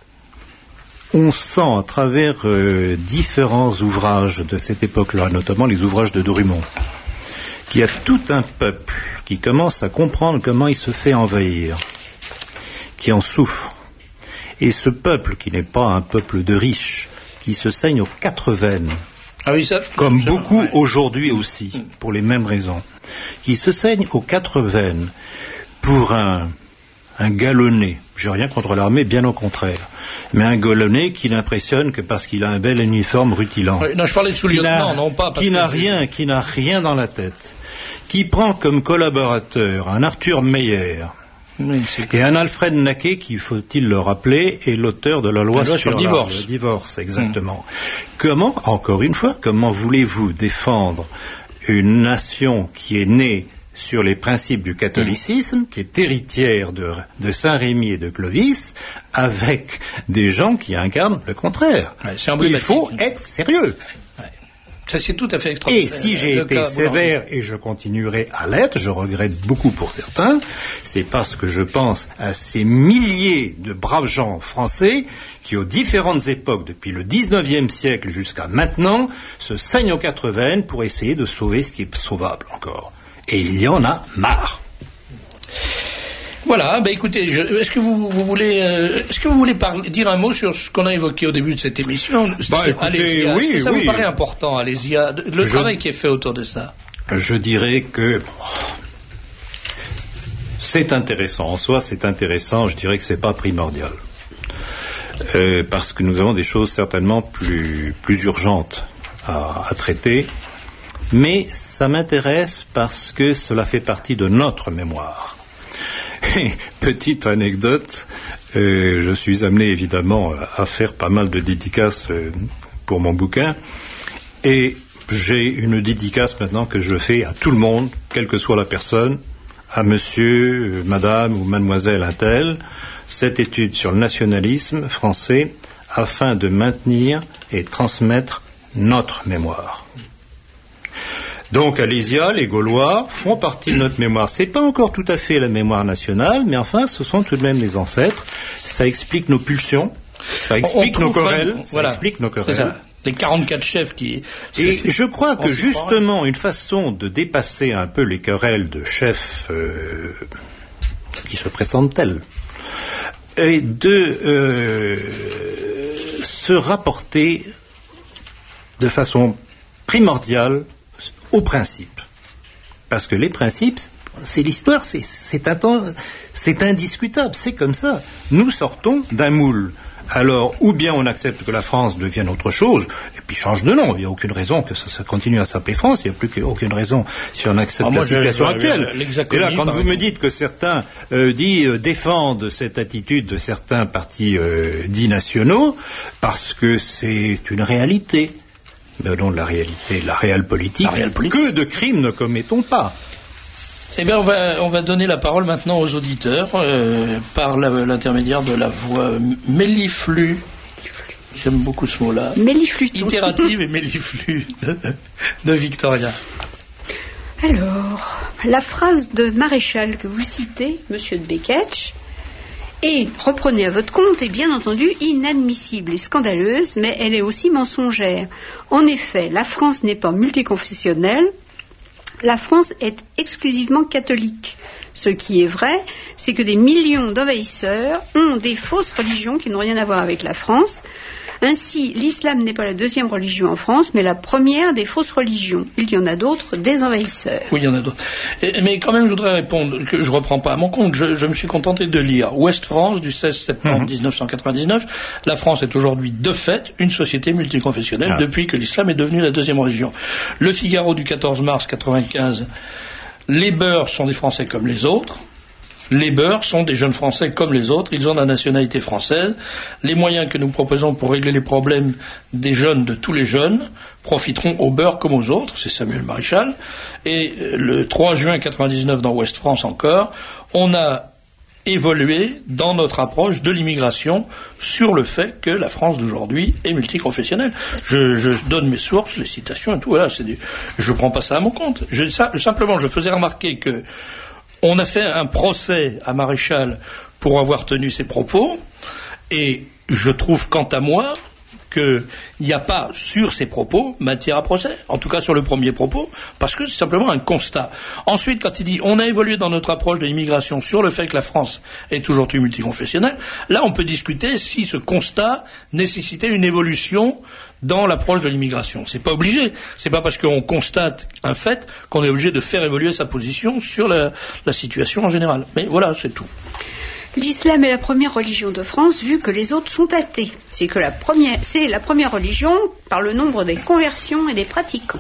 on sent à travers euh, différents ouvrages de cette époque-là, notamment les ouvrages de Drummond, qu'il y a tout un peuple qui commence à comprendre comment il se fait envahir, qui en souffre. Et ce peuple, qui n'est pas un peuple de riches, qui se saigne aux quatre veines, ah oui, ça, comme ça, beaucoup ouais. aujourd'hui aussi, pour les mêmes raisons, qui se saigne aux quatre veines pour un, un galonné. J'ai rien contre l'armée, bien au contraire. Mais un galonné qui n'impressionne que parce qu'il a un bel uniforme rutilant. Oui, non, je parlais de sous-lieutenant, non pas. Qui n'a rien, qui n'a rien dans la tête. Qui prend comme collaborateur un Arthur Meyer. Oui, et un Alfred Naquet, qui, faut-il le rappeler, est l'auteur de la loi, la loi sur, sur le divorce. Le divorce, exactement. Mmh. Comment, encore une fois, comment voulez-vous défendre une nation qui est née sur les principes du catholicisme, mmh. qui est héritière de, de Saint-Rémy et de Clovis, avec des gens qui incarnent le contraire? Ouais, c'est Il faut être sérieux. Ouais. Ça, c'est tout à fait extraordinaire. Et si j'ai été sévère, et je continuerai à l'être, je regrette beaucoup pour certains, c'est parce que je pense à ces milliers de braves gens français qui, aux différentes époques, depuis le dix-neuvième siècle jusqu'à maintenant, se saignent aux quatre veines pour essayer de sauver ce qui est sauvable encore. Et il y en a marre. Voilà, bah écoutez, je, est-ce que vous, vous voulez, euh, est-ce que vous voulez parler, dire un mot sur ce qu'on a évoqué au début de cette émission? Bah, écoutez, Alésia. oui, est-ce que ça oui. vous paraît important, Alésia, le Je- travail qui est fait autour de ça? Je dirais que c'est intéressant. En soi, c'est intéressant. Je dirais que c'est pas primordial. Euh, parce que nous avons des choses certainement plus, plus urgentes à, à traiter. Mais ça m'intéresse parce que cela fait partie de notre mémoire. Et, petite anecdote, euh, je suis amené évidemment à faire pas mal de dédicaces euh, pour mon bouquin. Et j'ai une dédicace maintenant que je fais à tout le monde, quelle que soit la personne, à monsieur, madame ou mademoiselle Intel, cette étude sur le nationalisme français afin de maintenir et transmettre notre mémoire. Donc Alésia, les Gaulois font partie de notre mémoire. C'est pas encore tout à fait la mémoire nationale, mais enfin ce sont tout de même les ancêtres. Ça explique nos pulsions, ça explique nos querelles, ça voilà, explique nos c'est querelles. ça. Les quarante-quatre chefs qui... Et c'est- je crois que c'est justement pareil. une façon de dépasser un peu les querelles de chefs euh, qui se présentent tels est de euh, se rapporter de façon primordiale aux principes. Parce que les principes, c'est l'histoire, c'est, c'est, un temps, c'est indiscutable, c'est comme ça. Nous sortons d'un moule. Alors, ou bien on accepte que la France devienne autre chose, et puis change de nom. Il n'y a aucune raison que ça, ça continue à s'appeler France. Il n'y a plus aucune raison si on accepte Ah, moi, la je- situation je- actuelle. l'hexaconie, Et là, quand par vous exemple. me dites que certains euh, dit, euh, défendent cette attitude de certains partis euh, dits nationaux, parce que c'est une réalité. Mais non, la réalité, la réelle politique, La réelle politique. que de crimes ne commettons pas. Eh bien, on va, on va donner la parole maintenant aux auditeurs euh, par la- l'intermédiaire de la voix méliflue. J'aime beaucoup ce mot-là. Mélifluton. Itérative et méliflue de, de Victoria. Alors, la phrase de Maréchal que vous citez, monsieur de Beketch, et reprenez à votre compte, est bien entendu inadmissible et scandaleuse, mais elle est aussi mensongère. En effet, la France n'est pas multiconfessionnelle, la France est exclusivement catholique. Ce qui est vrai, c'est que des millions d'envahisseurs ont des fausses religions qui n'ont rien à voir avec la France. Ainsi, l'islam n'est pas la deuxième religion en France, mais la première des fausses religions. Il y en a d'autres, des envahisseurs. Oui, il y en a d'autres. Et- Mais quand même, je voudrais répondre que je reprends pas à mon compte. Je, je me suis contenté de lire Ouest France du seize septembre dix-neuf cent quatre-vingt-dix-neuf. La France est aujourd'hui de fait une société multiconfessionnelle Ah. depuis que l'islam est devenu la deuxième religion. Le Figaro du quatorze mars quatre-vingt-quinze. Les Beurs sont des Français comme les autres. Les Beurs sont des jeunes Français comme les autres, ils ont la nationalité française. Les moyens que nous proposons pour régler les problèmes des jeunes, de tous les jeunes, profiteront aux Beurs comme aux autres, c'est Samuel Maréchal. Et euh, le trois juin quatre-vingt-dix-neuf, dans Ouest France encore, on a évolué dans notre approche de l'immigration sur le fait que la France d'aujourd'hui est multiconfessionnelle. Je, je donne mes sources, les citations et tout, voilà, c'est du, je prends pas ça à mon compte. Je, ça, simplement, je faisais remarquer que on a fait un procès à Maréchal pour avoir tenu ses propos, et je trouve, quant à moi, qu'il n'y a pas sur ces propos matière à procès, en tout cas sur le premier propos, parce que c'est simplement un constat. Ensuite, quand il dit on a évolué dans notre approche de l'immigration sur le fait que la France est aujourd'hui multiconfessionnelle, là on peut discuter si ce constat nécessitait une évolution dans l'approche de l'immigration. C'est pas obligé. C'est pas parce qu'on constate un fait qu'on est obligé de faire évoluer sa position sur la, la situation en général. Mais voilà, c'est tout. L'islam est la première religion de France, vu que les autres sont athées. C'est que la première, c'est la première religion par le nombre des conversions et des pratiquants.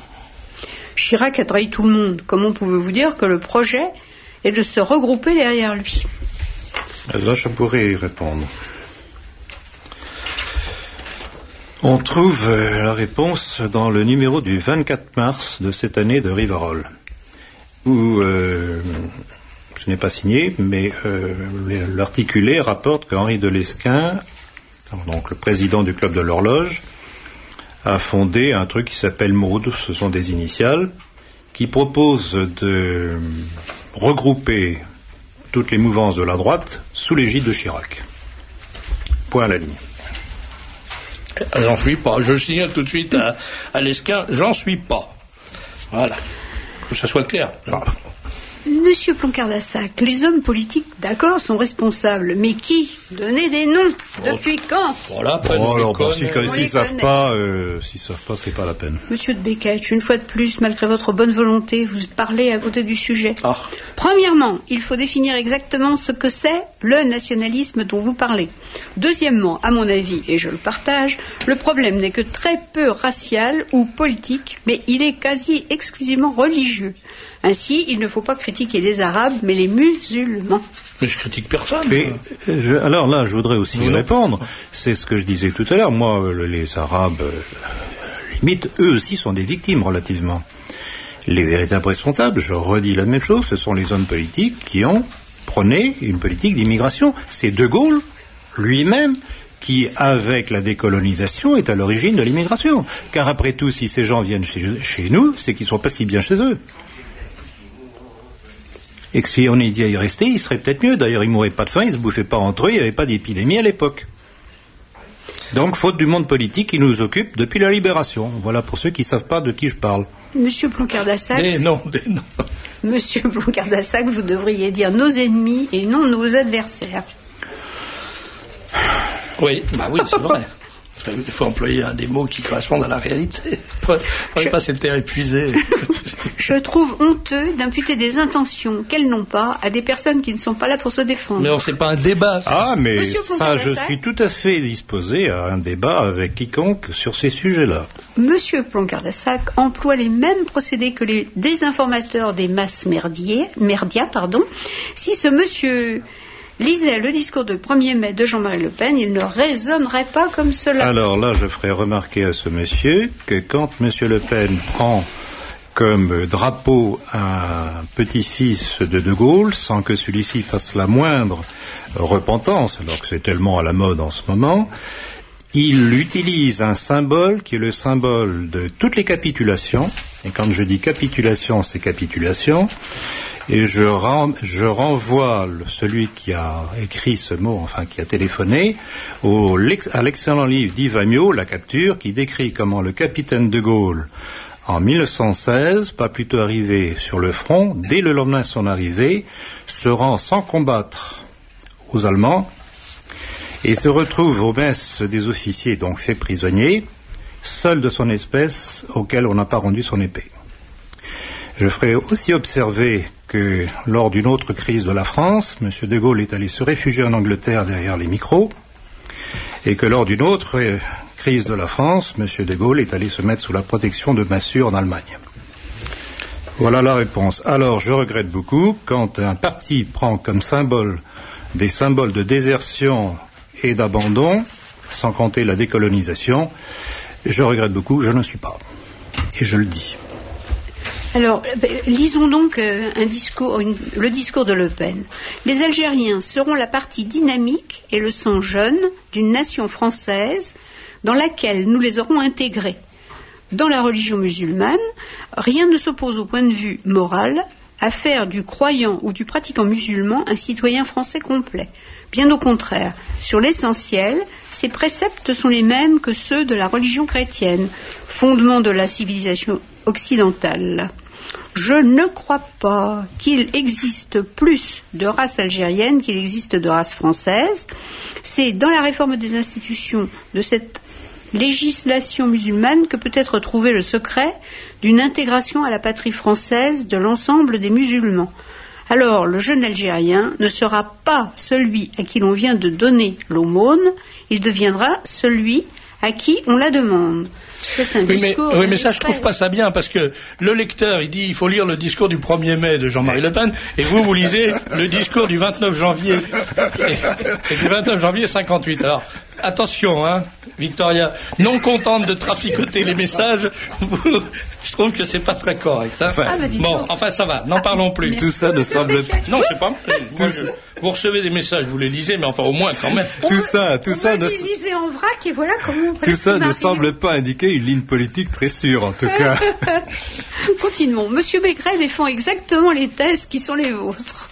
Chirac a trahi tout le monde. Comment pouvez-vous dire que le projet est de se regrouper derrière lui? Là, je pourrais y répondre. On trouve euh, la réponse dans le numéro du vingt-quatre mars de cette année de Rivarol, où euh, ce n'est pas signé, mais euh, l'articulé rapporte qu'Henri de Lesquen, donc le président du club de l'horloge, a fondé un truc qui s'appelle MAUDE, ce sont des initiales, qui propose de regrouper toutes les mouvances de la droite sous l'égide de Chirac. Point à la ligne. J'en suis pas. Je le signale tout de suite à, à Lesquen, j'en suis pas. Voilà. Que ça soit clair. Monsieur Plancard-Dassac, les hommes politiques, d'accord, sont responsables, mais qui? Donnez des noms. Depuis quand? Voilà, oh, alors, bah, si, on s'ils savent pas, euh, s'ils savent pas, c'est pas la peine. Monsieur de Bécquet, une fois de plus, malgré votre bonne volonté, vous parlez à côté du sujet. Ah. Premièrement, il faut définir exactement ce que c'est le nationalisme dont vous parlez. Deuxièmement, à mon avis, et je le partage, le problème n'est que très peu racial ou politique, mais il est quasi exclusivement religieux. Ainsi, il ne faut pas critiquer les Arabes, mais les musulmans. Mais je critique personne. Mais, je, alors là, je voudrais aussi oui, répondre. C'est ce que je disais tout à l'heure. Moi, les Arabes, euh, limite, eux aussi sont des victimes relativement. Les véritables responsables, je redis la même chose, ce sont les hommes politiques qui ont prôné une politique d'immigration. C'est De Gaulle lui-même qui, avec la décolonisation, est à l'origine de l'immigration. Car après tout, si ces gens viennent chez, chez nous, c'est qu'ils ne sont pas si bien chez eux. Et que si on y y restait, il serait peut-être mieux. D'ailleurs, ils ne mouraient pas de faim, ils ne se bouffaient pas entre eux, il n'y avait pas d'épidémie à l'époque. Donc, faute du monde politique qui nous occupe depuis la libération. Voilà pour ceux qui ne savent pas de qui je parle. Monsieur Plancard-Dassac. Des noms, des noms. Monsieur Plancard-Dassac, vous devriez dire nos ennemis et non nos adversaires. Oui, bah oui, c'est vrai. Il faut employer un des mots qui correspondent à la réalité. Prenez pas cette terre épuisée. Je trouve honteux d'imputer des intentions qu'elles n'ont pas à des personnes qui ne sont pas là pour se défendre. Mais on sait pas un débat. Ça. Ah, mais ça, je suis tout à fait disposé à un débat avec quiconque sur ces sujets-là. Monsieur Plancard-Dassac emploie les mêmes procédés que les désinformateurs des masses merdiers, merdia, pardon. Si ce monsieur lisait le discours du premier mai de Jean-Marie Le Pen, il ne raisonnerait pas comme cela. Alors là, je ferai remarquer à ce monsieur que quand M. Le Pen prend comme drapeau un petit-fils de De Gaulle, sans que celui-ci fasse la moindre repentance, alors que c'est tellement à la mode en ce moment, il utilise un symbole qui est le symbole de toutes les capitulations, et quand je dis capitulation, c'est capitulation, et je, ren, je renvoie le, celui qui a écrit ce mot, enfin qui a téléphoné, au, à l'excellent livre d'Yves Amyot, La Capture, qui décrit comment le capitaine de Gaulle, en mille neuf cent seize, pas plutôt arrivé sur le front, dès le lendemain de son arrivée, se rend sans combattre aux Allemands et se retrouve aux messes des officiers, donc fait prisonnier, seul de son espèce, auquel on n'a pas rendu son épée. Je ferai aussi observer que lors d'une autre crise de la France, M. de Gaulle est allé se réfugier en Angleterre derrière les micros, et que lors d'une autre crise de la France, M. de Gaulle est allé se mettre sous la protection de Massue en Allemagne. Voilà la réponse. Alors, je regrette beaucoup quand un parti prend comme symbole des symboles de désertion et d'abandon, sans compter la décolonisation, je regrette beaucoup, je ne suis pas. Et je le dis. Alors, lisons donc euh, un discours, une, le discours de Le Pen. Les Algériens seront la partie dynamique et le sang jeune d'une nation française dans laquelle nous les aurons intégrés. Dans la religion musulmane, rien ne s'oppose au point de vue moral à faire du croyant ou du pratiquant musulman un citoyen français complet. Bien au contraire, sur l'essentiel, ces préceptes sont les mêmes que ceux de la religion chrétienne, fondement de la civilisation occidentale. Je ne crois pas qu'il existe plus de race algérienne qu'il existe de race française. C'est dans la réforme des institutions de cette législation musulmane que peut être trouvé le secret d'une intégration à la patrie française de l'ensemble des musulmans. Alors, le jeune Algérien ne sera pas celui à qui l'on vient de donner l'aumône, il deviendra celui à qui on la demande. Ça, c'est un oui, discours, mais, oui, mais ça, extrait. je trouve pas ça bien, parce que le lecteur, il dit il faut lire le discours du premier mai de Jean-Marie Le Pen, et vous, vous lisez le discours du vingt-neuf janvier, et, et du vingt-neuf janvier cinquante-huit. Alors, attention, hein, Victoria, non contente de traficoter les messages, vous, je trouve que c'est pas très correct. Hein. Enfin, ah, bah, bon, enfin, ça va, n'en ah, parlons plus. Tout ça ne semble pas. Non, c'est pas. Moi, je, vous recevez des messages, vous les lisez, mais enfin, au moins, quand même. Tout ça, tout on ça ne. lisez en vrac et voilà comment on Tout ça ne semble pas indiquer une ligne politique très sûre, en tout cas. Continuons. Monsieur Maigret défend exactement les thèses qui sont les vôtres.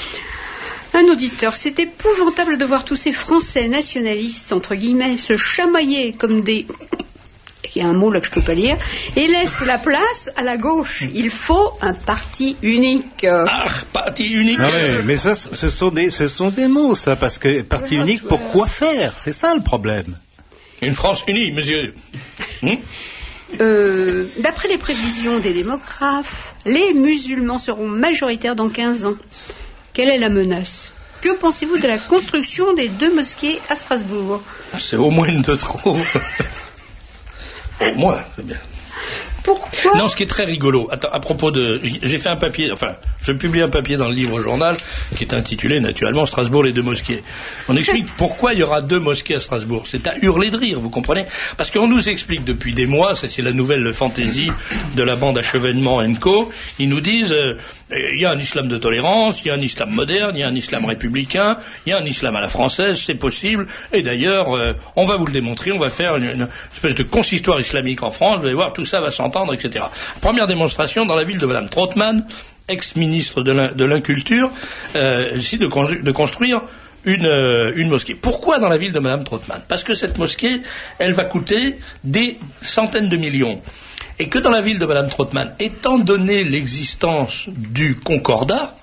Un auditeur, c'est épouvantable de voir tous ces Français nationalistes, entre guillemets, se chamailler comme des... il y a un mot là que je peux pas lire, et laisse la place à la gauche. Il faut un parti unique. Ah, parti unique. Ah ouais, mais ça, ce sont des, ce sont des mots, ça, parce que parti voilà, unique, pour quoi faire? C'est ça le problème. Une France unie, monsieur. Hum euh, D'après les prévisions des démographes, les musulmans seront majoritaires dans quinze ans. Quelle est la menace? Que pensez-vous de la construction des deux mosquées à Strasbourg? C'est au moins une de trop. Au moins, c'est bien. Pourquoi? Non, ce qui est très rigolo, attends, à propos de... J'ai fait un papier, enfin, je publie un papier dans le livre journal qui est intitulé, naturellement, Strasbourg, les deux mosquées. On explique pourquoi il y aura deux mosquées à Strasbourg. C'est à hurler de rire, vous comprenez? Parce qu'on nous explique depuis des mois, ça c'est la nouvelle fantaisie de la bande Achevènement and Co, ils nous disent, euh, il y a un islam de tolérance, il y a un islam moderne, il y a un islam républicain, il y a un islam à la française, c'est possible, et d'ailleurs, euh, on va vous le démontrer, on va faire une, une espèce de consistoire islamique en France, vous allez voir, tout ça va s'entendre, et cetera. Première démonstration dans la ville de Madame Trottmann, ex-ministre de l'inculture, euh, ici de, con de construire une, euh, une mosquée. Pourquoi dans la ville de Madame Trottmann? Parce que cette mosquée, elle va coûter des centaines de millions. Et que dans la ville de Madame Trottmann, étant donné l'existence du Concordat,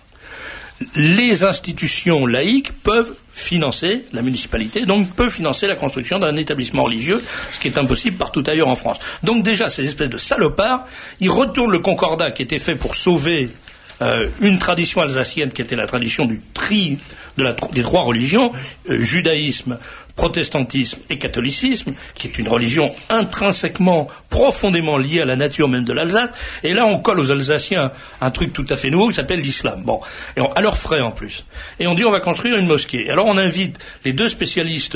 les institutions laïques peuvent financer, la municipalité, donc peut financer la construction d'un établissement religieux, ce qui est impossible partout ailleurs en France. Donc déjà, ces espèces de salopards, ils retournent le Concordat qui était fait pour sauver euh, une tradition alsacienne qui était la tradition du tri de la, des trois religions, euh, judaïsme, protestantisme et catholicisme, qui est une religion intrinsèquement, profondément liée à la nature même de l'Alsace, et là on colle aux Alsaciens un truc tout à fait nouveau qui s'appelle l'islam. Bon, et on, à leurs frais en plus. Et on dit on va construire une mosquée. Alors on invite les deux spécialistes,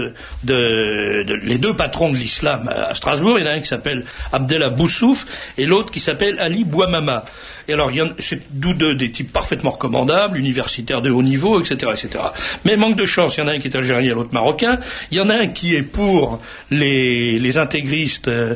de, de les deux patrons de l'islam à Strasbourg, il y en a un qui s'appelle Abdellah Boussouf, et l'autre qui s'appelle Ali Bouamama. Et alors, c'est tous deux des types parfaitement recommandables, universitaires de haut niveau, et cetera, et cetera. Mais manque de chance, il y en a un qui est algérien, l'autre marocain. Il y en a un qui est pour les, les intégristes euh,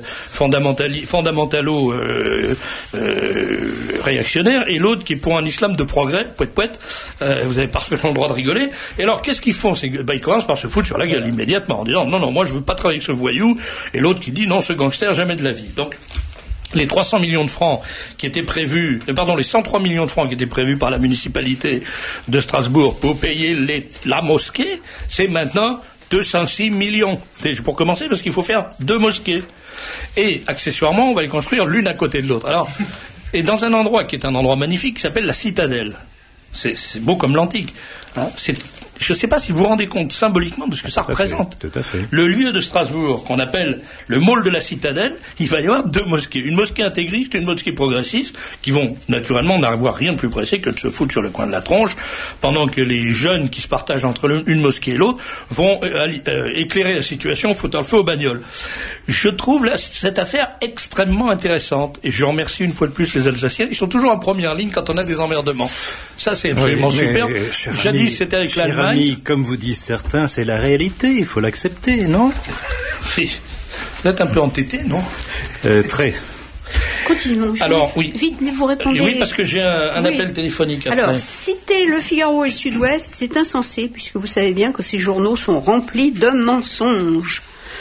fondamentalo euh, euh, réactionnaires, et l'autre qui est pour un islam de progrès, poète poète. Euh, vous avez parfaitement le droit de rigoler. Et alors, qu'est-ce qu'ils font? C'est, bah, ils commencent par se foutre sur la gueule immédiatement en disant non, non, moi je veux pas travailler avec ce voyou. Et l'autre qui dit non, ce gangster, jamais de la vie. Donc, les trois cents millions de francs qui étaient prévus, pardon, les cent trois millions de francs qui étaient prévus par la municipalité de Strasbourg pour payer les, la mosquée, c'est maintenant deux cent six millions. C'est pour commencer, parce qu'il faut faire deux mosquées. Et, accessoirement, on va les construire l'une à côté de l'autre. Alors, et dans un endroit qui est un endroit magnifique, qui s'appelle la Citadelle. C'est, c'est beau comme l'antique. Hein, c'est, je ne sais pas si vous vous rendez compte symboliquement de ce que ça tout représente. Fait, tout à fait. Le lieu de Strasbourg, qu'on appelle le mall de la Citadelle, il va y avoir deux mosquées. Une mosquée intégriste et une mosquée progressiste, qui vont naturellement n'avoir rien de plus pressé que de se foutre sur le coin de la tronche, pendant que les jeunes qui se partagent entre le, une mosquée et l'autre vont euh, euh, éclairer la situation, foutant le feu aux bagnoles. Je trouve là, cette affaire extrêmement intéressante, et je remercie une fois de plus les Alsaciens. Ils sont toujours en première ligne quand on a des emmerdements. Ça, c'est absolument oui, super. Jadis, ami, c'était avec l'Allemagne. Ami, comme vous disent certains, c'est la réalité, il faut l'accepter, non? Oui. Vous êtes un peu entêté, non? euh, Très. Continuons. Alors, oui. Vite, mais vous répondez. Oui, parce que j'ai un, un oui. appel téléphonique après. Alors, citer Le Figaro et Sud-Ouest, c'est insensé, puisque vous savez bien que ces journaux sont remplis de mensonges.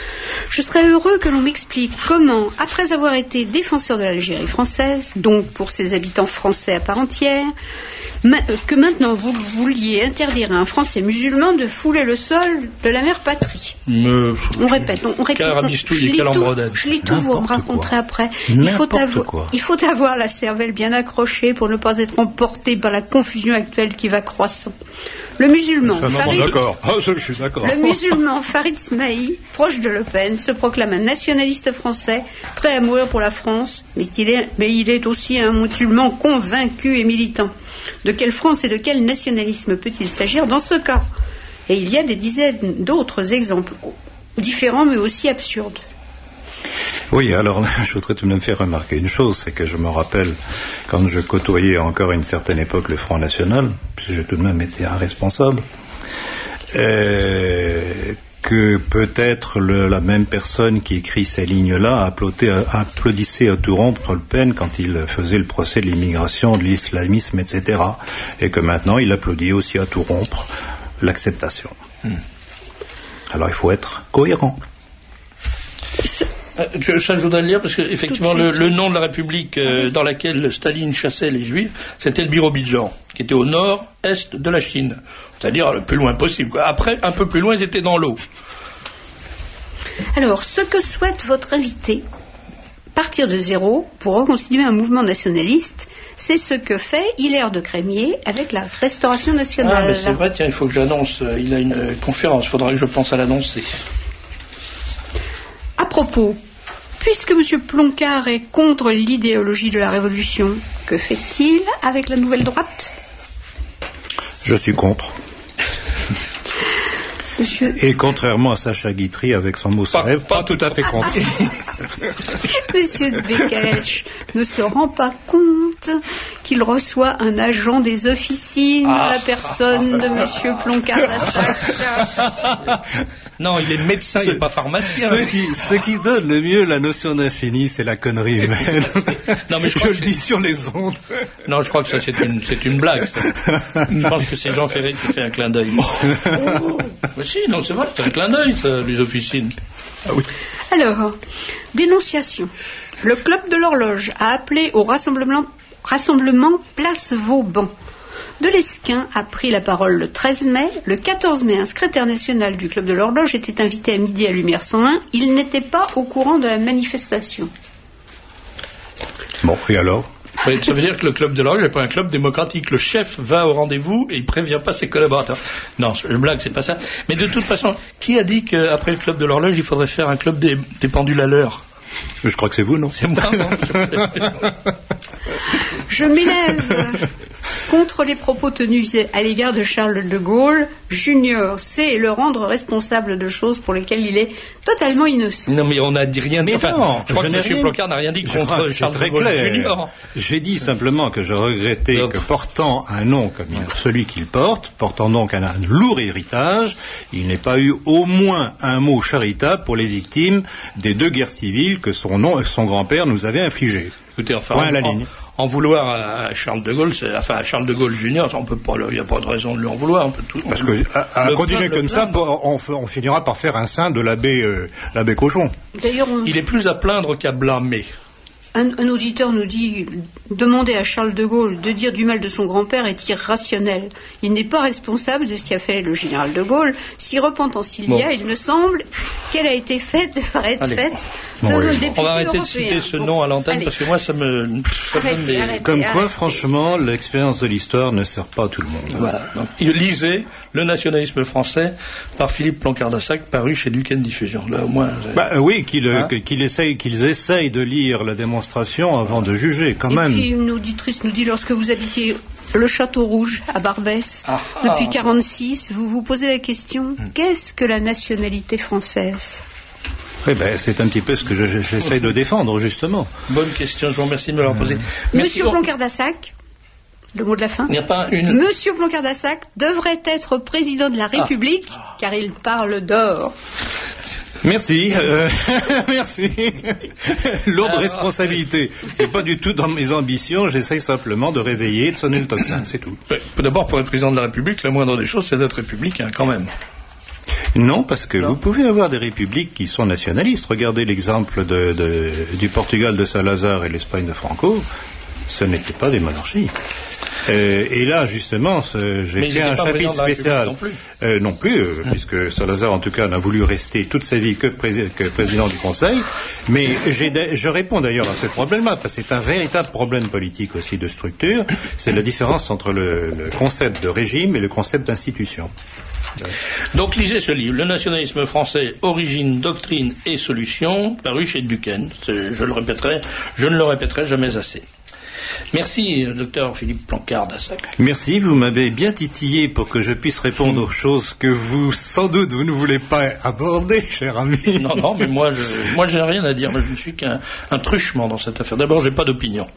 Je serais heureux que l'on m'explique comment, après avoir été défenseur de l'Algérie française, donc pour ses habitants français à part entière, ma- que maintenant vous vouliez interdire à un Français musulman de fouler le sol de la mère patrie. Me... On répète, on, on répète. On, je lis tout, je lis tout, vous me raconterez après. Il faut, avoir, il faut avoir la cervelle bien accrochée pour ne pas être emporté par la confusion actuelle qui va croissant. Le musulman, Farid, d'accord. Oh, je suis d'accord. Le musulman Farid Smaï, proche de Le Pen, se proclame un nationaliste français, prêt à mourir pour la France, mais il est, mais il est aussi un musulman convaincu et militant. De quelle France et de quel nationalisme peut-il s'agir dans ce cas? Et il y a des dizaines d'autres exemples, différents mais aussi absurdes. Oui, alors je voudrais tout de même faire remarquer une chose, c'est que je me rappelle quand je côtoyais encore à une certaine époque le Front National, puisque j'ai tout de même été un responsable, euh, que peut-être le, la même personne qui écrit ces lignes-là applaudissait, applaudissait à tout rompre Le Pen quand il faisait le procès de l'immigration, de l'islamisme, et cetera. Et que maintenant il applaudit aussi à tout rompre l'acceptation. Hmm. Alors il faut être cohérent. Euh, ça, je voudrais le lire parce qu'effectivement, le, le nom de la République euh, dans laquelle Staline chassait les Juifs, c'était le Birobidjan, qui était au nord-est de la Chine, c'est-à-dire le plus loin possible, quoi. Après, un peu plus loin, ils étaient dans l'eau. Alors, ce que souhaite votre invité, partir de zéro pour reconstituer un mouvement nationaliste, c'est ce que fait Hilaire de Crémier avec la Restauration nationale. Ah, mais c'est vrai, tiens, il faut que j'annonce. Euh, il a une euh, conférence, il faudra que je pense à l'annoncer. À propos, puisque M. Ploncard est contre l'idéologie de la Révolution, que fait-il avec la nouvelle droite ? Je suis contre. Monsieur... Et contrairement à Sacha Guitry avec son mot pas, rêve, pas, pas tout à fait contre. Monsieur de Bécalech ne se rend pas compte qu'il reçoit un agent des officines, ah, la personne de Monsieur Ploncard-Lassac. Non, il est médecin, il n'est pas pharmacien. Ce qui, ce qui donne le mieux la notion d'infini, c'est la connerie humaine. Non, mais je, je le que dis sur les ondes. Non, je crois que ça c'est une, c'est une blague. Ça. Je pense que c'est Jean Ferré qui fait un clin d'œil. Oh. Mais si, non, c'est vrai, c'est un clin d'œil, ça, les officines. Ah oui. Alors, dénonciation. Le club de l'horloge a appelé au rassemblement, rassemblement Place Vauban. Delesquin a pris la parole le treize mai. Le quatorze mai, un secrétaire national du club de l'horloge était invité à midi à Lumière cent un. Il n'était pas au courant de la manifestation. Bon, et alors ? Oui, ça veut dire que le club de l'horloge n'est pas un club démocratique. Le chef va au rendez-vous et il prévient pas ses collaborateurs. Non, je blague, c'est pas ça. Mais de toute façon, qui a dit qu'après le club de l'horloge, il faudrait faire un club des, des pendules à l'heure ? Je crois que c'est vous, non ? C'est moi, non ? Je m'élève contre les propos tenus à l'égard de Charles de Gaulle. Junior sait le rendre responsable de choses pour lesquelles il est totalement innocent. Non, mais on n'a dit rien. Mais enfin, non, je crois je que M. rien... Ploncard n'a rien dit je contre Charles de Gaulle clair. Junior. J'ai dit simplement que je regrettais donc, que portant un nom comme ouais. celui qu'il porte, portant donc un, un lourd héritage, il n'ait pas eu au moins un mot charitable pour les victimes des deux guerres civiles que son nom, son grand-père nous avait infligées. Écoutez, enfin, Point à la en, ligne. En vouloir à Charles de Gaulle, c'est, enfin à Charles de Gaulle Junior, on peut pas, il n'y a pas de raison de lui en vouloir. On peut tout, Parce que à, à continuer comme ça, on, on finira par faire un saint de l'abbé, euh, l'abbé Cochon. D'ailleurs, on... il est plus à plaindre qu'à blâmer. Un, un auditeur nous dit demander à Charles de Gaulle de dire du mal de son grand-père est irrationnel. Il n'est pas responsable de ce qu'a fait le général de Gaulle. Si repentance il bon. y a, il me semble qu'elle a été faite, devrait être Allez. faite. Bon, oui. On va arrêter européen. de citer ce bon. nom à l'antenne Allez. parce que moi ça me. Ça arrêtez, me donne des... arrêtez, Comme arrêtez. quoi, franchement, l'expérience de l'histoire ne sert pas à tout le monde. Voilà. Donc, lisez Le nationalisme français par Philippe Ploncard-Lassac, paru chez Duquesne Diffusion. Là, au moins. Bah, euh, oui, qu'il, hein qu'il essaye, qu'ils essayent de lire la démonstration avant de juger, quand Et même. Et puis une auditrice nous dit, lorsque vous habitiez le Château Rouge à Barbès, ah, depuis ah. quarante-six, vous vous posez la question, hum. qu'est-ce que la nationalité française ? Eh ben, c'est un petit peu ce que je, j'essaye de défendre, justement. Bonne question, je vous remercie de me l'avoir posée. Monsieur Ploncard-Lassac, le mot de la fin. Il n'y a pas une... Monsieur Ploncard-Lassac devrait être président de la République, ah. car il parle d'or. Merci, euh, merci. Lourde Alors, responsabilité. C'est pas du tout dans mes ambitions, j'essaye simplement de réveiller, de sonner le tocsin, c'est tout. Ouais, d'abord, pour être président de la République, la moindre des choses, c'est d'être républicain, quand même. Non, parce que non. vous pouvez avoir des républiques qui sont nationalistes. Regardez l'exemple de, de, du Portugal de Salazar et l'Espagne de Franco. Ce n'étaient pas des monarchies. Euh, et là, justement, ce, j'ai Mais fait un chapitre spécial. Non plus, euh, non plus euh, mmh. puisque Salazar, en tout cas, n'a voulu rester toute sa vie que, pré- que président du Conseil. Mais j'ai de- je réponds d'ailleurs à ce problème-là, parce que c'est un véritable problème politique aussi de structure. C'est la différence entre le, le concept de régime et le concept d'institution. Donc lisez ce livre, Le nationalisme français, origine, doctrine et solution, paru chez Duquesne. C'est, je le répéterai, je ne le répéterai jamais assez. Merci, docteur Philippe Ploncard-Lassac. Merci, vous m'avez bien titillé pour que je puisse répondre aux choses que vous, sans doute, vous ne voulez pas aborder, cher ami. Non, non, mais moi, je, moi, j'ai rien à dire. Moi, je ne suis qu'un un truchement dans cette affaire. D'abord, j'ai pas d'opinion.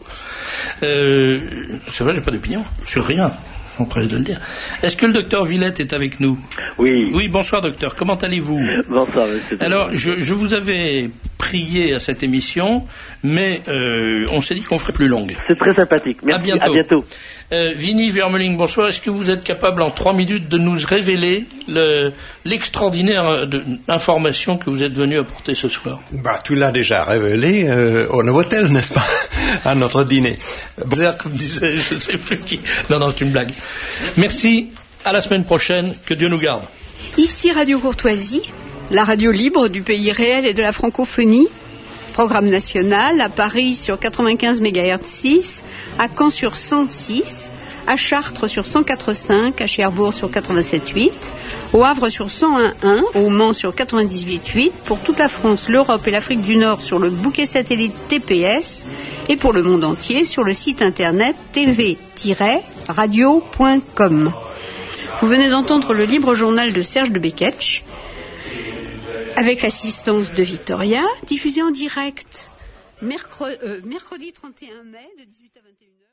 Euh, c'est vrai, j'ai pas d'opinion sur rien. On presse de le dire. Est-ce que le docteur Villette est avec nous ? Oui. Oui, bonsoir docteur, comment allez-vous ? Bonsoir monsieur. Alors, je, je vous avais prié à cette émission, mais euh, on s'est dit qu'on ferait plus longue. C'est très sympathique. Merci. À bientôt. À bientôt. Euh, Vinnie Vermeuling, bonsoir. Est-ce que vous êtes capable en trois minutes de nous révéler le, l'extraordinaire de, information que vous êtes venu apporter ce soir? Bah, tu l'as déjà révélé euh, au Novotel, n'est-ce pas, à notre dîner. Bon. Comme disait, je ne sais plus qui. Non, non, c'est une blague. Merci. À la semaine prochaine. Que Dieu nous garde. Ici Radio Courtoisie, la radio libre du pays réel et de la francophonie. Programme national à Paris sur quatre-vingt-quinze mégahertz six, à Caen sur cent six, à Chartres sur cent quatre virgule cinq, à Cherbourg sur quatre-vingt-sept virgule huit, au Havre sur cent un virgule un, au Mans sur quatre-vingt-dix-huit virgule huit, pour toute la France, l'Europe et l'Afrique du Nord sur le bouquet satellite T P S et pour le monde entier sur le site internet t v tiret radio point com. Vous venez d'entendre le libre journal de Serge de Beketch, avec l'assistance de Victoria, diffusé en direct mercredi, euh, mercredi trente et un mai de dix-huit à vingt et une heures.